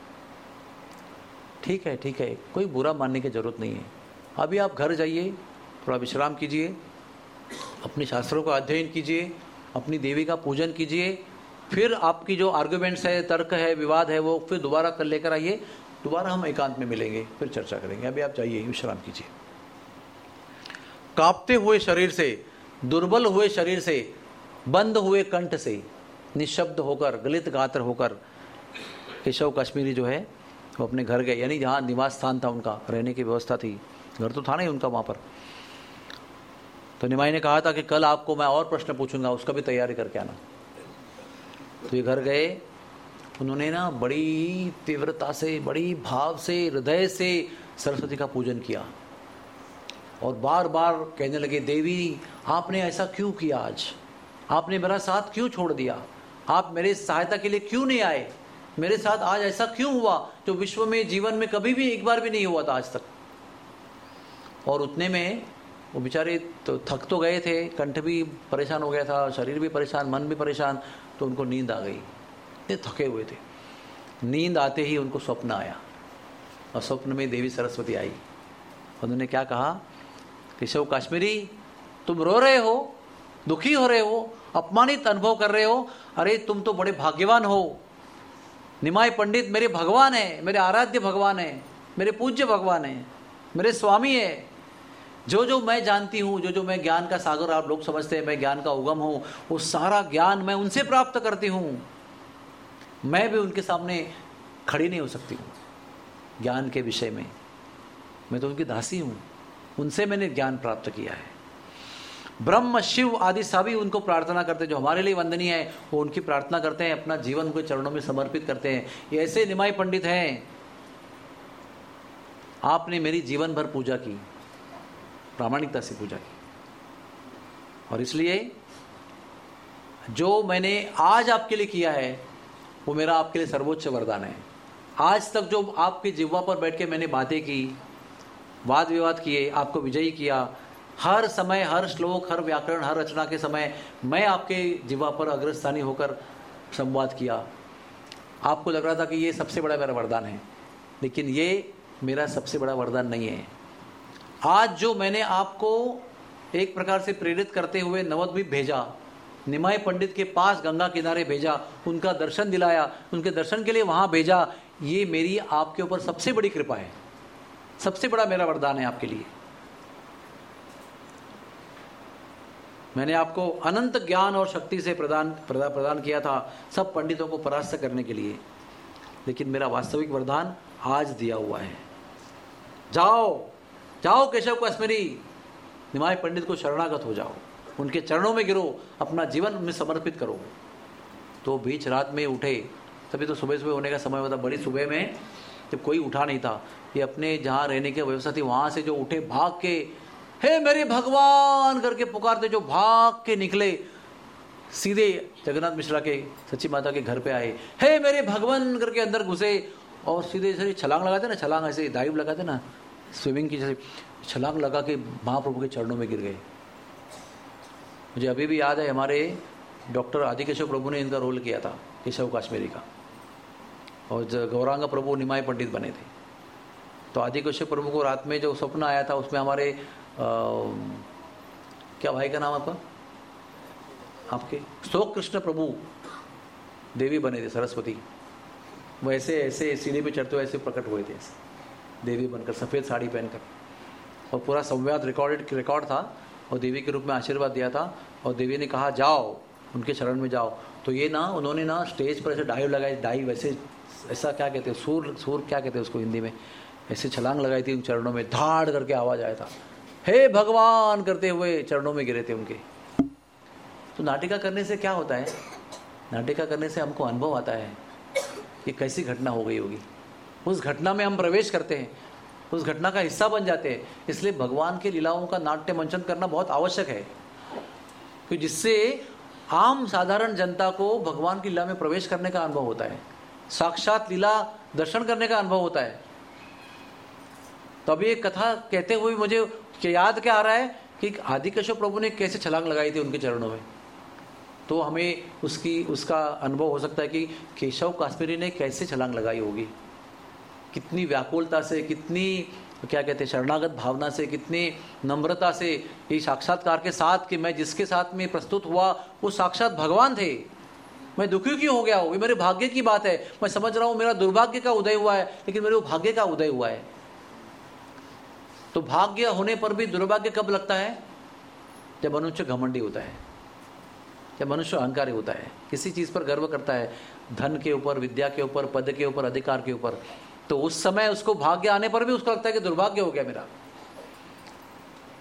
ठीक है ठीक है, कोई बुरा मानने की जरूरत नहीं है, अभी आप घर जाइए, थोड़ा विश्राम कीजिए, अपने शास्त्रों का अध्ययन कीजिए, अपनी देवी का पूजन कीजिए, फिर आपकी जो आर्गुमेंट्स है, तर्क है, विवाद है, वो फिर दोबारा कर लेकर आइए, दोबारा हम एकांत में मिलेंगे, फिर चर्चा करेंगे। अभी आप जाइए, विश्राम कीजिए। कांपते हुए शरीर से, दुर्बल हुए शरीर से, बंद हुए कंठ से, निशब्द होकर, गलित गात्र होकर केशव कश्मीरी जो है वो अपने घर गए, यानी जहाँ निवास स्थान था उनका, रहने की व्यवस्था थी, घर तो था नहीं उनका वहाँ पर। तो निमाई ने कहा था कि कल आपको मैं और प्रश्न पूछूंगा, उसका भी तैयारी करके आना। तो ये घर गए, उन्होंने ना बड़ी तीव्रता से, बड़ी भाव से, हृदय से सरस्वती का पूजन किया और बार बार कहने लगे, देवी आपने ऐसा क्यों किया, आज आपने मेरा साथ क्यों छोड़ दिया, आप मेरे सहायता के लिए क्यों नहीं आए, मेरे साथ आज ऐसा क्यों हुआ जो विश्व में जीवन में कभी भी एक बार भी नहीं हुआ था आज तक। और उतने में वो बेचारे तो थक तो गए थे, कंठ भी परेशान हो गया था, शरीर भी परेशान, मन भी परेशान, तो उनको नींद आ गई, इतने थके हुए थे। नींद आते ही उनको स्वप्न आया और स्वप्न में देवी सरस्वती आई। उन्होंने क्या कहा, केशव काश्मीरी तुम रो रहे हो, दुखी हो रहे हो, अपमानित अनुभव कर रहे हो, अरे तुम तो बड़े भाग्यवान हो। निमाई पंडित मेरे भगवान है, मेरे आराध्य भगवान है, मेरे पूज्य भगवान है, मेरे स्वामी है। जो जो मैं जानती हूँ, जो जो मैं ज्ञान का सागर, आप लोग समझते हैं मैं ज्ञान का उगम हूँ, वो सारा ज्ञान मैं उनसे प्राप्त करती हूँ। मैं भी उनके सामने खड़ी नहीं हो सकती हूँ ज्ञान के विषय में, मैं तो उनकी दासी हूँ, उनसे मैंने ज्ञान प्राप्त किया है। ब्रह्म शिव आदि सभी उनको प्रार्थना करते हैं, जो हमारे लिए वंदनीय है वो उनकी प्रार्थना करते हैं, अपना जीवन उनके चरणों में समर्पित करते हैं। ये ऐसे निमाई पंडित हैं। आपने मेरी जीवन भर पूजा की, प्रामाणिकता से पूजा की, और इसलिए जो मैंने आज आपके लिए किया है वो मेरा आपके लिए सर्वोच्च वरदान है। आज तक जो आपकी जिह्वा पर बैठ के मैंने बातें की, वाद विवाद किए, आपको विजयी किया, हर समय, हर श्लोक, हर व्याकरण, हर रचना के समय मैं आपके जिह्वा पर अग्रस्थानी होकर संवाद किया। आपको लग रहा था कि ये सबसे बड़ा मेरा वरदान है, लेकिन ये मेरा सबसे बड़ा वरदान नहीं है। आज जो मैंने आपको एक प्रकार से प्रेरित करते हुए नवद्वीप भेजा, निमाई पंडित के पास गंगा किनारे भेजा, उनका दर्शन दिलाया, उनके दर्शन के लिए वहाँ भेजा, ये मेरी आपके ऊपर सबसे बड़ी कृपा है, सबसे बड़ा मेरा वरदान है आपके लिए। मैंने आपको अनंत ज्ञान और शक्ति से प्रदान किया था सब पंडितों को परास्त करने के लिए, लेकिन मेरा वास्तविक वरदान आज दिया हुआ है। जाओ जाओ केशव काश्मीरी, निमाई पंडित को शरणागत हो जाओ, उनके चरणों में गिरो, अपना जीवन उनमें समर्पित करो। तो बीच रात में उठे, तभी तो सुबह सुबह होने का समय होता, बड़ी सुबह में जब कोई उठा नहीं था, ये अपने जहाँ रहने की व्यवस्था थी वहाँ से जो उठे, भाग के हे मेरे भगवान करके पुकारते, जो भाग के निकले, सीधे जगन्नाथ मिश्रा के सच्ची माता के घर पे आए, हे मेरे भगवान करके अंदर घुसे और सीधे से छलांग लगाते ना, छलांग ऐसे डाइव लगाते ना, स्विमिंग की जैसे छलांग लगा के महाप्रभु के चरणों में गिर गए। मुझे अभी भी याद है, हमारे डॉक्टर आदिकेशव प्रभु ने इनका रोल किया था, केशव काश्मीरी का, और गौरांग प्रभु निमाई पंडित बने थे। तो आदिकेशव प्रभु को रात में जो स्वप्न आया था, उसमें हमारे क्या भाई का नाम आपके शोक कृष्ण प्रभु देवी बने थे, सरस्वती, वैसे ऐसे सीढ़ी पे चढ़ते हुए ऐसे प्रकट हुए थे, देवी बनकर, सफ़ेद साड़ी पहनकर, और पूरा संवाद रिकॉर्ड था, और देवी के रूप में आशीर्वाद दिया था, और देवी ने कहा जाओ उनके शरण में जाओ। तो ये ना उन्होंने ना स्टेज पर ऐसे डाइव लगाई, डाइव ऐसे, ऐसा क्या कहते हैं, सूर क्या कहते हैं उसको हिंदी में, ऐसे छलांग लगाई थी उन चरणों में, धाड़ करके आवाज़ आया था, हे भगवान करते हुए चरणों में गिरे थे उनके। तो नाटिका करने से क्या होता है, नाटिका करने से हमको अनुभव आता है कि कैसी घटना हो गई होगी, उस घटना में हम प्रवेश करते हैं, उस घटना का हिस्सा बन जाते हैं। इसलिए भगवान की लीलाओं का नाट्य मंचन करना बहुत आवश्यक है, कि जिससे आम साधारण जनता को भगवान की लीला में प्रवेश करने का अनुभव होता है, साक्षात लीला दर्शन करने का अनुभव होता है। तो अभी एक कथा कहते हुए मुझे याद क्या आ रहा है कि आदिकेशव प्रभु ने कैसे छलांग लगाई थी उनके चरणों में, तो हमें उसका अनुभव हो सकता है कि केशव काश्मीरी ने कैसे छलांग लगाई होगी, कितनी व्याकुलता से, कितनी क्या कहते हैं शरणागत भावना से, कितनी नम्रता से, ये साक्षात्कार के साथ कि मैं जिसके साथ में प्रस्तुत हुआ वो साक्षात भगवान थे, मैं दुखी क्यों हो गया हूँ, ये मेरे भाग्य की बात है, मैं समझ रहा हूँ मेरा दुर्भाग्य का उदय हुआ है, लेकिन मेरे भाग्य का उदय हुआ है। तो भाग्य होने पर भी दुर्भाग्य कब लगता है, जब मनुष्य घमंडी होता है, जब मनुष्य अहंकारी होता है, किसी चीज़ पर गर्व करता है, धन के ऊपर, विद्या के ऊपर, पद के ऊपर, अधिकार के ऊपर, तो उस समय उसको भाग्य आने पर भी उसको लगता है कि दुर्भाग्य हो गया मेरा।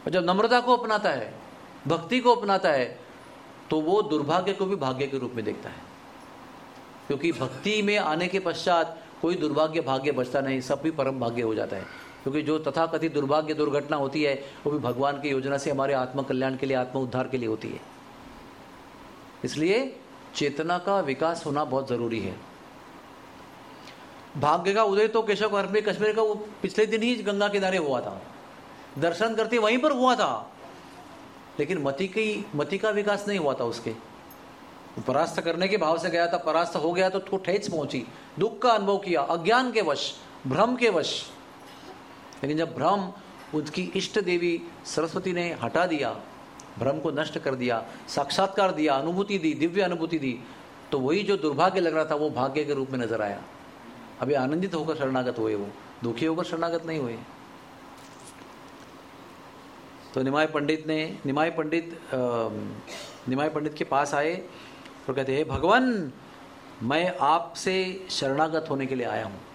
और जब नम्रता को अपनाता है, भक्ति को अपनाता है, तो वो दुर्भाग्य को भी भाग्य के रूप में देखता है। क्योंकि भक्ति में आने के पश्चात कोई दुर्भाग्य भाग्य बचता नहीं, सब भी परम भाग्य हो जाता है। क्योंकि जो तथाकथित दुर्भाग्य दुर्घटना होती है वो भी भगवान की योजना से हमारे आत्म कल्याण के लिए, आत्म उद्धार के लिए होती है। इसलिए चेतना का विकास होना बहुत जरूरी है। भाग्य का उदय तो केशव कश्मीर का वो पिछले दिन ही गंगा किनारे हुआ था, दर्शन करते वहीं पर हुआ था, लेकिन मति का विकास नहीं हुआ था। उसके परास्त करने के भाव से गया था, परास्त हो गया तो उसको ठेस पहुंची, दुख का अनुभव किया, अज्ञान के वश, भ्रम के वश। लेकिन जब भ्रम उसकी इष्ट देवी सरस्वती ने हटा दिया, भ्रम को नष्ट कर दिया, साक्षात्कार दिया, अनुभूति दी, दिव्य अनुभूति दी, तो वही जो दुर्भाग्य लग रहा था वो भाग्य के रूप में नजर आया। अभी आनंदित होकर शरणागत हुए, वो दुखी होकर शरणागत नहीं हुए। तो निमाय पंडित के पास आए और कहते हैं, भगवान मैं आपसे शरणागत होने के लिए आया हूं,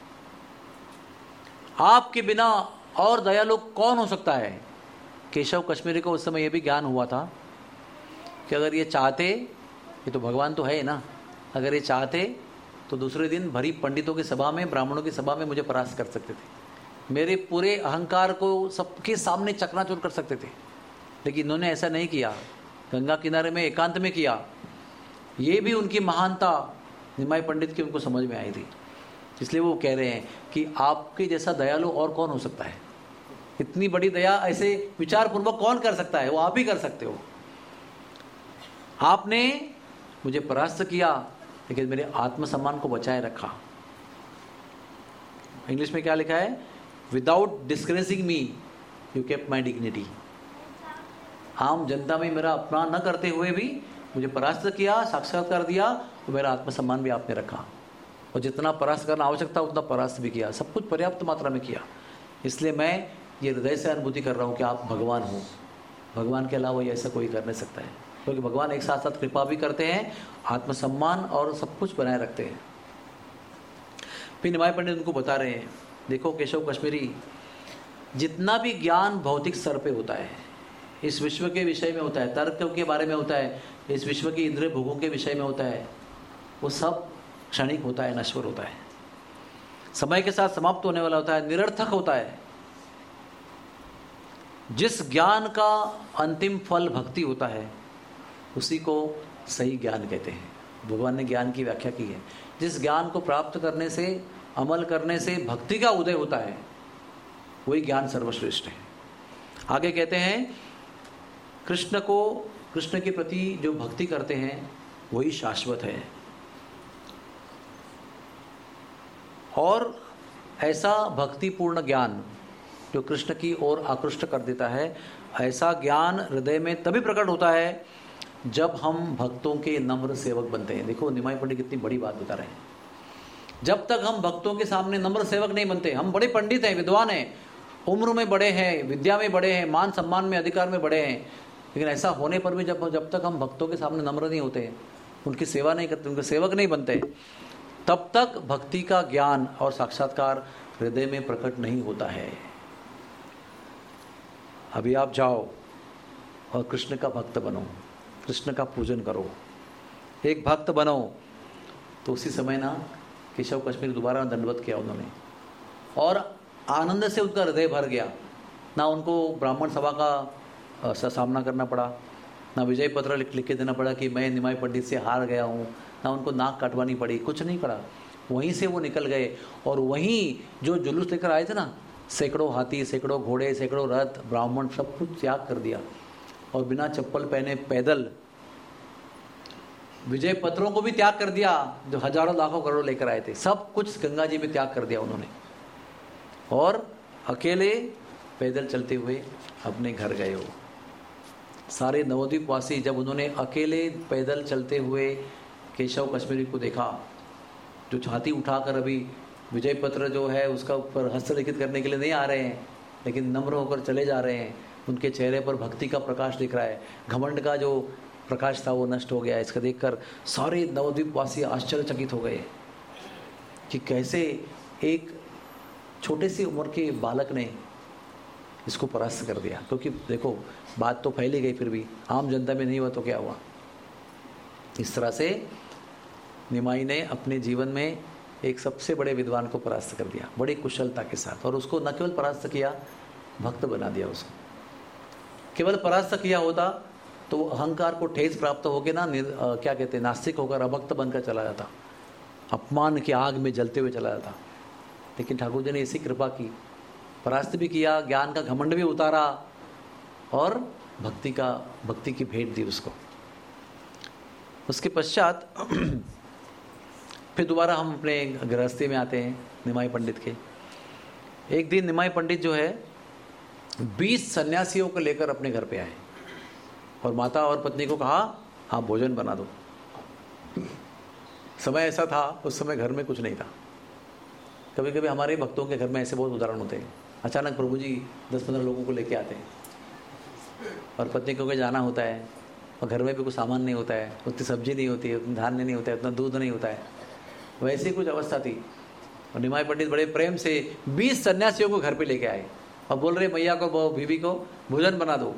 आपके बिना और दयालु कौन हो सकता है। केशव कश्मीरी को उस समय यह भी ज्ञान हुआ था कि अगर ये चाहते, ये तो भगवान तो है ना, अगर ये चाहते तो दूसरे दिन भरी पंडितों की सभा में, ब्राह्मणों की सभा में मुझे परास्त कर सकते थे, मेरे पूरे अहंकार को सबके सामने चकनाचूर कर सकते थे। लेकिन इन्होंने ऐसा नहीं किया, गंगा किनारे में एकांत में किया। ये भी उनकी महानता निमाय पंडित की उनको समझ में आई थी। इसलिए वो कह रहे हैं कि आपके जैसा दयालु और कौन हो सकता है, इतनी बड़ी दया ऐसे विचार पूर्वक कौन कर सकता है, वो आप ही कर सकते हो। आपने मुझे परास्त किया लेकिन मेरे आत्मसम्मान को बचाए रखा। इंग्लिश में क्या लिखा है, without disgracing me you kept my dignity. आम जनता में मेरा अपमान न करते हुए भी मुझे परास्त किया, साक्षात्कार दिया, तो मेरा आत्मसम्मान भी आपने रखा। और जितना परास्त करना आवश्यक था उतना परास्त भी किया, सब कुछ पर्याप्त मात्रा में किया। इसलिए मैं ये हृदय से अनुभूति कर रहा हूँ कि आप भगवान हो, भगवान के अलावा ये ऐसा कोई कर नहीं सकता है। क्योंकि भगवान एक साथ साथ कृपा भी करते हैं, आत्मसम्मान और सब कुछ बनाए रखते हैं। फिर निमाय पंडित उनको बता रहे हैं, देखो केशव कश्मीरी, जितना भी ज्ञान भौतिक स्तर पे होता है, इस विश्व के विषय में होता है, तर्क के बारे में होता है, इस विश्व की इंद्रिय भोगों के विषय में होता है, वो सब क्षणिक होता है, नश्वर होता है, समय के साथ समाप्त होने वाला होता है, निरर्थक होता है। जिस ज्ञान का अंतिम फल भक्ति होता है उसी को सही ज्ञान कहते हैं। भगवान ने ज्ञान की व्याख्या की है, जिस ज्ञान को प्राप्त करने से, अमल करने से भक्ति का उदय होता है, वही ज्ञान सर्वश्रेष्ठ है। आगे कहते हैं, कृष्ण के प्रति जो भक्ति करते हैं वही शाश्वत है। और ऐसा भक्तिपूर्ण ज्ञान जो कृष्ण की ओर आकृष्ट कर देता है, ऐसा ज्ञान हृदय में तभी प्रकट होता है जब हम भक्तों के नम्र सेवक बनते हैं। देखो निमाय पंडित कितनी बड़ी बात बता रहे हैं। जब तक हम भक्तों के सामने नम्र सेवक नहीं बनते, हम बड़े पंडित हैं, विद्वान हैं, उम्र में बड़े हैं, विद्या में बड़े हैं, मान सम्मान में, अधिकार में बड़े हैं, लेकिन ऐसा होने पर भी जब तक हम भक्तों के सामने नम्र नहीं होते, उनकी सेवा नहीं करते, उनके सेवक नहीं बनते, तब तक भक्ति का ज्ञान और साक्षात्कार हृदय में प्रकट नहीं होता है। अभी आप जाओ और कृष्ण का भक्त बनो, कृष्ण का पूजन करो, एक भक्त बनो। तो उसी समय ना केशव कश्मीरी दोबारा दंडवत किया उन्होंने, और आनंद से उनका हृदय भर गया। ना उनको ब्राह्मण सभा का सामना करना पड़ा, ना विजय पत्र लिख के देना पड़ा कि मैं निमाय पंडित से हार गया हूँ, ना उनको नाक कटवानी पड़ी, कुछ नहीं पड़ा। वहीं से वो निकल गए और वहीं जो जुलूस लेकर आए थे ना, सैकड़ों हाथी, सैकड़ों घोड़े, सैकड़ों रथ, ब्राह्मण, सब कुछ त्याग कर दिया और बिना चप्पल पहने पैदल विजय पत्रों को भी त्याग कर दिया, जो हजारों लाखों करोड़ लेकर आए थे, सब कुछ गंगा जी में त्याग कर दिया उन्होंने, और अकेले पैदल चलते हुए अपने घर गए हो। सारे नवद्वीपवासी जब उन्होंने अकेले पैदल चलते हुए केशव कश्मीरी को देखा, जो छाती उठाकर अभी विजय पत्र जो है उसका ऊपर हस्तलिखित करने के लिए नहीं आ रहे हैं, लेकिन नम्र होकर चले जा रहे हैं, उनके चेहरे पर भक्ति का प्रकाश दिख रहा है, घमंड का जो प्रकाश था वो नष्ट हो गया। इसका देखकर सारे नवद्वीपवासी आश्चर्यचकित हो गए कि कैसे एक छोटे सी उम्र के बालक ने इसको परास्त कर दिया। क्योंकि देखो बात तो फैली गई, फिर भी आम जनता में नहीं हुआ तो क्या हुआ। इस तरह से निमाई ने अपने जीवन में एक सबसे बड़े विद्वान को परास्त कर दिया बड़ी कुशलता के साथ, और उसको न केवल परास्त किया, भक्त बना दिया उसको। केवल परास्त किया होता तो अहंकार को ठेस प्राप्त होकर ना क्या कहते हैं, नास्तिक होकर अभक्त बनकर चला जाता, अपमान की आग में जलते हुए चला जाता। लेकिन ठाकुर जी ने इसी कृपा की, परास्त भी किया, ज्ञान का घमंड भी उतारा, और भक्ति की भेंट दी उसको। उसके पश्चात फिर दोबारा हम अपने गृहस्थी में आते हैं निमाई पंडित के। एक दिन निमाई पंडित जो है 20 सन्यासियों को लेकर अपने घर पे आए और माता और पत्नी को कहा, हाँ भोजन बना दो। समय ऐसा था, उस समय घर में कुछ नहीं था। कभी कभी हमारे भक्तों के घर में ऐसे बहुत उदाहरण होते हैं, अचानक प्रभु जी 10-15 लोगों को लेके आते हैं और पत्नी को जाना होता है, और घर में भी कुछ सामान नहीं होता है, उतनी सब्जी नहीं होती है, उतना धान्य नहीं होता है, उतना दूध नहीं होता है। वैसी कुछ अवस्था थी। और निमाई पंडित बड़े प्रेम से 20 सन्यासियों को घर पे लेके आए और बोल रहे मैया को, बीवी को भोजन बना दो।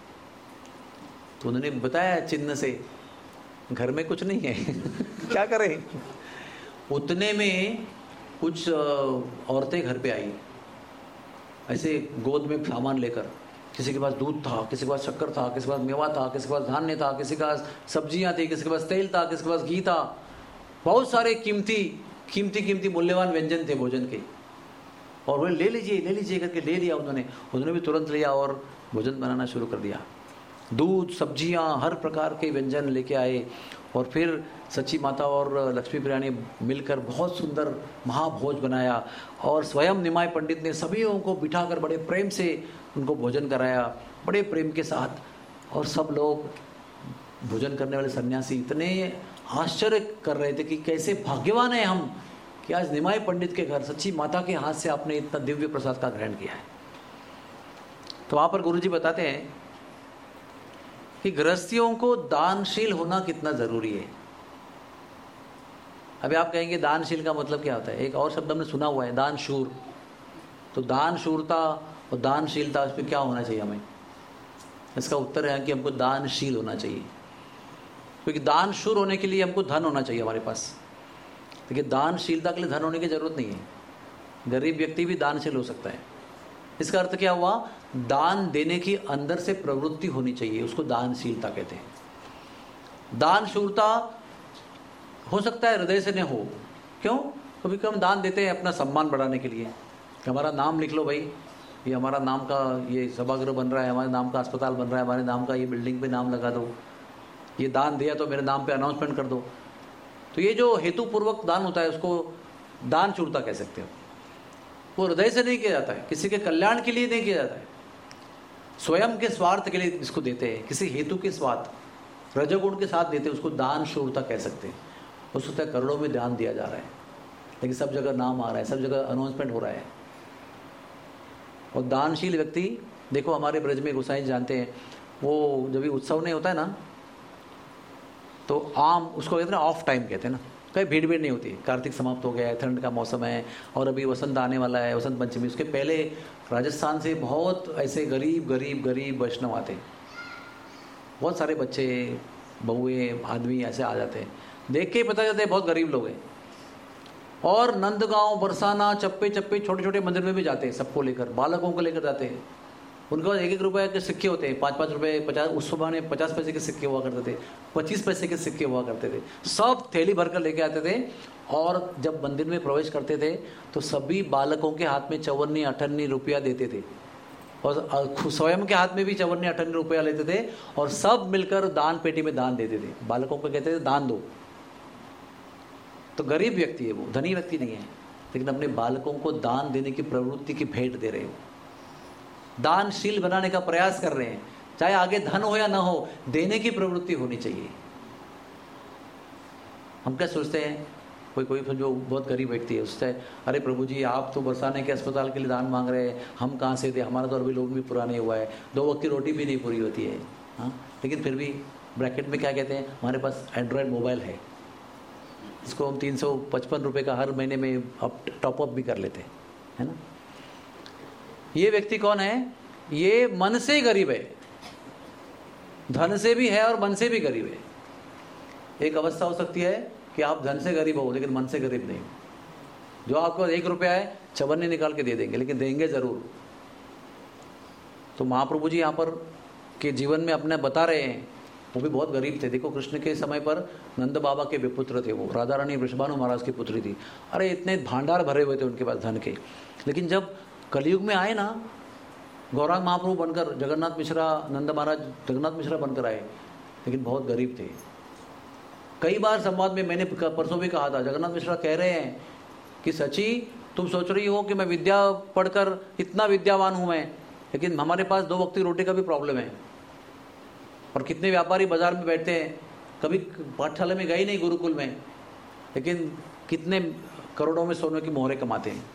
तो उन्होंने बताया चिन्ह से, घर में कुछ नहीं है क्या करें। उतने में कुछ औरतें घर पे आई, ऐसे गोद में सामान लेकर। किसी के पास दूध था, किसी के पास शक्कर था, किसी के पास मेवा था, किसी के पास धान्य था, किसी के पास सब्जियां थी, किसी के पास तेल था, किसी के पास घी था। बहुत सारे कीमती मूल्यवान व्यंजन थे भोजन के। और बोले ले लीजिए करके ले लिया उन्होंने भी तुरंत लिया और भोजन बनाना शुरू कर दिया। दूध, सब्जियां, हर प्रकार के व्यंजन लेके आए और फिर सच्ची माता और लक्ष्मी प्रिया ने मिलकर बहुत सुंदर महाभोज बनाया। और स्वयं निमाई पंडित ने सभी को बिठाकर बड़े प्रेम से उनको भोजन कराया, बड़े प्रेम के साथ। और सब लोग, भोजन करने वाले सन्यासी इतने आश्चर्य कर रहे थे कि कैसे भाग्यवान है हम कि आज निमाई पंडित के घर सच्ची माता के हाथ से आपने इतना दिव्य प्रसाद का ग्रहण किया है। तो वहां पर गुरुजी बताते हैं कि गृहस्थियों को दानशील होना कितना जरूरी है। अभी आप कहेंगे दानशील का मतलब क्या होता है? एक और शब्द हमने सुना हुआ है, दानशूर। तो दानशूरता और दानशीलता, इसमें क्या होना चाहिए हमें? इसका उत्तर है कि हमको दानशील होना चाहिए। क्योंकि दानशूर होने के लिए हमको धन होना चाहिए हमारे पास। देखिए, दानशीलता के लिए धन होने की जरूरत नहीं है। गरीब व्यक्ति भी दानशील हो सकता है। इसका अर्थ क्या हुआ? दान देने की अंदर से प्रवृत्ति होनी चाहिए, उसको दानशीलता कहते हैं। दानशूरता हो सकता है हृदय से न हो। क्यों? कभी कभी हम दान देते हैं अपना सम्मान बढ़ाने के लिए, कि हमारा नाम लिख लो भाई, ये हमारा नाम का ये सभागृह बन रहा है, हमारे नाम का अस्पताल बन रहा है, हमारे नाम का ये बिल्डिंग पे नाम लगा दो, ये दान दिया तो मेरे नाम पे अनाउंसमेंट कर दो। तो ये जो हेतुपूर्वक दान होता है उसको दानशूरता कह सकते हो। वो हृदय से नहीं किया जाता है, किसी के कल्याण के लिए नहीं किया जाता है, स्वयं के स्वार्थ के लिए इसको देते हैं, किसी हेतु के स्वार्थ रजोगुण के साथ देते हैं, उसको दानशूरता कह सकते हैं। हो सकता है करोड़ों में दान दिया जा रहा है, लेकिन सब जगह नाम आ रहा है, सब जगह अनाउंसमेंट हो रहा है। और दानशील व्यक्ति, देखो हमारे ब्रज में गोसाई जानते हैं, वो जब भी उत्सव नहीं होता है ना, तो आम उसको कहते हैं ना, ऑफ टाइम कहते हैं ना, कहीं भीड़ नहीं होती। कार्तिक समाप्त हो गया है, ठंड का मौसम है, और अभी वसंत आने वाला है, वसंत पंचमी। उसके पहले राजस्थान से बहुत ऐसे गरीब वैष्णव आते हैं, बहुत सारे बच्चे, बहुए, आदमी ऐसे आ जाते हैं। देख के ही पता चलता है बहुत गरीब लोग हैं। और नंदगांव, बरसाना, चप्पे छोटे छोटे मंदिर में भी जाते हैं, सबको लेकर, बालकों को लेकर जाते हैं। उनके पास 1-1 रुपए के सिक्के होते हैं, 5-5 रुपए, 50, उस समय में 50 पैसे के सिक्के हुआ करते थे, 25 पैसे के सिक्के हुआ करते थे। सब थैली भरकर लेके आते थे। और जब मंदिर में प्रवेश करते थे तो सभी बालकों के हाथ में 54-58 रुपया देते थे, और स्वयं के हाथ में भी 54-58 रुपया लेते थे, और सब मिलकर दान पेटी में दान देते थे। बालकों को कहते थे दान दो। तो गरीब व्यक्ति है वो, धनी व्यक्ति नहीं है, लेकिन अपने बालकों को दान देने की प्रवृत्ति की भेंट दे रहे हो, दानशील बनाने का प्रयास कर रहे हैं। चाहे आगे धन हो या ना हो, देने की प्रवृत्ति होनी चाहिए। हम क्या सोचते हैं, कोई जो बहुत गरीब व्यक्ति है उससे, अरे प्रभु जी आप तो बरसाने के अस्पताल के लिए दान मांग रहे हैं, हम कहाँ से दे, हमारा तो अभी लोग भी पूरा नहीं हुआ है, 2 वक्त की रोटी भी नहीं पूरी होती है। हाँ, लेकिन फिर भी ब्रैकेट में क्या कहते हैं, हमारे पास एंड्रॉयड मोबाइल है, इसको हम 355 रुपये का हर महीने में टॉपअप भी कर लेते हैं, है ना। ये व्यक्ति कौन है? ये मन से गरीब है, धन से भी है और मन से भी गरीब है। एक अवस्था हो सकती है कि आप धन से गरीब हो लेकिन मन से गरीब नहीं। जो आपको 1 रुपया है चवन्नी निकाल के दे देंगे, लेकिन देंगे जरूर। तो महाप्रभु जी यहाँ पर के जीवन में अपने बता रहे हैं, वो भी बहुत गरीब थे। देखो कृष्ण के समय पर नंद बाबा के विपुत्र थे, वो राधा रानी वृषभानु महाराज की पुत्री थी। अरे इतने भांडार भरे हुए थे उनके पास धन के। लेकिन जब कलयुग में आए ना, गौरांग महाप्रभु बनकर, जगन्नाथ मिश्रा, नंद महाराज जगन्नाथ मिश्रा बनकर आए, लेकिन बहुत गरीब थे। कई बार संवाद में मैंने परसों भी कहा था, जगन्नाथ मिश्रा कह रहे हैं कि सची तुम सोच रही हो कि मैं विद्या पढ़कर इतना विद्यावान हूं मैं, लेकिन हमारे पास 2 वक्त की रोटी का भी प्रॉब्लम है। और कितने व्यापारी बाजार में बैठते हैं, कभी पाठशाला में गए नहीं गुरुकुल में, लेकिन कितने करोड़ों में सोने की मोहरें कमाते हैं।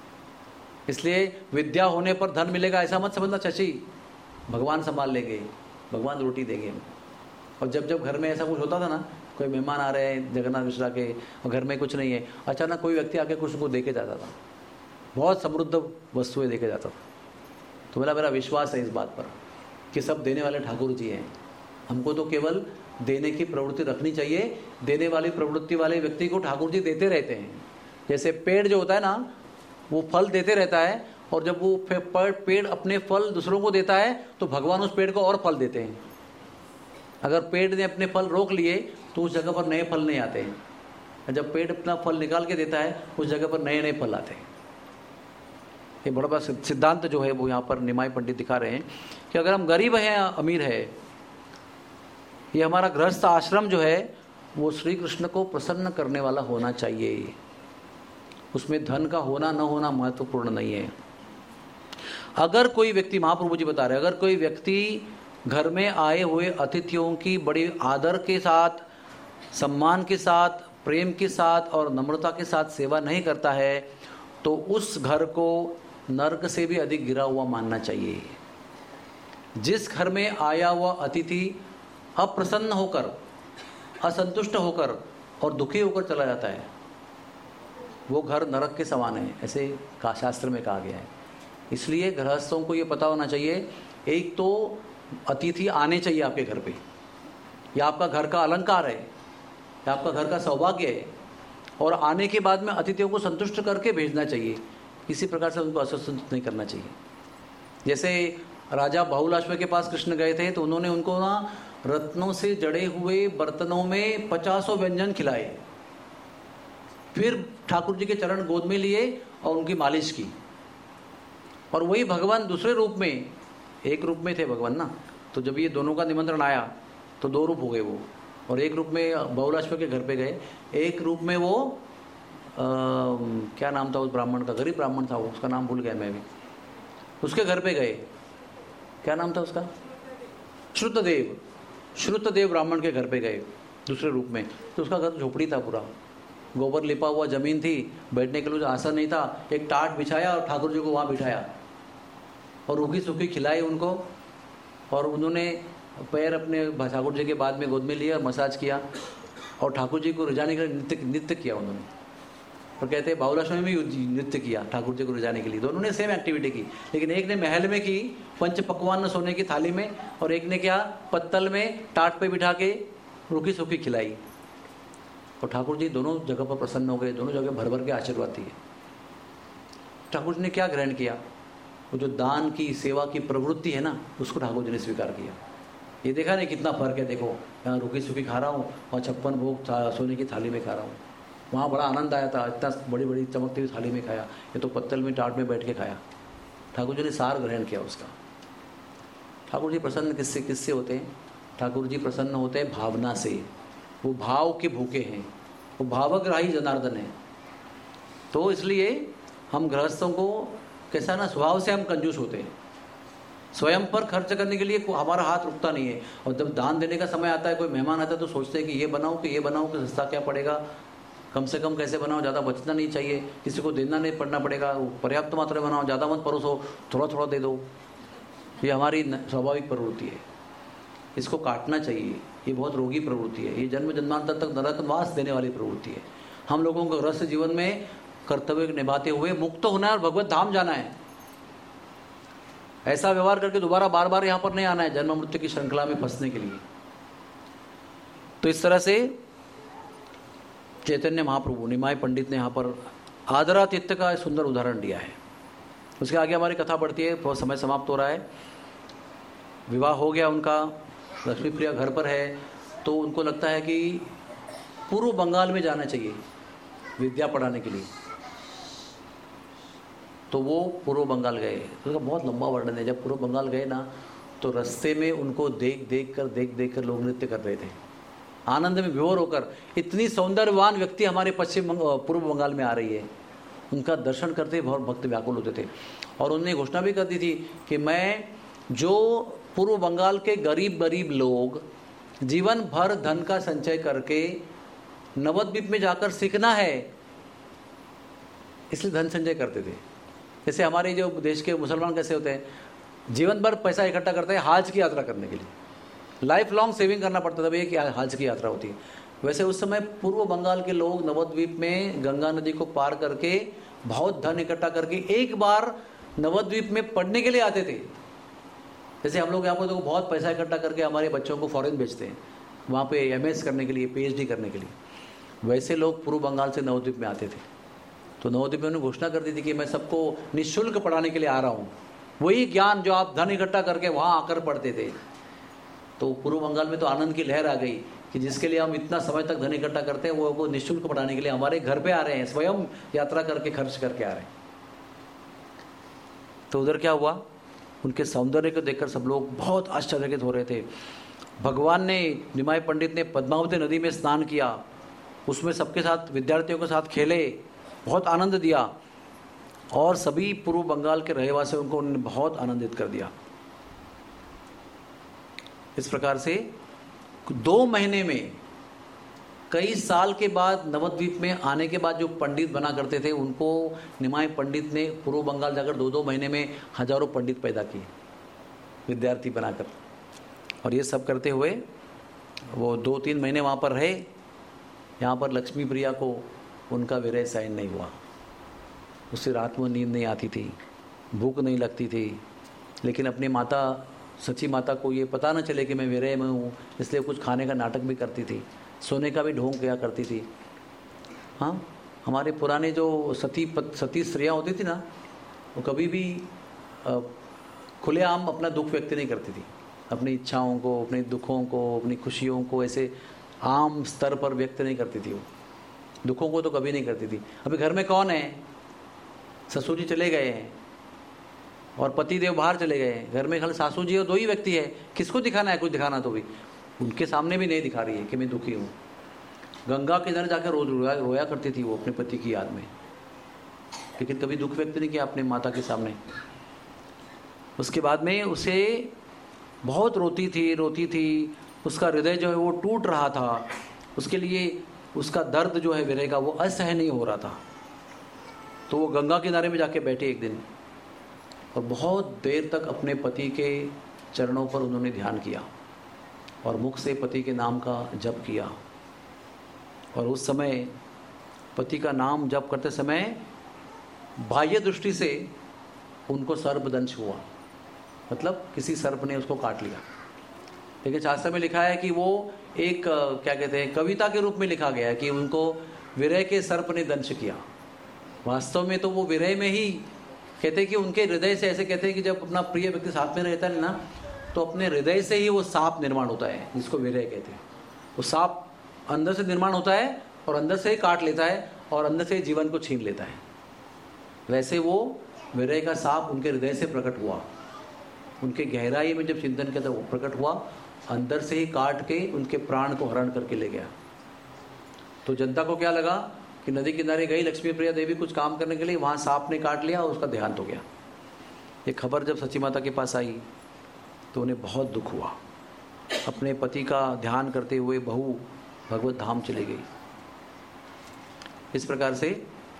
इसलिए विद्या होने पर धन मिलेगा ऐसा मत समझना चाची, भगवान संभाल लेंगे, भगवान रोटी देंगे। और जब जब घर में ऐसा कुछ होता था ना, कोई मेहमान आ रहे हैं जगन्नाथ मिश्रा के और घर में कुछ नहीं है, अचानक कोई व्यक्ति आके कुछ उनको दे के जाता था, बहुत समृद्ध वस्तुएं दे के जाता था। तो मेरा विश्वास है इस बात पर कि सब देने वाले ठाकुर जी हैं। हमको तो केवल देने की प्रवृत्ति रखनी चाहिए। देने वाली प्रवृत्ति वाले व्यक्ति को ठाकुर जी देते रहते हैं। जैसे पेड़ जो होता है ना, वो फल देते रहता है, और जब वो पेड़ अपने फल दूसरों को देता है तो भगवान उस पेड़ को और फल देते हैं। अगर पेड़ ने अपने फल रोक लिए तो उस जगह पर नए फल नहीं आते हैं। जब पेड़ अपना फल निकाल के देता है उस जगह पर नए नए फल आते हैं। ये बड़ा बड़ा सिद्धांत जो है वो यहाँ पर निमाई पंडित दिखा रहे हैं कि अगर हम गरीब हैं या अमीर है, ये हमारा गृहस्थ आश्रम जो है वो श्री कृष्ण को प्रसन्न करने वाला होना चाहिए। उसमें धन का होना न होना महत्वपूर्ण नहीं है। अगर कोई व्यक्ति, महाप्रभु जी बता रहे हैं, अगर कोई व्यक्ति घर में आए हुए अतिथियों की बड़ी आदर के साथ, सम्मान के साथ, प्रेम के साथ और नम्रता के साथ सेवा नहीं करता है तो उस घर को नर्क से भी अधिक गिरा हुआ मानना चाहिए। जिस घर में आया हुआ अतिथि अप्रसन्न होकर, असंतुष्ट होकर और दुखी होकर चला जाता है, वो घर नरक के समान है, ऐसे का शास्त्र में कहा गया है। इसलिए गृहस्थों को ये पता होना चाहिए, एक तो अतिथि आने चाहिए आपके घर पे, या आपका घर का अलंकार है, या आपका घर का सौभाग्य है, और आने के बाद में अतिथियों को संतुष्ट करके भेजना चाहिए। किसी प्रकार से उनको असंतुष्ट नहीं करना चाहिए। जैसे राजा बहुलाश्व के पास कृष्ण गए थे तो उन्होंने उनको ना रत्नों से जड़े हुए बर्तनों में 50 व्यंजन खिलाए, फिर ठाकुर जी के चरण गोद में लिए और उनकी मालिश की। और वही भगवान दूसरे रूप में, एक रूप में थे भगवान ना, तो जब ये दोनों का निमंत्रण आया तो 2 रूप हो गए वो। और एक रूप में बहुलाश्व के घर पे गए, एक रूप में वो क्या नाम था उस ब्राह्मण का, गरीब ब्राह्मण था वो, उसका नाम भूल गया मैं भी, उसके घर पे गए, क्या नाम था उसका, श्रुतदेव ब्राह्मण के घर पे गए दूसरे रूप में। तो उसका घर झोपड़ी था, पूरा गोबर लिपा हुआ जमीन थी, बैठने के लिए आसन नहीं था। एक टाट बिछाया और ठाकुर जी को वहाँ बिठाया और रूखी सूखी खिलाई उनको, और उन्होंने पैर अपने ठाकुर जी के बाद में गोद में लिया और मसाज किया, और ठाकुर जी को रिझाने के लिए नृत्य किया उन्होंने। और कहते हैं बाहुलाश्व में भी नृत्य किया ठाकुर जी को रिझाने के लिए। दोनों ने सेम एक्टिविटी की, लेकिन एक ने महल में की पंच पकवान सोने की थाली में, और एक ने क्या पत्तल में टाट पे बिठा के रूखी सूखी खिलाई। और ठाकुर जी दोनों जगह पर प्रसन्न हो गए, दोनों जगह भर भर के आशीर्वाद दिए। ठाकुर जी ने क्या ग्रहण किया, वो जो दान की सेवा की प्रवृत्ति है ना, उसको ठाकुर जी ने स्वीकार किया। ये देखा नहीं कितना फर्क है, देखो यहाँ रूखी सूखी खा रहा हूँ और 56 भोग सोने की थाली में खा रहा हूँ। वहाँ बड़ा आनंद आया था, इतना बड़ी बड़ी चमकती हुई थाली में खाया, ये तो पत्तल में टाट में बैठ के खाया। ठाकुर जी ने सार ग्रहण किया उसका। ठाकुर जी प्रसन्न किससे होते हैं? ठाकुर जी प्रसन्न होते हैं भावना से। वो भाव के भूखे हैं, वो भावग्राही जनार्दन है। तो इसलिए हम गृहस्थों को कैसा ना, स्वभाव से हम कंजूस होते हैं, स्वयं पर खर्च करने के लिए हमारा हाथ रुकता नहीं है। और जब दान देने का समय आता है, कोई मेहमान आता है तो सोचते हैं कि ये बनाऊं कि ये बनाऊं, कि सस्ता क्या पड़ेगा, कम से कम कैसे बनाओ, ज़्यादा बचना नहीं चाहिए, किसी को देना नहीं पड़ना पड़ेगा, पर्याप्त मात्रा में बनाओ, ज़्यादा मत परोसो, थोड़ा थोड़ा दे दो। ये हमारी स्वाभाविक प्रवृत्ति है, इसको काटना चाहिए। ये बहुत रोगी प्रवृत्ति है, ये जन्म जन्मांतर तक नरकवास देने वाली प्रवृत्ति है। हम लोगों को गृहस्थ जीवन में कर्तव्य निभाते हुए मुक्त होना है और भगवत धाम जाना है। ऐसा व्यवहार करके दोबारा बार बार यहाँ पर नहीं आना है जन्म मृत्यु की श्रृंखला में फंसने के लिए। तो इस तरह से चैतन्य महाप्रभु निमाय पंडित ने यहाँ पर आदरातिथ्य का सुंदर उदाहरण दिया है। उसके आगे हमारी कथा बढ़ती है, बहुत समय समाप्त हो रहा है। विवाह हो गया उनका, लक्ष्मी प्रिया घर पर है, तो उनको लगता है कि पूर्व बंगाल में जाना चाहिए विद्या पढ़ाने के लिए। तो वो पूर्व बंगाल गए। तो उसका बहुत लंबा वर्णन है। जब पूर्व बंगाल गए ना, तो रास्ते में उनको देख देख कर लोग नृत्य कर रहे थे, आनंद में विभोर होकर। इतनी सौंदर्यवान व्यक्ति हमारे पूर्व बंगाल में आ रही है, उनका दर्शन करते बहुत भक्त व्याकुल होते थे। और उन्होंने घोषणा भी कर दी थी कि मैं जो पूर्व बंगाल के गरीब लोग जीवन भर धन का संचय करके नवद्वीप में जाकर सीखना है, इसलिए धन संचय करते थे। जैसे हमारे जो देश के मुसलमान कैसे होते हैं, जीवन भर पैसा इकट्ठा करते हैं हाज की यात्रा करने के लिए, लाइफ लॉन्ग सेविंग करना पड़ता था, एक हाज की यात्रा होती है। वैसे उस समय पूर्व बंगाल के लोग नवद्वीप में गंगा नदी को पार करके बहुत धन इकट्ठा करके एक बार नवद्वीप में पढ़ने के लिए आते थे। जैसे हम लोग यहाँ पर तो बहुत पैसा इकट्ठा करके हमारे बच्चों को फॉरेन भेजते हैं, वहाँ पे MS करने के लिए, PhD करने के लिए। वैसे लोग पूर्व बंगाल से नवद्वीप में आते थे। तो नवद्वीप में उन्होंने घोषणा कर दी थी कि मैं सबको निःशुल्क पढ़ाने के लिए आ रहा हूँ, वही ज्ञान जो आप धन इकट्ठा करके वहाँ आकर पढ़ते थे। तो पूर्व बंगाल में तो आनंद की लहर आ गई कि जिसके लिए हम इतना समय तक धन इकट्ठा करते हैं, वो निःशुल्क पढ़ाने के लिए हमारे घर पे आ रहे हैं, स्वयं यात्रा करके खर्च करके आ रहे हैं। तो उधर क्या हुआ, उनके सौंदर्य को देखकर सब लोग बहुत आश्चर्यचकित हो रहे थे। भगवान ने, निमाय पंडित ने पद्मावती नदी में स्नान किया, उसमें सबके साथ, विद्यार्थियों के साथ खेले, बहुत आनंद दिया, और सभी पूर्व बंगाल के रहवासियों को उन्होंने बहुत आनंदित कर दिया। इस प्रकार से 2 महीने में, कई साल के बाद नवद्वीप में आने के बाद जो पंडित बना करते थे, उनको निमाय पंडित ने पूर्व बंगाल जाकर 2-2 महीने में हजारों पंडित पैदा किए, विद्यार्थी बनाकर। और ये सब करते हुए वो 2-3 महीने वहाँ पर रहे। यहाँ पर लक्ष्मी प्रिया को उनका विरह सहन नहीं हुआ, उससे रात में नींद नहीं आती थी, भूख नहीं लगती थी। लेकिन अपनी माता, सची माता को ये पता न चले कि मैं विरह में हूँ, इसलिए कुछ खाने का नाटक भी करती थी, सोने का भी ढोंग किया करती थी। हाँ, हमारे पुराने जो सती स्त्रियाँ होती थी ना, वो कभी भी खुलेआम अपना दुख व्यक्त नहीं करती थी, अपनी इच्छाओं को, अपने दुखों को, अपनी खुशियों को ऐसे आम स्तर पर व्यक्त नहीं करती थी। वो दुखों को तो कभी नहीं करती थी। अभी घर में कौन है, ससुर जी चले गए हैं और पति देव बाहर चले गए हैं, घर में खाली सासू जी और 2 ही व्यक्ति है, किसको दिखाना है, कुछ दिखाना तो भी उनके सामने भी नहीं दिखा रही है कि मैं दुखी हूँ। गंगा के किनारे जाकर रोज रोया करती थी वो अपने पति की याद में, लेकिन कभी दुख व्यक्त नहीं किया अपने माता के सामने। उसके बाद में उसे बहुत रोती थी, उसका हृदय जो है वो टूट रहा था, उसके लिए उसका दर्द जो है विरह का वो असहन नहीं हो रहा था। तो वो गंगा किनारे में जाके बैठे एक दिन, और बहुत देर तक अपने पति के चरणों पर उन्होंने ध्यान किया और मुख से पति के नाम का जप किया। और उस समय पति का नाम जप करते समय बाह्य दृष्टि से उनको सर्पदंश हुआ, मतलब किसी सर्प ने उसको काट लिया। लेकिन शास्त्र में लिखा है कि वो एक क्या कहते हैं, कविता के रूप में लिखा गया है कि उनको विरह के सर्प ने दंश किया। वास्तव में तो वो विरह में ही कहते हैं कि उनके हृदय से, ऐसे कहते हैं कि जब अपना प्रिय व्यक्ति साथ में रहता है ना, तो अपने हृदय से ही वो सांप निर्माण होता है, जिसको विरह कहते हैं। वो सांप अंदर से निर्माण होता है और अंदर से ही काट लेता है और अंदर से ही जीवन को छीन लेता है। वैसे वो विरह का सांप उनके हृदय से प्रकट हुआ, उनके गहराई में जब चिंतन किया था वो प्रकट हुआ, अंदर से ही काट के उनके प्राण को हरण करके ले गया। तो जनता को क्या लगा कि नदी किनारे गई लक्ष्मी प्रिया देवी कुछ काम करने के लिए, वहाँ सांप ने काट लिया और उसका देहांत हो गया। ये खबर जब सची माता के पास आई तो उन्हें बहुत दुख हुआ। अपने पति का ध्यान करते हुए बहू भगवत धाम चली गई। इस प्रकार से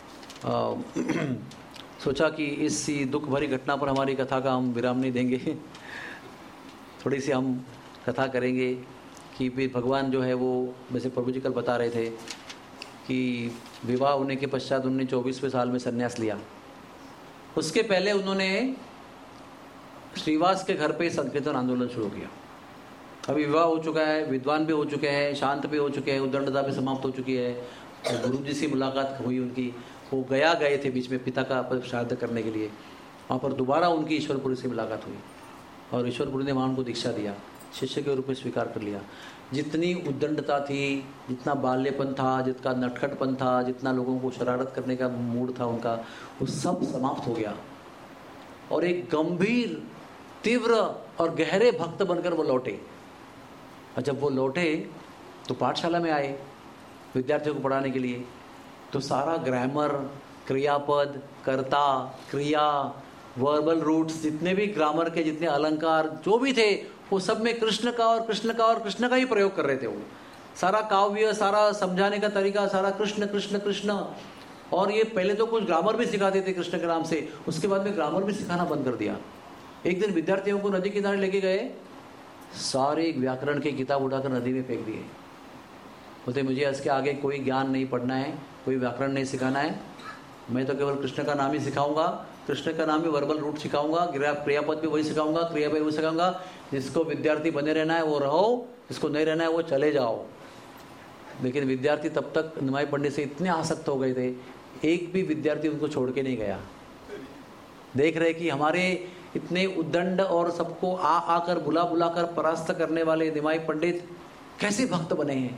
सोचा कि इस दुख भरी घटना पर हमारी कथा का हम विराम नहीं देंगे, थोड़ी सी हम कथा करेंगे कि फिर भगवान जो है वो, वैसे प्रभु जी कल बता रहे थे कि विवाह होने के पश्चात उन्होंने 24वें साल में संन्यास लिया। उसके पहले उन्होंने श्रीवास के घर पे संकीर्तन आंदोलन शुरू किया। अभी विवाह हो चुका है, विद्वान भी हो चुके हैं, शांत भी हो चुके हैं, उद्दंडता भी समाप्त हो चुकी है, और गुरु जी से मुलाकात हुई उनकी। वो गए थे बीच में पिता का श्राद्ध करने के लिए, वहाँ पर दोबारा उनकी ईश्वरपुरी से मुलाकात हुई और ईश्वरपुरी ने वहाँ उनको दीक्षा दिया, शिष्य के रूप में स्वीकार कर लिया। जितनी उद्दंडता थी, जितना बाल्यपन था, जितना नटखटपन था, जितना लोगों को शरारत करने का मूड था उनका, वो सब समाप्त हो गया और एक गंभीर, तीव्र और गहरे भक्त बनकर वो लौटे। और जब वो लौटे तो पाठशाला में आए विद्यार्थियों को पढ़ाने के लिए। तो सारा ग्रामर, क्रियापद, कर्ता, क्रिया, वर्बल रूट्स, जितने भी ग्रामर के जितने अलंकार जो भी थे, वो सब में कृष्ण का और कृष्ण का और कृष्ण का ही प्रयोग कर रहे थे। वो सारा काव्य, सारा समझाने का तरीका, सारा कृष्ण कृष्ण कृष्ण। और ये पहले तो कुछ ग्रामर भी सिखाते थे कृष्ण के नाम से, उसके बाद में ग्रामर भी सिखाना बंद कर दिया। एक दिन विद्यार्थियों को नदी किनारे लेके गए, सारे व्याकरण की किताब उठाकर नदी में फेंक दिए। बोलते मुझे इसके आगे कोई ज्ञान नहीं पढ़ना है, कोई व्याकरण नहीं सिखाना है, मैं तो केवल कृष्ण का नाम ही सिखाऊंगा, कृष्ण का नाम ही वर्बल रूट सिखाऊंगा, क्रियापद भी वही सिखाऊंगा, क्रिया भी वही सिखाऊंगा। जिसको विद्यार्थी बने रहना है वो रहो, जिसको नहीं रहना है वो चले जाओ। लेकिन विद्यार्थी तब तक निमाई पंडित से इतने आसक्त हो गए थे, एक भी विद्यार्थी उनको छोड़ के नहीं गया। देख रहे कि हमारे इतने उद्दंड और सबको आकर बुलाकर परास्त करने वाले निमाई पंडित कैसे भक्त बने हैं।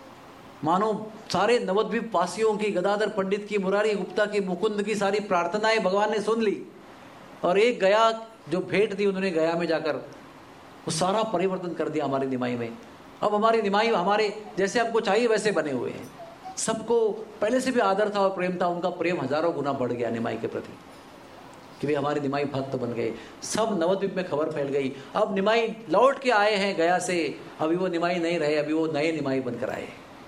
मानो सारे नवद्वीप वासियों की, गदाधर पंडित की, मुरारी गुप्ता की, मुकुंद की सारी प्रार्थनाएं भगवान ने सुन ली, और एक गया जो भेंट दी उन्होंने गया में जाकर, वो सारा परिवर्तन कर दिया हमारी निमाई में। अब हमारी निमाई हमारे जैसे हमको चाहिए वैसे बने हुए हैं। सबको पहले से भी आदर था और प्रेम था, उनका प्रेम हजारों गुना बढ़ गया निमाई के प्रति, कि वे हमारे निमाई भक्त बन गए। सब नवद्वीप में खबर फैल गई, अब निमाई लौट के आए हैं गया से, अभी वो निमाई नहीं रहे, अभी वो नए निमाई बनकर आए।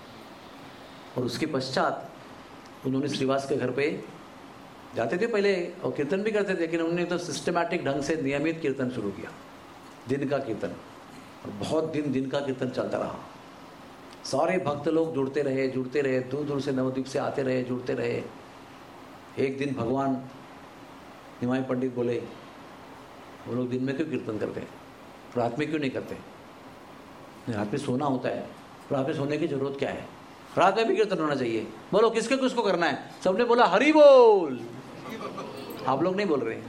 और उसके पश्चात उन्होंने श्रीवास के घर पे जाते थे पहले और कीर्तन भी करते थे, लेकिन उन्होंने तो सिस्टमैटिक ढंग से नियमित कीर्तन शुरू किया, दिन का कीर्तन। और बहुत दिन का कीर्तन चलता रहा। सारे भक्त लोग जुड़ते रहे, दूर दूर से नवद्वीप से आते रहे, जुड़ते रहे। एक दिन भगवान निमाई पंडित बोले, वो लोग दिन में क्यों कीर्तन करते हैं, रात में क्यों नहीं करते? रात में सोना होता है, रात में सोने की जरूरत क्या है, रात में भी कीर्तन होना चाहिए। बोलो किसके किसको करना है? सबने बोला हरि बोल। आप लोग नहीं बोल रहे।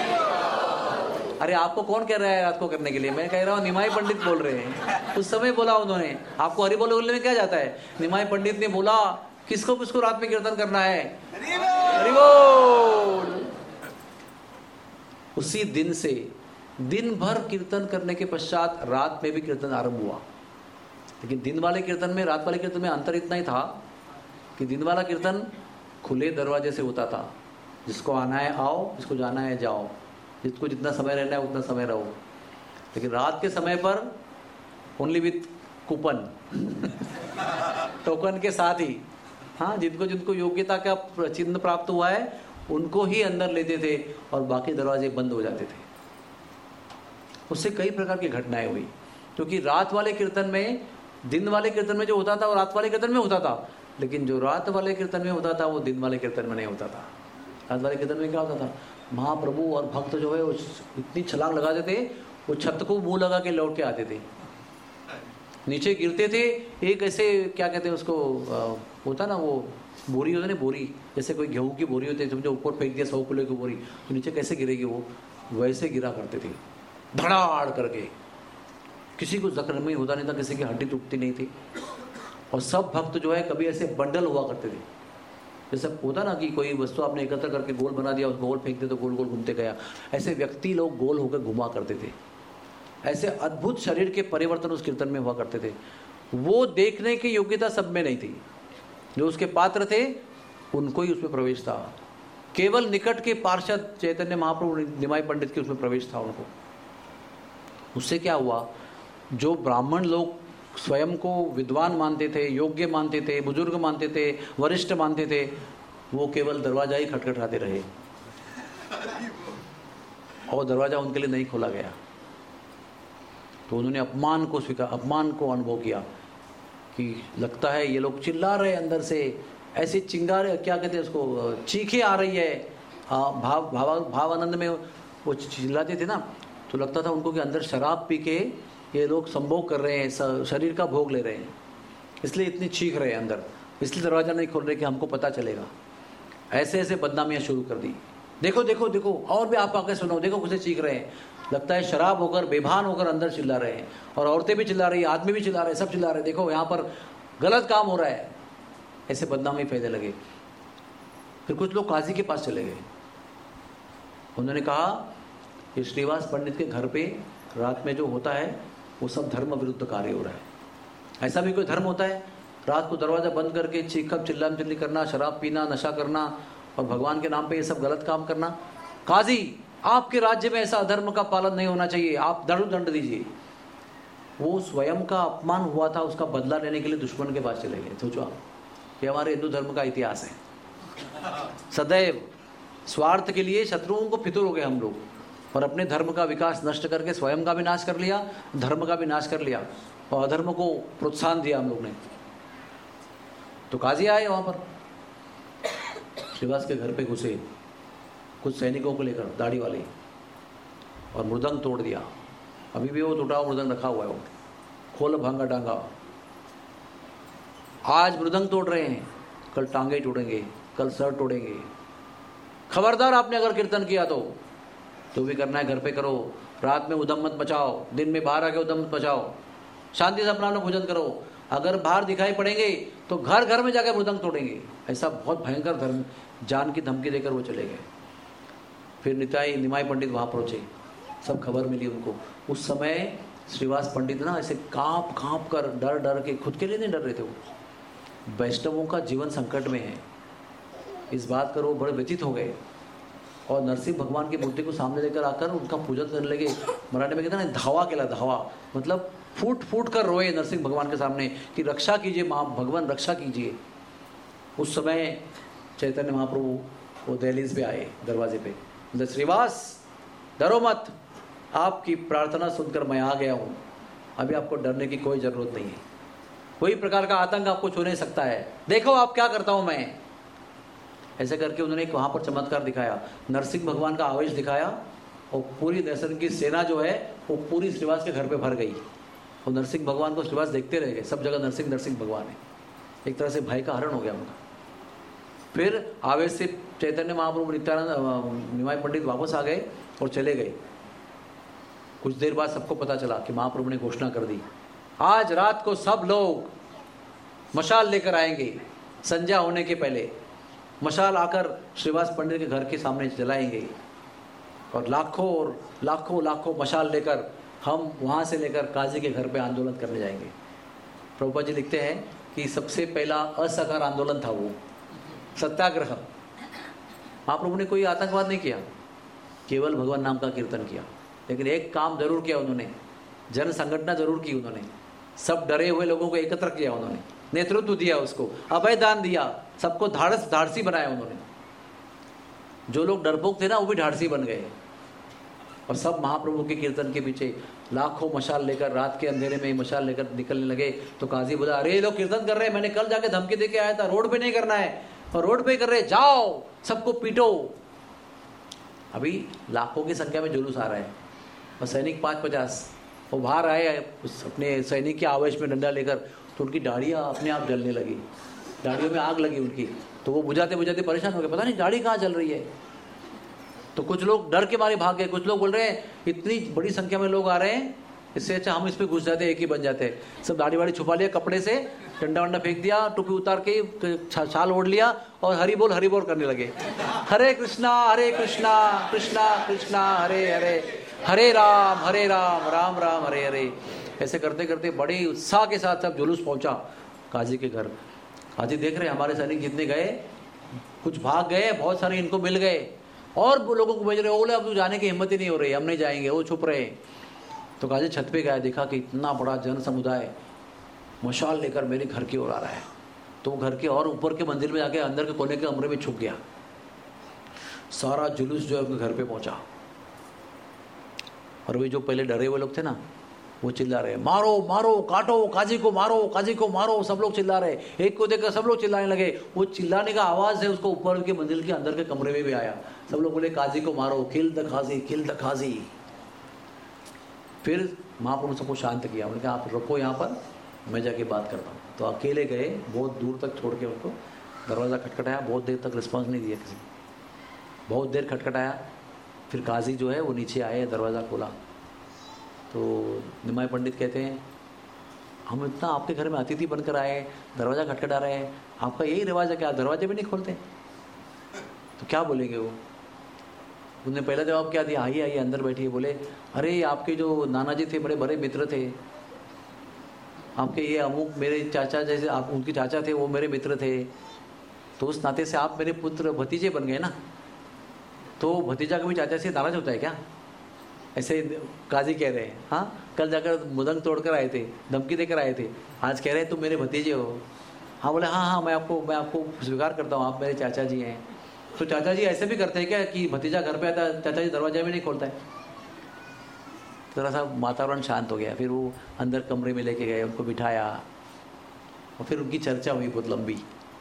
अरे आपको कौन कह रहा है रात को करने के लिए? मैं कह रहा हूँ निमाई पंडित बोल रहे हैं। उस समय बोला उन्होंने, आपको हरि बोल बोलने में क्या जाता है? निमाई पंडित ने बोला किसको किसको रात में कीर्तन करना है? हरि बोल। उसी दिन से दिन भर कीर्तन करने के पश्चात रात में भी कीर्तन आरंभ हुआ। लेकिन दिन वाले कीर्तन में रात वाले कीर्तन में अंतर इतना ही था कि दिन वाला कीर्तन खुले दरवाजे से होता था, जिसको आना है आओ, जिसको जाना है जाओ, जिसको जितना समय रहना है उतना समय रहो। लेकिन रात के समय पर ओनली विथ कूपन टोकन के साथ ही, हाँ, जिनको जिनको योग्यता का चिन्ह प्राप्त हुआ है उनको ही अंदर लेते थे और बाकी दरवाजे बंद हो जाते थे। उससे कई प्रकार की घटनाएं हुई, क्योंकि रात वाले कीर्तन में, दिन वाले कीर्तन में जो होता था वो रात वाले कीर्तन में होता था, लेकिन जो रात वाले कीर्तन में होता था वो दिन वाले कीर्तन में नहीं होता था। रात वाले कीर्तन में क्या होता था, महाप्रभु और भक्त जो है वो इतनी छलांग लगाते थे, वो छत को मुंह लगा के लौट के आते थे, नीचे गिरते थे। एक ऐसे क्या कहते हैं उसको, होता ना वो बोरी होता ना, बोरी जैसे कोई गेहूं की बोरी होती है, तुमने ऊपर फेंक दिया 100 किलो की बोरी, तो नीचे कैसे गिरेगी वो, वैसे गिरा करते थे धड़ाड़ करके। किसी को जख्म में होता नहीं था, किसी की हड्डी टूटती नहीं थी। और सब भक्त जो है कभी ऐसे बंडल हुआ करते थे, जैसे होता ना कि कोई वस्तु आपने एकत्र करके गोल बना दिया, उसको गोल फेंक दे तो गोल गोल घूमते गया, ऐसे व्यक्ति लोग गोल होकर घुमा करते थे। ऐसे अद्भुत शरीर के परिवर्तन उस कीर्तन में हुआ करते थे। वो देखने की योग्यता सब में नहीं थी, जो उसके पात्र थे उनको ही उसमें प्रवेश था। केवल निकट के पार्षद चैतन्य महाप्रभु निमाई पंडित के उसमें प्रवेश था उनको। उससे क्या हुआ, जो ब्राह्मण लोग स्वयं को विद्वान मानते थे, योग्य मानते थे, बुजुर्ग मानते थे, वरिष्ठ मानते थे, वो केवल दरवाजा ही खटखटाते रहे और दरवाजा उनके लिए नहीं खोला गया। तो उन्होंने अपमान को अनुभव किया कि लगता है ये लोग चिल्ला रहे अंदर से, ऐसी चिंगारे, क्या कहते हैं उसको, चीखें आ रही है। भाव आनंद में वो चिल्लाते थे ना, तो लगता था उनको कि अंदर शराब पी के ये लोग संभोग कर रहे हैं, शरीर का भोग ले रहे हैं, इसलिए इतनी चीख रहे हैं अंदर, इसलिए दरवाज़ा नहीं खोल रहे कि हमको पता चलेगा। ऐसे ऐसे बदनामियाँ शुरू कर दी। देखो देखो देखो, और भी आप आके सुनो, देखो कैसे चीख रहे हैं। लगता है शराब होकर बेभान होकर अंदर चिल्ला रहे हैं, और औरतें भी चिल्ला रही, आदमी भी चिल्ला रहे, सब चिल्ला रहे, देखो यहाँ पर गलत काम हो रहा है। ऐसे बदनामी फैलने लगे। फिर कुछ लोग काजी के पास चले गए। उन्होंने कहा कि श्रीवास पंडित के घर पे रात में जो होता है वो सब धर्म विरुद्ध कार्य हो रहा है। ऐसा भी कोई धर्म होता है? रात को दरवाज़ा बंद करके चीखब चिल्लाम चिल्ली करना, शराब पीना, नशा करना और भगवान के नाम पे ये सब गलत काम करना। काजी, आपके राज्य में ऐसा अधर्म का पालन नहीं होना चाहिए, आप दंड दीजिए। वो स्वयं का अपमान हुआ था, उसका बदला लेने के लिए दुश्मन के पास चले गए। सोचो आप, ये हमारे हिंदू धर्म का इतिहास है। सदैव स्वार्थ के लिए शत्रुओं को फितूर हो गए हम लोग, और अपने धर्म का विकास नष्ट करके स्वयं का भी नाश कर लिया, धर्म का भी नाश कर लिया, और अधर्म को प्रोत्साहन दिया हम लोग ने। तो काजी आए वहां पर, श्रीवास के घर पे घुसे कुछ सैनिकों को लेकर, दाढ़ी वाले, और मृदंग तोड़ दिया। अभी भी वो टूटा हुआ मृदंग रखा हुआ है, वो खोल भांगा डांगा। आज मृदंग तोड़ रहे हैं, कल टांगे तोड़ेंगे, कल सर तोड़ेंगे। खबरदार, आपने अगर कीर्तन किया तो भी करना है घर पे करो, रात में उधम मत मचाओ, दिन में बाहर आके उधम मत मचाओ, शांति से अपना भोजन करो। अगर बाहर दिखाई पड़ेंगे तो घर घर में जाकर मृदंग तोड़ेंगे। ऐसा बहुत भयंकर धर्म, जान की धमकी देकर वो चले गए। फिर निमाई पंडित वहां पहुंचे, सब खबर मिली उनको। उस समय श्रीवास पंडित ना ऐसे कांप कांप कर, डर डर के, खुद के लिए नहीं डर रहे थे वो। वैष्णवों का जीवन संकट में है, इस बात कर वो बड़े व्यतीत हो गए, और नरसिंह भगवान की मूर्ति को सामने लेकर आकर उनका पूजन करने लगे। मराठी में कहते हैं ना, धावा केला, धावा मतलब फूट फूट कर रोए नरसिंह भगवान के सामने कि रक्षा कीजिए माँ, भगवान रक्षा कीजिए। उस समय चैतन्य महाप्रभु वो दहलीज पे आए, दरवाजे पे, बोले श्रीवास डरो मत, आपकी प्रार्थना सुनकर मैं आ गया हूँ, अभी आपको डरने की कोई जरूरत नहीं है, कोई प्रकार का आतंक आपको छू नहीं सकता है, देखो आप क्या करता हूँ मैं। ऐसे करके उन्होंने एक वहाँ पर चमत्कार दिखाया, नरसिंह भगवान का आवेश दिखाया, और पूरी नरसिंह की सेना जो है वो पूरी श्रीवास के घर पे भर गई, और नरसिंह भगवान को श्रीवास देखते रह गए। सब जगह नरसिंह नरसिंह भगवान है। एक तरह से भय का हरण हो गया उनका। फिर आवेश से चैतन्य महाप्रभु, नित्यानंद, निमाई पंडित वापस आ गए और चले गए। कुछ देर बाद सबको पता चला कि महाप्रभु ने घोषणा कर दी, आज रात को सब लोग मशाल लेकर आएंगे, संध्या होने के पहले मशाल आकर श्रीवास पंडित के घर के सामने जलाएंगे, और लाखों लाखों मशाल लेकर हम वहाँ से लेकर काजी के घर पे आंदोलन करने जाएंगे। प्रभुपाद जी लिखते हैं कि सबसे पहला असहकार आंदोलन था वो, सत्याग्रह। महाप्रभु ने कोई आतंकवाद नहीं किया, केवल भगवान नाम का कीर्तन किया। लेकिन एक काम जरूर किया उन्होंने, जन संगठन जरूर की उन्होंने, सब डरे हुए लोगों को एकत्र किया उन्होंने, नेतृत्व दिया, उसको अभय दान दिया, सबको धाड़सी बनाया उन्होंने। जो लोग डरपोक थे ना, वो भी धाड़सी बन गए, और सब महाप्रभु के कीर्तन के पीछे लाखों मशाल लेकर, रात के अंधेरे में मशाल लेकर निकलने लगे। तो काजी बोला, अरे ये लोग कीर्तन कर रहे हैं, मैंने कल जाके धमकी देके आया था, रोड पे नहीं करना है, और रोड पे कर रहे, जाओ सबको पीटो। अभी लाखों की संख्या में जुलूस आ रहा है, और सैनिक 5-50 वो बाहर आए अपने सैनिक के आवेश में डंडा लेकर, तो उनकी दाढ़ियाँ अपने आप जलने लगी, दाढ़ियों में आग लगी उनकी। तो वो बुझाते बुझाते परेशान हो गए, पता नहीं दाढ़ी कहाँ जल रही है। तो कुछ लोग डर के मारे भाग गए, कुछ लोग बोल रहे हैं इतनी बड़ी संख्या में लोग आ रहे हैं, इससे अच्छा हम इस पे घुस जाते, एक ही बन जाते। सब दाढ़ी वाड़ी छुपा लिया कपड़े से, डंडा वंडा फेंक दिया, टोपी उतार के छाल ओढ़ लिया, और हरि बोल करने लगे, हरे कृष्णा कृष्णा कृष्णा हरे हरे, हरे राम राम राम हरे हरे। ऐसे करते करते बड़े उत्साह के साथ सब जुलूस पहुंचा काजी के घर। काजी देख रहे हमारे सैनिक जितने गए, कुछ भाग गए, बहुत सारे इनको मिल गए, और वो लोगों को भेज रहे, बोले अब तो जाने की हिम्मत ही नहीं हो रही, हम नहीं जाएंगे, वो छुप रहे। तो काजी छत पे गया, देखा कि इतना बड़ा जन समुदाय मशाल लेकर मेरे घर की ओर आ रहा है। तो घर के और ऊपर के मंदिर में जाके अंदर के कोने के कमरे में छुप गया। सारा जुलूस जो है अपने घर पे पहुंचा, और वे जो पहले डरे हुए लोग थे ना, वो चिल्ला रहे, मारो मारो काटो, काजी को मारो, सब लोग चिल्ला रहे। एक को देखकर सब लोग चिल्लाने लगे। वो चिल्लाने का आवाज है उसको ऊपर के मंदिर के अंदर के कमरे में भी आया। सब लोग बोले काजी को मारो, किल द खाजी। फिर महाप्रभु सबको शांत किया, उन्होंने कहा आप रुको यहाँ पर, मैं जाके बात करता हूँ। तो अकेले गए, बहुत दूर तक छोड़ के उनको, दरवाज़ा खटखटाया, बहुत देर तक रिस्पांस नहीं दिया किसी, बहुत देर खटखटाया, फिर काजी जो है वो नीचे आए, दरवाज़ा खोला। तो निमाई पंडित कहते हैं हम इतना आपके घर में अतिथि बनकर आए, दरवाज़ा खटखटा रहे हैं, आपका यही रिवाज है क्या, दरवाजे भी नहीं खोलते? तो क्या बोलेंगे वो? उन्होंने पहला जवाब क्या दिया, आइए आइए अंदर बैठिए। बोले अरे आपके जो नाना जी थे बड़े बड़े मित्र थे, आपके ये अमुक मेरे चाचा जैसे आप उनके चाचा थे वो मेरे मित्र थे, तो उस नाते से आप मेरे पुत्र भतीजे बन गए ना। तो भतीजा कभी चाचा से नाराज होता है क्या? ऐसे काजी कह रहे हैं। हाँ, कल जाकर मुदंग तोड़कर आए थे, धमकी देकर आए थे, आज कह रहे हैं तुम मेरे भतीजे हो। हाँ बोले हाँ हाँ मैं आपको स्वीकार करता हूँ, आप मेरे चाचा जी हैं। तो चाचा जी ऐसे भी करते हैं क्या कि भतीजा घर पे आता है, चाचा जी दरवाजा भी नहीं खोलता है? थोड़ा सा वातावरण शांत हो गया। फिर वो अंदर कमरे में लेके गए, उनको बिठाया और फिर उनकी चर्चा हुई बहुत लंबी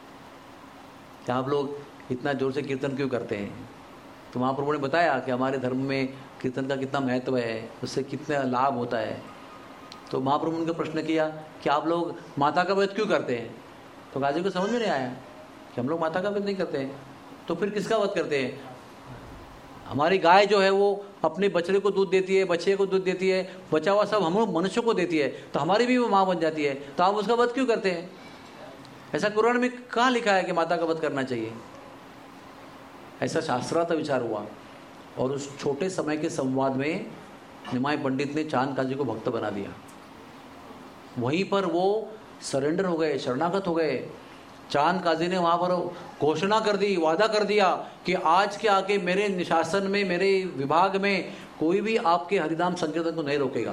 कि आप लोग इतना जोर से कीर्तन क्यों करते हैं। तो महाप्रभु ने बताया कि हमारे धर्म में कीर्तन का कितना महत्व है, उससे कितना लाभ होता है। तो महाप्रभु ने उनका प्रश्न किया कि आप लोग माता का वध क्यों करते हैं? तो काजी को समझ में नहीं आया कि हम लोग माता का वध नहीं करते हैं, तो फिर किसका वध करते हैं? हमारी गाय जो है वो अपने बछड़े को दूध देती है, बच्चे को दूध देती है, बचा हुआ सब हम लोग मनुष्य को देती है, तो हमारी भी वो माँ बन जाती है, तो आप उसका वध क्यों करते हैं? ऐसा कुरान में कहाँ लिखा है कि माता का वध करना चाहिए? ऐसा शास्त्रार्थ विचार हुआ और उस छोटे समय के संवाद में निमाई पंडित ने चांद काजी को भक्त बना दिया। वहीं पर वो सरेंडर हो गए, शरणागत हो गए। चांद काजी ने वहाँ पर घोषणा कर दी, वादा कर दिया कि आज के आके मेरे निशासन में, मेरे विभाग में कोई भी आपके हरिनाम संकीर्तन को नहीं रोकेगा।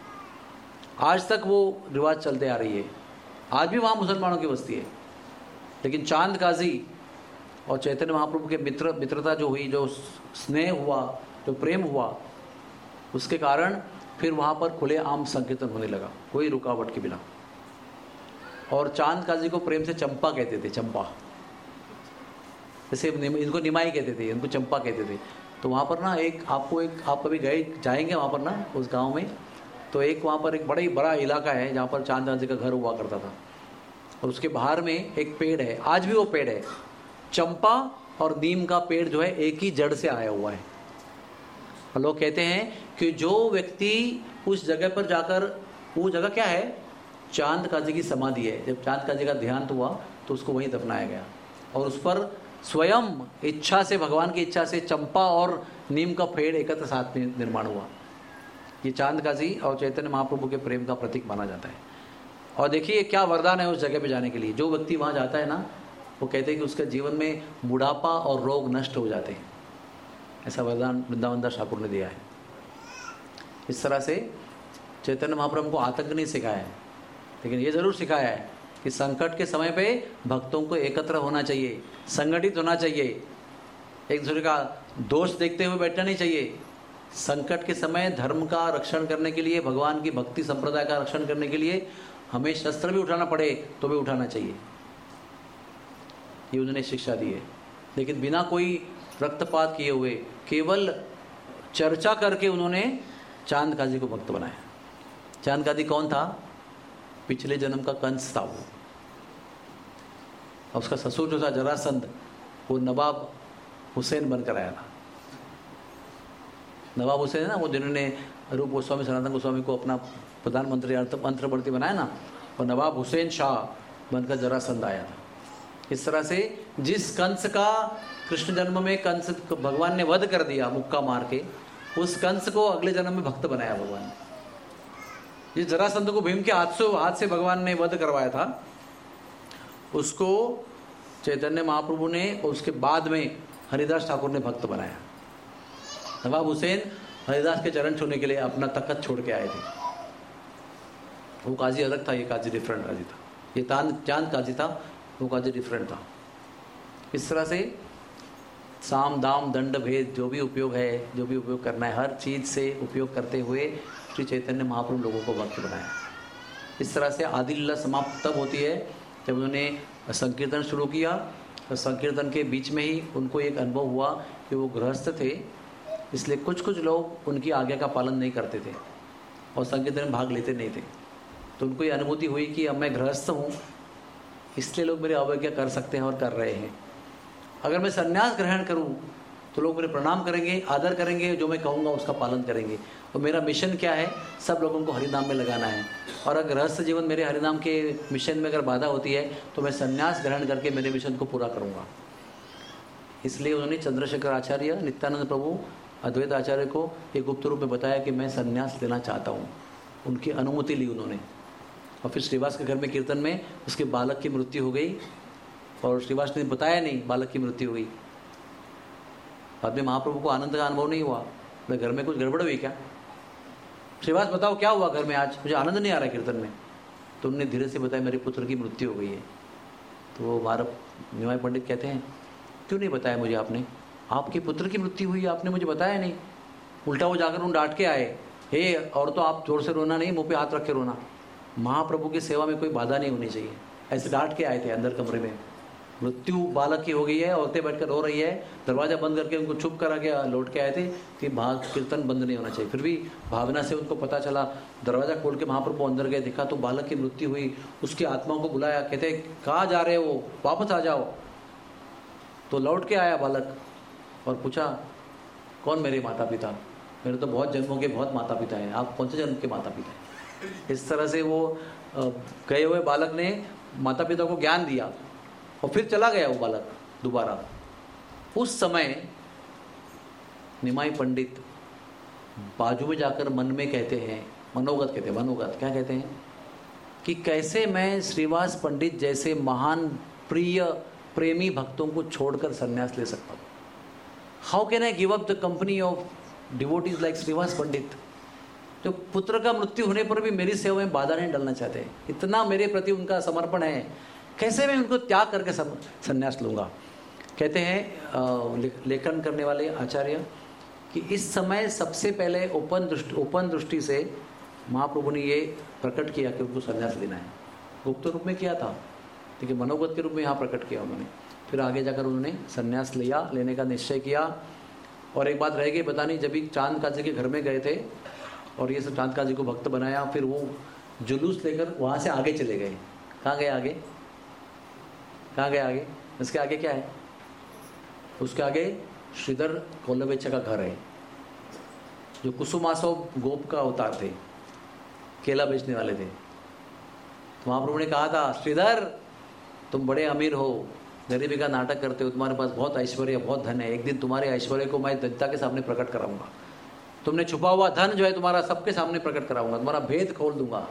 आज तक वो रिवाज चलते आ रही है, आज भी वहाँ मुसलमानों की बस्ती है। लेकिन चांद काजी और चैतन्य महाप्रभु के मित्रता जो हुई, जो स्नेह हुआ, जो प्रेम हुआ, उसके कारण फिर वहाँ पर खुले आम संकीर्तन होने लगा, कोई रुकावट के बिना। और चांद काजी को प्रेम से चंपा कहते थे, चंपा, जैसे इनको निमाई कहते थे, इनको चंपा कहते थे। तो वहाँ पर ना आप कभी जाएंगे वहाँ पर ना उस गांव में, तो एक वहाँ पर एक बड़ा इलाका है जहाँ पर चांद काजी का घर हुआ करता था। और उसके बाहर में एक पेड़ है, आज भी वो पेड़ है, चंपा और नीम का पेड़ जो है एक ही जड़ से आया हुआ है। और लोग कहते हैं कि जो व्यक्ति उस जगह पर जाकर, वो जगह क्या है, चांद काजी की समाधि है। जब चांद काजी का देहांत हुआ तो उसको वहीं दफनाया गया और उस पर स्वयं इच्छा से, भगवान की इच्छा से चंपा और नीम का पेड़ एकत्र साथ में निर्माण हुआ। ये चांद काजी और चैतन्य महाप्रभु के प्रेम का प्रतीक माना जाता है। और देखिए क्या वरदान है उस जगह पे जाने के लिए। जो व्यक्ति वहाँ जाता है ना, वो कहते हैं कि उसके जीवन में बुढ़ापा और रोग नष्ट हो जाते हैं। ऐसा वरदान वृंदावन दास ठाकुर ने दिया है। इस तरह से चैतन्य महाप्रभु को आतंक नहीं सिखाया है, लेकिन ये जरूर सिखाया है कि संकट के समय पे भक्तों को एकत्र होना चाहिए, संगठित होना चाहिए, एक दूसरे का दोष देखते हुए बैठना नहीं चाहिए। संकट के समय धर्म का रक्षण करने के लिए, भगवान की भक्ति संप्रदाय का रक्षण करने के लिए हमें शस्त्र भी उठाना पड़े तो भी उठाना चाहिए। ये उन्होंने शिक्षा दी है। लेकिन बिना कोई रक्तपात किए हुए, केवल चर्चा करके उन्होंने चांद काजी को भक्त बनाया। चांद काजी कौन था? पिछले जन्म का कंस था वो। और उसका ससुर जो था जरासंध, वो नवाब हुसैन बनकर आया था। नवाब हुसैन है ना, वो जिन्होंने रूप गोस्वामी, सनातन गोस्वामी को अपना प्रधानमंत्री अंतर्वर्ती बनाया ना, और नवाब हुसैन शाह बनकर जरासंध आया था। इस तरह से जिस कंस का कृष्ण जन्म में कंस भगवान ने वध कर दिया मुक्का मार के, उस कंस को अगले जन्म में भक्त बनाया भगवान ने। जिस जरासंध को भीम के हाथ से भगवान ने वध करवाया था, उसको चैतन्य महाप्रभु ने उसके बाद में हरिदास ठाकुर ने भक्त बनाया। नवाब हुसैन हरिदास के चरण छूने के लिए अपना तख्त छोड़ के आए थे। वो काजी अलग था, ये काजी डिफरेंट काजी था। ये चांद काजी था, वो काजी डिफरेंट था। इस तरह से साम दाम दंड भेद जो भी उपयोग है, जो भी उपयोग करना है, हर चीज़ से उपयोग करते हुए श्री चैतन्य महाप्रभु लोगों को भक्त बनाया। इस तरह से आदि लीला समाप्त तब होती है जब उन्होंने संकीर्तन शुरू किया। तो संकीर्तन के बीच में ही उनको एक अनुभव हुआ कि वो गृहस्थ थे, इसलिए कुछ लोग उनकी आज्ञा का पालन नहीं करते थे। और संकीर्तन में भाग लेते नहीं थे। तो उनको ये अनुभूति हुई कि अब मैं गृहस्थ हूँ, इसलिए लोग मेरी अवज्ञा कर सकते हैं और कर रहे हैं। अगर मैं संन्यास ग्रहण करूँ तो लोग मेरे प्रणाम करेंगे, आदर करेंगे, जो मैं कहूँगा उसका पालन करेंगे। और मेरा मिशन क्या है? सब लोगों को हरिनाम में लगाना है। और अगर गृहस्थ जीवन मेरे हरिनाम के मिशन में अगर बाधा होती है तो मैं संन्यास ग्रहण करके मेरे मिशन को पूरा करूँगा। इसलिए उन्होंने चंद्रशेखर आचार्य, नित्यानंद प्रभु, अद्वैत आचार्य को एक गुप्त रूप में बताया कि मैं संन्यास लेना चाहता हूँ। उनकी अनुमति ली उन्होंने। और फिर श्रीवास के घर में कीर्तन में उसके बालक की मृत्यु हो गई और श्रीवास ने बताया नहीं, बालक की मृत्यु हुई। बाद में महाप्रभु को आनंद का अनुभव नहीं हुआ। बोले घर में कुछ गड़बड़ हुई क्या? श्रीवास बताओ क्या हुआ घर में आज, मुझे आनंद नहीं आ रहा है कीर्तन में। तो उन्होंने धीरे से बताया मेरे पुत्र की मृत्यु हो गई है। तो वो हमारा निमाई पंडित कहते हैं क्यों नहीं बताया मुझे आपने? आपके पुत्र की मृत्यु हुई, आपने मुझे बताया नहीं। उल्टा वो जाकर उन डांट के आए, हे और तो आप जोर से रोना नहीं, मुंह पे हाथ रख के रोना। महाप्रभु की सेवा में कोई बाधा नहीं होनी चाहिए, ऐसे डांट के आए थे अंदर कमरे में। मृत्यु बालक की हो गई है, औरतें बैठकर रो रही है, दरवाजा बंद करके उनको चुप करा के लौट के आए थे कि कीर्तन बंद नहीं होना चाहिए। फिर भी भावना से उनको पता चला, दरवाजा खोल के महाप्रभु अंदर गए, देखा तो बालक की मृत्यु हुई। उसकी आत्मा को बुलाया, कहते कहाँ जा रहे हो, वापस आ जाओ। तो लौट के आया बालक और पूछा कौन मेरे माता पिता? मेरे तो बहुत जन्मों के बहुत माता पिता हैं, आप कौन से जन्म के माता पिता हैं? इस तरह से वो गए हुए बालक ने माता पिता को ज्ञान दिया और फिर चला गया वो बालक दोबारा। उस समय निमाई पंडित बाजू में जाकर मन में कहते हैं, मनोगत कहते हैं, मनोगत क्या कहते हैं कि कैसे मैं श्रीवास पंडित जैसे महान प्रिय प्रेमी भक्तों को छोड़कर संन्यास ले सकता हूँ। How can I give up the company of devotees like Shrivas Pandit, जो पुत्र का मृत्यु होने पर भी मेरी सेवा में बाधा नहीं डालना चाहते, इतना मेरे प्रति उनका समर्पण है, कैसे मैं उनको त्याग करके संन्यास लूँगा। कहते हैं लेखन करने वाले आचार्य कि इस समय सबसे पहले ओपन दृष्टि से महाप्रभु ने ये प्रकट किया कि उनको संन्यास लेना है। गुप्त रूप में किया था, ठीक है, मनोगत के रूप में यहाँ प्रकट किया उन्होंने। फिर आगे जाकर उन्होंने संन्यास लेने का निश्चय किया। और एक बात रह गई बतानी, जब भी चांद काजी के घर में गए थे और ये सब चांद काजी को भक्त बनाया, फिर वो जुलूस लेकर वहाँ से आगे चले गए। कहाँ गए आगे? कहाँ गए आगे? इसके आगे क्या है? उसके आगे श्रीधर कोल्लवेचा का घर है, जो कुसुमासव गोप का अवतार थे, केला बेचने वाले थे। तो महाप्रभु ने कहा था, श्रीधर तुम बड़े अमीर हो, गरीबी का नाटक करते हो, तुम्हारे पास बहुत ऐश्वर्य, बहुत धन है, एक दिन तुम्हारे ऐश्वर्य को मैं जनता के सामने प्रकट कराऊंगा। तुमने छुपा हुआ धन जो है तुम्हारा सबके सामने प्रकट कराऊंगा, तुम्हारा भेद खोल दूंगा।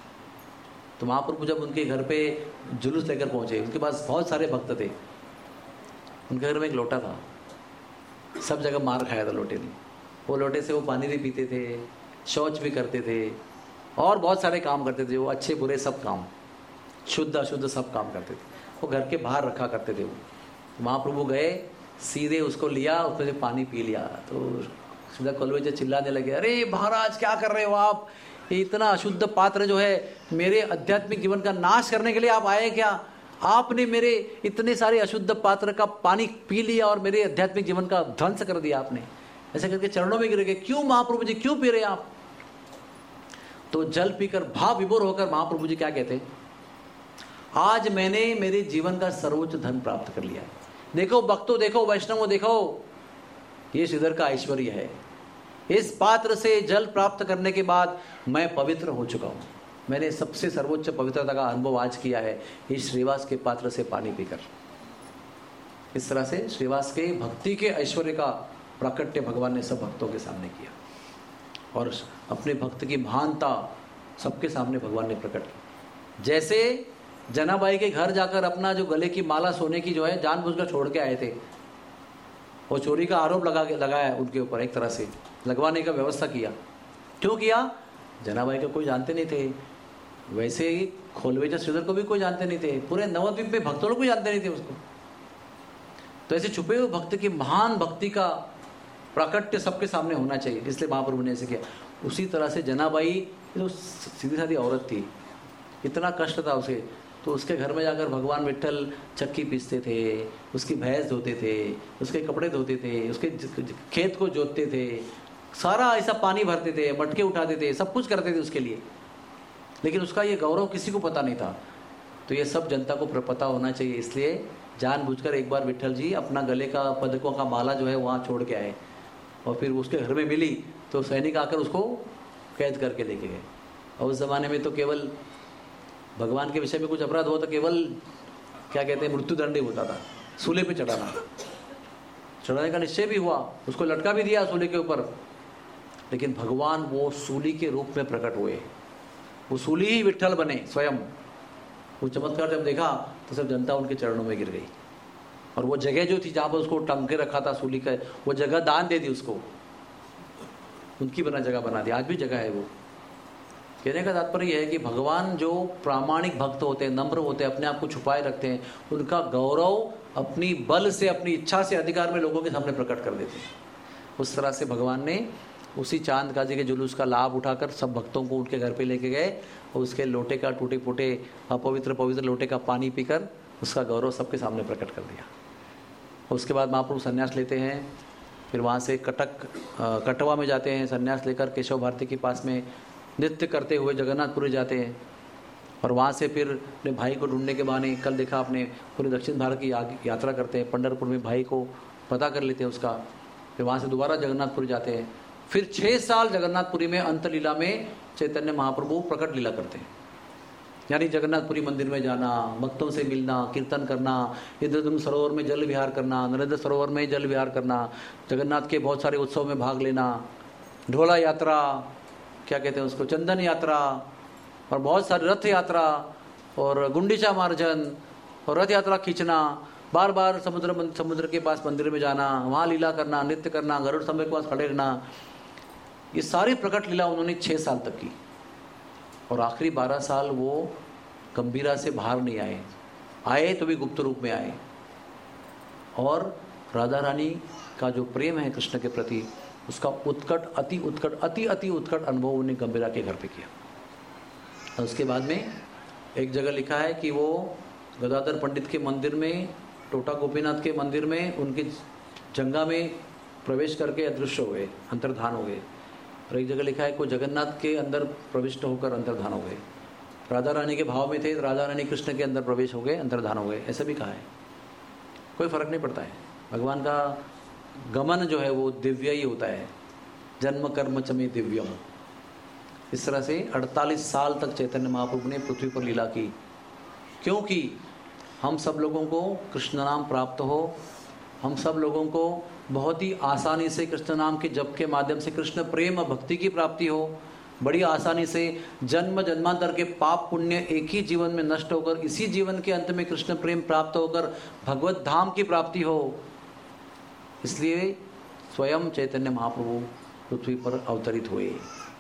तो महाप्रभु जब उनके घर पे जुलूस लेकर पहुंचे, उनके पास बहुत सारे भक्त थे, उनके घर में एक लोटा था, सब जगह मार खाया था लोटे ने। वो लोटे से वो पानी भी पीते थे, शौच भी करते थे और बहुत सारे काम करते थे, वो अच्छे बुरे सब काम, शुद्ध अशुद्ध सब काम करते थे। वो घर के बाहर रखा करते थे। वो महाप्रभु गए, सीधे उसको लिया, उसमें से पानी पी लिया। तो सीधा कोल्लवेचा चिल्लाने लगे, अरे महाराज क्या कर रहे हो आप, ये इतना अशुद्ध पात्र जो है मेरे आध्यात्मिक जीवन का नाश करने के लिए आप आए क्या? आपने मेरे इतने सारे अशुद्ध पात्र का पानी पी लिया और मेरे आध्यात्मिक जीवन का ध्वंस कर दिया आपने। ऐसे करके चरणों में गिर गए, क्यों महाप्रभु जी, क्यों पी रहे आप? तो जल पीकर भाव विभोर होकर महाप्रभु जी क्या कहते हैं, आज मैंने मेरे जीवन का सर्वोच्च धन प्राप्त कर लिया है। देखो भक्तों, देखो वैष्णवों, देखो ये श्रीधर का ऐश्वर्य है। इस पात्र से जल प्राप्त करने के बाद मैं पवित्र हो चुका हूं। मैंने सबसे सर्वोच्च पवित्रता का अनुभव आज किया है इस श्रीवास के पात्र से पानी पीकर। इस तरह से श्रीवास के भक्ति के ऐश्वर्य का प्राकट्य भगवान ने सब भक्तों के सामने किया और अपने भक्त की महानता सबके सामने भगवान ने प्रकट की। जैसे जनाबाई के घर जाकर अपना जो गले की माला सोने की जो है जानबूझकर छोड़ के आए थे, वो चोरी का आरोप लगाया उनके ऊपर, एक तरह से लगवाने का व्यवस्था किया। क्यों किया? जनाबाई को कोई जानते नहीं थे, वैसे ही कोल्लवेचा श्रीधर को भी कोई जानते नहीं थे, पूरे नवद्वीप में भक्तों को जानते नहीं थे उसको। तो ऐसे छुपे हुए भक्त की महान भक्ति का प्राकट्य सबके सामने होना चाहिए, इसलिए महाप्रभु ने ऐसे किया। उसी तरह से जनाबाई तो सीधी साधी औरत थी, इतना कष्ट था उसे, तो उसके घर में जाकर भगवान विट्ठल चक्की पीसते थे, उसकी भैंस धोते थे, उसके कपड़े धोते थे, उसके खेत को जोतते थे सारा ऐसा पानी भरते थे, मटके उठाते थे, सब कुछ करते थे उसके लिए, लेकिन उसका ये गौरव किसी को पता नहीं था। तो ये सब जनता को पता होना चाहिए, इसलिए जानबूझकर एक बार विट्ठल जी अपना गले का पदकों का माला जो है वहाँ छोड़ के आए, और फिर उसके घर में मिली तो सैनिक आकर उसको कैद करके लेके गए। और उस ज़माने में तो केवल भगवान के विषय में कुछ अपराध हो तो केवल क्या कहते हैं मृत्युदंड ही होता था, सूले पे चढ़ाने का निश्चय भी हुआ, उसको लटका भी दिया सूली के ऊपर, लेकिन भगवान वो सूली के रूप में प्रकट हुए, वो सूली ही विट्ठल बने स्वयं। वो चमत्कार जब देखा तो सब जनता उनके चरणों में गिर गई, और वो जगह जो थी जहाँ पर उसको टंग के रखा था सूली का, वो जगह दान दे दी उसको, उनकी बना जगह बना दी, आज भी जगह है वो। कहने का तात्पर्य यह है कि भगवान जो प्रामाणिक भक्त होते हैं, नम्र होते हैं, अपने आप को छुपाए रखते हैं, उनका गौरव अपनी बल से, अपनी इच्छा से, अधिकार में लोगों के सामने प्रकट कर देते हैं। उस तरह से भगवान ने उसी चांद काजी के जुलूस का लाभ उठाकर सब भक्तों को उनके घर पे लेके गए, और उसके लोटे का टूटे फूटे अपवित्र पवित्र लोटे का पानी पीकर उसका गौरव सबके सामने प्रकट कर दिया। उसके बाद महाप्रभु संन्यास लेते हैं, फिर वहाँ से कटवा में जाते हैं, संन्यास लेकर केशव भारती के पास में नृत्य करते हुए जगन्नाथपुरी जाते हैं, और वहाँ से फिर अपने भाई को ढूंढने के बहाने, कल देखा आपने, पूरे दक्षिण भारत की यात्रा करते हैं, पंढरपुर में भाई को पता कर लेते हैं उसका, फिर वहाँ से दोबारा जगन्नाथपुरी जाते हैं, फिर 6 साल जगन्नाथपुरी में अंत लीला में चैतन्य महाप्रभु प्रकट लीला करते हैं। यानी जगन्नाथपुरी मंदिर में जाना, भक्तों से मिलना, कीर्तन करना, इंद्रधनुष सरोवर में जल विहार करना, नरेंद्र सरोवर में जल विहार करना, जगन्नाथ के बहुत सारे उत्सव में भाग लेना, ढोला यात्रा, क्या कहते हैं उसको, चंदन यात्रा, और बहुत सारी रथ यात्रा, और गुंडीचा मार्जन, और रथ यात्रा खींचना, बार बार समुद्र के पास मंदिर में जाना, वहाँ लीला करना, नृत्य करना, गरुड़ स्तंभ के पास खड़े रहना, ये सारी प्रकट लीला उन्होंने 6 साल तक की। और आखिरी 12 साल वो गंभीरा से बाहर नहीं आए तो भी गुप्त रूप में आए, और राधा रानी का जो प्रेम है कृष्ण के प्रति, उसका अति उत्कट अनुभव उन्हें गंभीरा के घर पे किया। और उसके बाद में एक जगह लिखा है कि वो गदाधर पंडित के मंदिर में, टोटा गोपीनाथ के मंदिर में उनकी जंगा में प्रवेश करके अदृश्य हो गए, अंतर्धान हो गए। और एक जगह लिखा है कि वो जगन्नाथ के अंदर प्रविष्ट होकर अंतर्धान हो गए, राधा रानी के भाव में थे, राधा रानी कृष्ण के अंदर प्रवेश हो गए, अंतर्धान हो गए, ऐसा भी कहा है। कोई फर्क नहीं पड़ता है, भगवान का गमन जो है वो दिव्य ही होता है, जन्म कर्म च में दिव्यम। इस तरह से 48 साल तक चैतन्य महाप्रभु ने पृथ्वी पर लीला की, क्योंकि हम सब लोगों को कृष्ण नाम प्राप्त हो, हम सब लोगों को बहुत ही आसानी से कृष्ण नाम के जप के माध्यम से कृष्ण प्रेम भक्ति की प्राप्ति हो, बड़ी आसानी से जन्म जन्मांतर के पाप पुण्य एक ही जीवन में नष्ट होकर इसी जीवन के अंत में कृष्ण प्रेम प्राप्त होकर भगवत धाम की प्राप्ति हो। इसलिए स्वयं चैतन्य महाप्रभु पृथ्वी पर अवतरित हुए।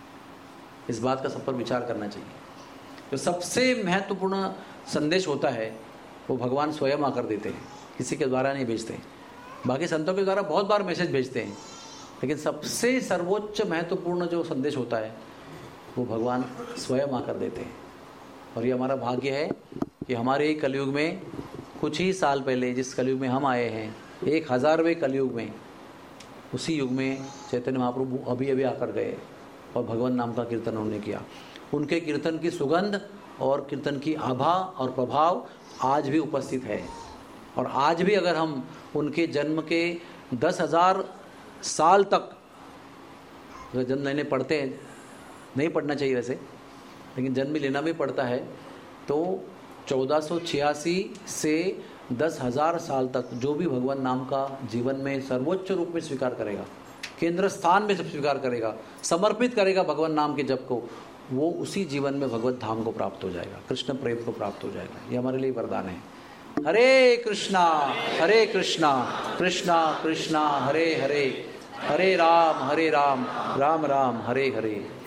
इस बात का सब पर विचार करना चाहिए। जो सबसे महत्वपूर्ण संदेश होता है वो भगवान स्वयं आकर देते हैं, किसी के द्वारा नहीं भेजते। बाकी संतों के द्वारा बहुत बार मैसेज भेजते हैं, लेकिन सबसे सर्वोच्च महत्वपूर्ण जो संदेश होता है वो भगवान स्वयं आकर देते हैं। और ये हमारा भाग्य है कि हमारे कलयुग में कुछ ही साल पहले, जिस कलयुग में हम आए हैं, 1000वें कलयुग में, उसी युग में चैतन्य महाप्रभु अभी अभी आकर गए और भगवान नाम का कीर्तन उन्होंने किया। उनके कीर्तन की सुगंध और कीर्तन की आभा और प्रभाव आज भी उपस्थित है। और आज भी अगर हम उनके जन्म के 10,000 साल तक अगर जन्म लेने पड़ते हैं, नहीं पढ़ना चाहिए वैसे, लेकिन जन्म लेना भी पड़ता है, तो 1486 से 10,000 साल तक जो भी भगवान नाम का जीवन में सर्वोच्च रूप में स्वीकार करेगा, केंद्र स्थान में स्वीकार करेगा, समर्पित करेगा भगवान नाम के जप को, वो उसी जीवन में भगवत धाम को प्राप्त हो जाएगा, कृष्ण प्रेम को प्राप्त हो जाएगा। ये हमारे लिए वरदान है। हरे कृष्णा कृष्णा कृष्णा हरे हरे, हरे राम राम राम हरे हरे।